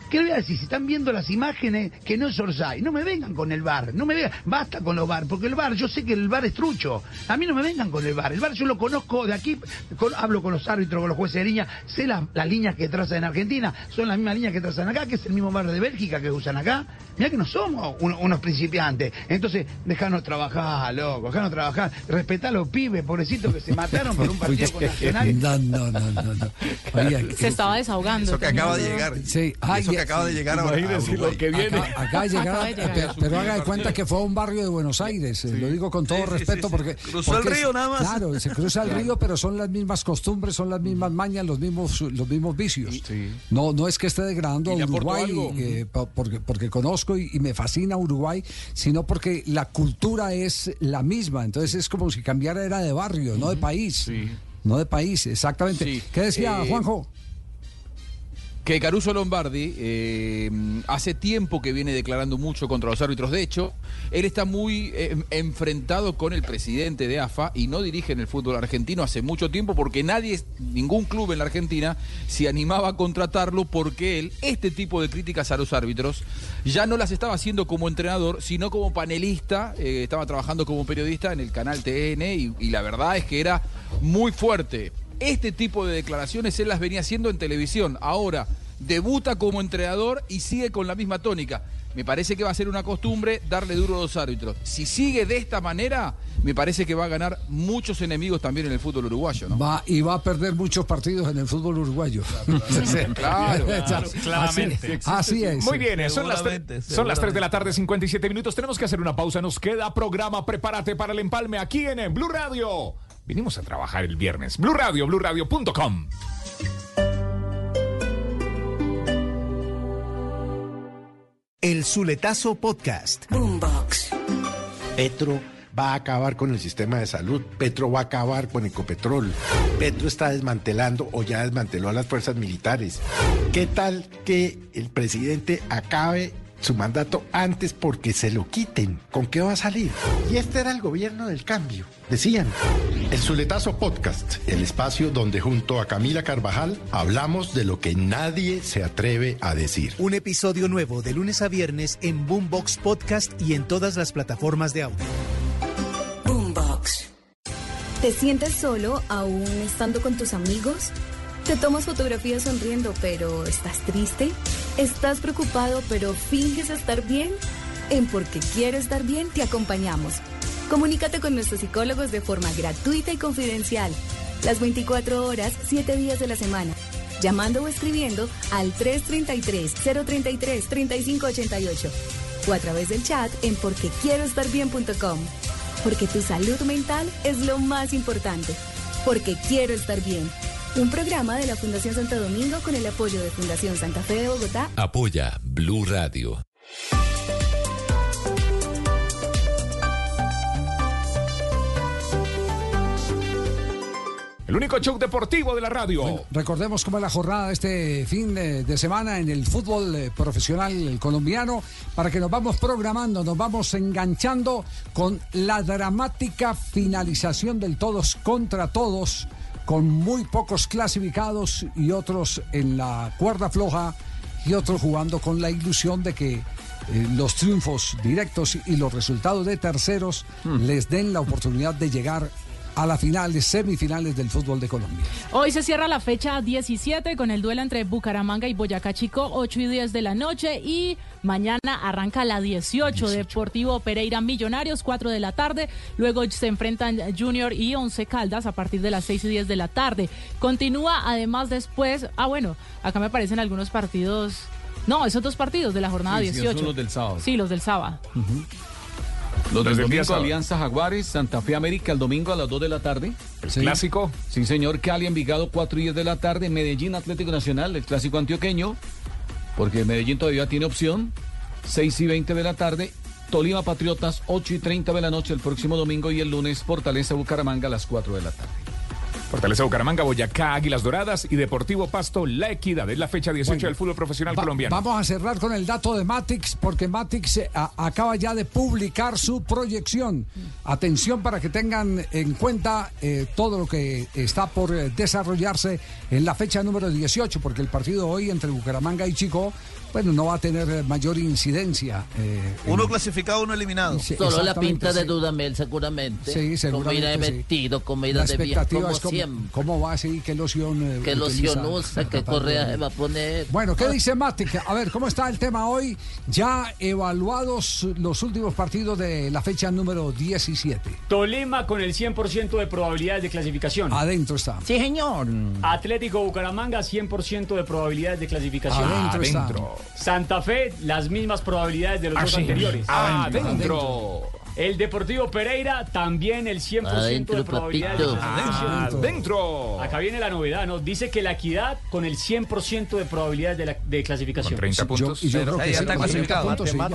¿Qué le voy a decir? Si están viendo las imágenes, que no es Orsay. No me vengan con el V A R, no me vengan, basta con los V A R, porque el V A R, yo sé que el V A R es trucho. A mí no me vengan con el V A R. El V A R yo lo conozco de aquí, con, hablo con los árbitros, con los jueces de línea, sé la, las líneas que trazan en Argentina, son las mismas líneas que trazan acá, que es el mismo V A R de Bélgica que usan acá. Mirá que no somos un, unos principiantes. Entonces, déjanos trabajar, loco, déjanos trabajar. Respetá a los pibes, pobrecitos que se mataron por un partido con Nacional. No, no, no, no. no. Oye, se estaba desahogando. Eso que acaba de llegar. Sí. Ay, eso que acaba de llegar ahora. Imagínese lo que viene. Acá, acaba de llegar, Acaba de llegar. Pero, pero haga de cuenta que fue a un barrio de Buenos Aires. Sí. Lo digo con todo Sí, sí, respeto sí, sí. porque... Cruzó porque el río es- nada más. Claro, se cruza el río, pero son las mismas costumbres, son las mismas mañas, los mismos, los mismos vicios. Sí. No, no es que esté degradando a ¿Y le aportó Uruguay, algo? eh, pa- porque, porque conozco y, y me fascina Uruguay, sino porque la cultura es la misma. Entonces es como si cambiara era de barrio, no de país. No de país, exactamente. Sí. ¿Qué decía Eh, Juanjo? Que Caruso Lombardi eh, hace tiempo que viene declarando mucho contra los árbitros. De hecho, él está muy eh, enfrentado con el presidente de A F A y no dirige en el fútbol argentino hace mucho tiempo porque nadie, ningún club en la Argentina se animaba a contratarlo porque él, este tipo de críticas a los árbitros, ya no las estaba haciendo como entrenador, sino como panelista. Eh, estaba trabajando como periodista en el canal T N y, y la verdad es que era muy fuerte. Este tipo de declaraciones él las venía haciendo en televisión. Ahora debuta como entrenador y sigue con la misma tónica. Me parece que va a ser una costumbre darle duro a los árbitros. Si sigue de esta manera, me parece que va a ganar muchos enemigos también en el fútbol uruguayo, ¿no? Va, y va a perder muchos partidos en el fútbol uruguayo. Claro, claro, claramente. Así, así es. Muy bien, eh, son las, Seguramente, tre- son las tres de la seguramente. tarde, cincuenta y siete minutos. Tenemos que hacer una pausa. Nos queda programa. Prepárate para el empalme aquí en, en Blue Radio. Vinimos a trabajar el viernes. Blue Radio, blue radio punto com. El Zuletazo Podcast. Boombox. Petro va a acabar con el sistema de salud, Petro va a acabar con Ecopetrol, Petro está desmantelando o ya desmanteló a las fuerzas militares. ¿Qué tal que el presidente acabe su mandato antes porque se lo quiten? ¿Con qué va a salir? Y este era el gobierno del cambio, decían. El Zuletazo Podcast, el espacio donde junto a Camila Carvajal hablamos de lo que nadie se atreve a decir. Un episodio nuevo de lunes a viernes en Boombox Podcast y en todas las plataformas de audio. Boombox. ¿Te sientes solo aún estando con tus amigos? ¿Te tomas fotografías sonriendo pero estás triste? ¿Estás preocupado pero finges estar bien? En Porque Quiero Estar Bien te acompañamos. Comunícate con nuestros psicólogos de forma gratuita y confidencial. Las veinticuatro horas, siete días de la semana. Llamando o escribiendo al tres tres tres, cero tres tres, tres cinco ocho ocho o a través del chat en porque quiero estar bien punto com. Porque tu salud mental es lo más importante. Porque Quiero Estar Bien. Un programa de la Fundación Santo Domingo con el apoyo de Fundación Santa Fe de Bogotá. Apoya Blue Radio. El único show deportivo de la radio. Bueno, recordemos cómo es la jornada de este fin de, de semana en el fútbol eh, profesional colombiano para que nos vamos programando, nos vamos enganchando con la dramática finalización del todos contra todos, con muy pocos clasificados y otros en la cuerda floja y otros jugando con la ilusión de que eh, los triunfos directos y los resultados de terceros hmm. les den la oportunidad de llegar a las finales, semifinales del fútbol de Colombia. Hoy se cierra la fecha diecisiete con el duelo entre Bucaramanga y Boyacá Chico, ocho y diez de la noche, y mañana arranca la dieciocho, Deportivo Pereira Millonarios, cuatro de la tarde, luego se enfrentan Junior y Once Caldas a partir de las seis y diez de la tarde. Continúa además después, ah bueno, acá me aparecen algunos partidos, no, esos dos partidos de la jornada sí, dieciocho. Sí, son los del sábado. Sí, los del sábado. Uh-huh. Los del domingo, Alianza Jaguares, Santa Fe América, el domingo a las dos de la tarde. El sí. clásico. Sí, señor. Cali, Envigado, cuatro y diez de la tarde. Medellín, Atlético Nacional, el clásico antioqueño, porque Medellín todavía tiene opción. seis y veinte de la tarde. Tolima, Patriotas, ocho y treinta de la noche el próximo domingo. Y el lunes, Fortaleza, Bucaramanga, a las cuatro de la tarde. Fortaleza Bucaramanga, Boyacá, Águilas Doradas y Deportivo Pasto, La Equidad. Es la fecha dieciocho bueno, del fútbol profesional va, colombiano. Vamos a cerrar con el dato de Matix, porque Matix eh, a, acaba ya de publicar su proyección. Atención para que tengan en cuenta eh, todo lo que está por eh, desarrollarse en la fecha número dieciocho, porque el partido hoy entre Bucaramanga y Chico, bueno, no va a tener mayor incidencia. Eh, uno en... clasificado, uno eliminado. Sí, solo la pinta de sí. Dudamel, seguramente. Sí, seguramente. Como irá de vestido, sí. como irá de bien, como es siempre. ¿Cómo va así? ¿Qué loción eh, ¿Qué loción usa? ¿Qué correa se va a poner? Bueno, ¿qué dice Matic? A ver, ¿cómo está el tema hoy? Ya evaluados los últimos partidos de la fecha número diecisiete. Tolima con el cien por ciento de probabilidades de clasificación. Adentro está. Sí, señor. Atlético Bucaramanga, cien por ciento de probabilidades de clasificación. Adentro, Adentro. Está. Santa Fe, las mismas probabilidades de los dos anteriores. Adentro. Adentro. El Deportivo Pereira, también el cien por ciento de probabilidades de clasificación. Adentro. Acá viene la novedad, ¿no? Dice que la Equidad con el cien por ciento de probabilidades de, la, de clasificación. Con treinta puntos. Yo, yo creo que ya está clasificado.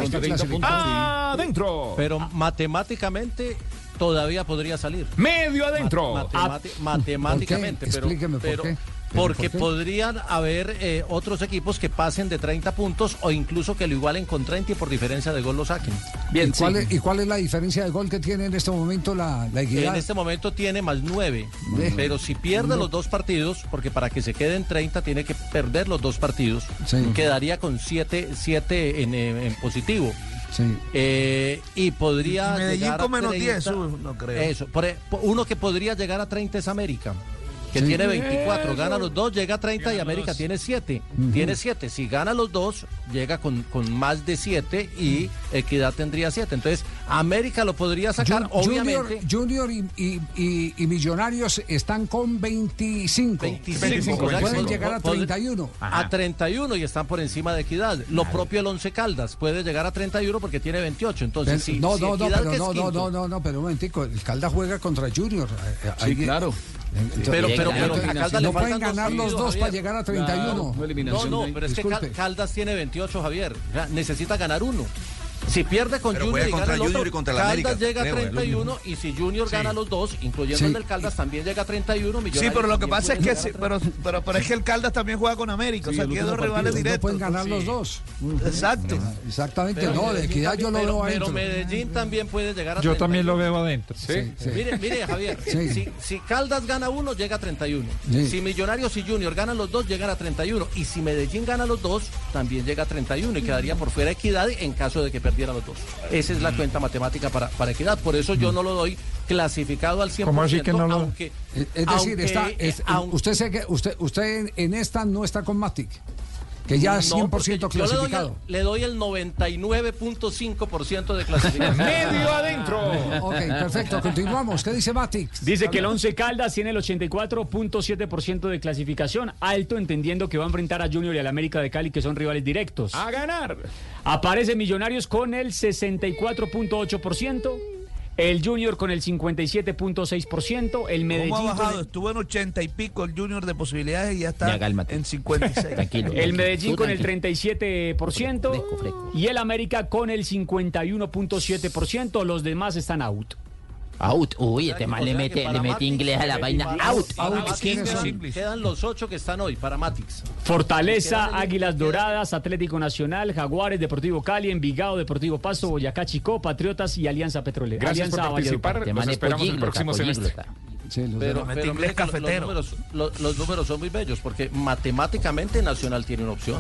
Adentro. Pero matemáticamente todavía podría salir. Medio adentro. Matemati matemáticamente. ¿Por qué? Pero, Explíqueme pero, por qué. Porque podrían haber eh, otros equipos que pasen de treinta puntos o incluso que lo igualen con treinta y por diferencia de gol lo saquen. Bien, ¿Y, cuál sí. es, ¿Y cuál es la diferencia de gol que tiene en este momento la, la Equidad? En este momento tiene más nueve, ¿Eh? pero si pierde no. los dos partidos, porque para que se quede en treinta tiene que perder los dos partidos, sí. quedaría con siete, siete en, en positivo. Sí. Eh, y podría Medellín llegar con a menos treinta, diez, uh, no creo. Eso, por, uno que podría llegar a treinta es América, que sí. tiene veinticuatro, gana los dos, llega a treinta y América dos. tiene siete. Uh-huh. Tiene siete. Si gana los dos, llega con, con más de siete y Equidad tendría siete. Entonces, América lo podría sacar, Jun- obviamente. Junior, Junior y, y, y, y Millonarios están con veinticinco. veinticinco. Pueden llegar a treinta y uno. Ajá. A treinta y uno y están por encima de Equidad. Lo vale. propio el Once Caldas puede llegar a treinta y uno porque tiene veintiocho. Entonces, si, no, si no, no, Equidad, pero que no, es no, quinto, no, no, no, pero un momentico. El Caldas juega contra Junior. Sí, Ahí, claro. Entonces, pero, pero, pero, pero a Caldas no le pueden ganar los dos Javier. para llegar a treinta y uno. Claro, no, no, pero es Disculpe. que Caldas tiene veintiocho, Javier. O sea, necesita ganar uno. Si pierde con pero Junior y contra gana el otro, Junior y contra la Caldas América, llega creo, a treinta y uno y si Junior sí. gana los dos, incluyendo sí. el del Caldas, también llega a treinta y uno. Sí, pero lo que pasa es que sí, pero, pero, pero es que el Caldas también juega con América, sí, o sea, que dos rivales directos. No pueden ganar los dos. Exacto. Exactamente, pero no, de Equidad yo lo pero, veo adentro. Pero Medellín también puede llegar a Yo también lo veo adentro. Sí. Sí. Mire, mire, Javier, sí. si, si Caldas gana uno, llega a treinta y uno. Sí. Si Millonarios y Junior ganan los dos, llegan a treinta y uno. Y si Medellín gana los dos, también llega a treinta y uno y quedaría por fuera Equidad en caso de que perdiera los dos. Esa es la cuenta matemática. matemática para, para Equidad, por eso yo no lo doy clasificado al cien por ciento. ¿Cómo así que no lo... aunque, es decir, aunque, está, es, aunque, usted sé que usted usted en esta no está con Matic, que ya es cien por ciento no, clasificado. Le doy, el, le doy el noventa y nueve punto cinco por ciento de clasificación. Medio adentro. Ok, perfecto, continuamos. ¿Qué dice Matic? Dice que el Once Caldas tiene el ochenta y cuatro punto siete por ciento de clasificación, alto, entendiendo que va a enfrentar a Junior y al América de Cali, que son rivales directos. A ganar. Aparece Millonarios con el sesenta y cuatro punto ocho por ciento. El Junior con el cincuenta y siete punto seis por ciento, el Medellín... ¿Cómo ha bajado? Con el... Estuvo en ochenta y pico el Junior de posibilidades y ya está ya, en cincuenta y seis. Tranquilo. El Medellín con el treinta y siete por ciento fresco, fresco. Y el América con el cincuenta y uno punto siete por ciento. Los demás están out. Out, uy, este mal le mete, le mete inglés a la vaina. Out, out. Quedan los ocho que están hoy para Matix. Fortaleza, Águilas Doradas, Atlético Nacional, Jaguares, Deportivo Cali, Envigado, Deportivo Pasto, Boyacá, Chicó, Patriotas y Alianza Petrolera. Gracias Alianza por participar. Los esperamos el próximo semestre. Sí, los pero, pero mire que los, números, los, los números son muy bellos porque matemáticamente Nacional tiene una opción.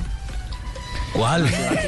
¿Cuál?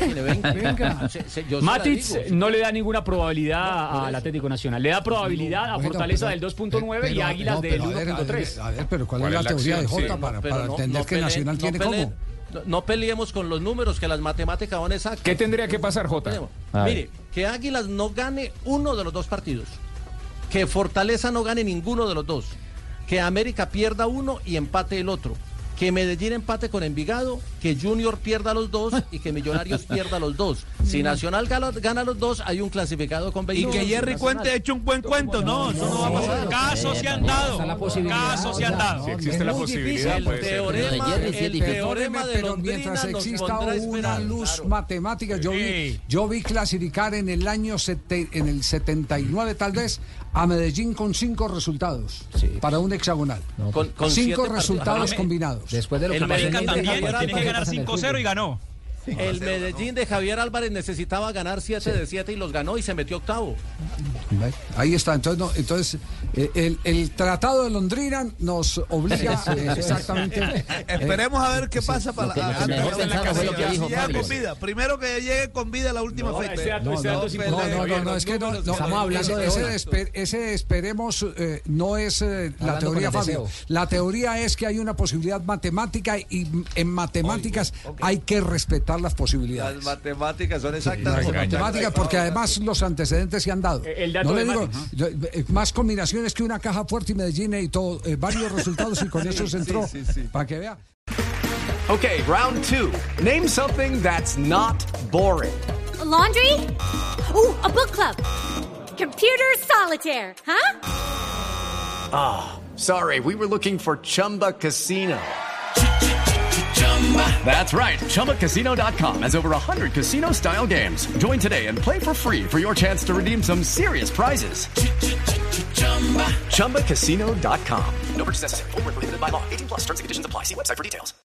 Venga. Se, se, Matic no le da ninguna probabilidad no, al Atlético Nacional. Le da probabilidad no, a Fortaleza bueno, pero, del dos punto nueve y Águilas no, del uno punto tres. A, a ver, pero ¿cuál, ¿cuál es la, la teoría de Jota sí, para, para entender que Nacional tiene cómo? No peleemos con los números, que las matemáticas son exactas. ¿Qué tendría que pasar, Jota? Mire, que Águilas no gane uno de los dos partidos. Que Fortaleza no gane ninguno de los dos. Que América pierda uno y empate el otro. que Medellín empate con Envigado, que Junior pierda los dos y que Millonarios pierda los dos. Si Nacional gana, gana los dos, hay un clasificado con veinte. Y que Jerry Cuente eche un buen cuento, no, eso no va a pasar. Casos se han dado, casos se han dado. Si existe la posibilidad, puede ser. Teorema, el teorema de pero Londrina mientras nos exista pondrá a una esperar, luz claro. matemática, yo vi, yo vi clasificar en el año sete, en el setenta y nueve tal vez a Medellín con cinco resultados para un hexagonal. No, con, con cinco resultados partidos. combinados. Después de lo el que América pasó en también Inter, tiene que ganar cinco cero y ganó. El Medellín de Javier Álvarez necesitaba ganar siete de siete y los ganó y se metió octavo. Ahí está, entonces, no, entonces eh, el, el Tratado de Londrina nos obliga eh, exactamente. Esperemos a ver qué pasa para que- lo que mejor pensaba fue lo que dijo llega Fabio. con vida. Primero que llegue con vida a la última No, fecha. ese dato- ese dato es No, importante, no, no, Javier, no, los es que no, números, no, estamos hablando ese, de ese, hoy. esper- ese esperemos eh, no es eh, la Hablando teoría, con el Fabio. deseo. La teoría es que hay una posibilidad matemática y en matemáticas hay que respetar las posibilidades. Las matemáticas son exactas. Las matemáticas, porque además los antecedentes se han dado. El dato No le de digo, Mati. yo, eh, más combinaciones que una caja fuerte y Medellín y todo, eh, varios resultados y con eso se entró. sí, sí. Para que vea. Okay, round two. Name something that's not boring. A laundry? Ooh, a book club. Computer solitaire, huh? Ah, sorry, we were looking for Chumba Casino. That's right. Chumba Casino dot com has over one hundred casino-style games. Join today and play for free for your chance to redeem some serious prizes. Chumba Casino dot com. No purchase necessary. Void where prohibited by law. eighteen plus terms and conditions apply. See website for details.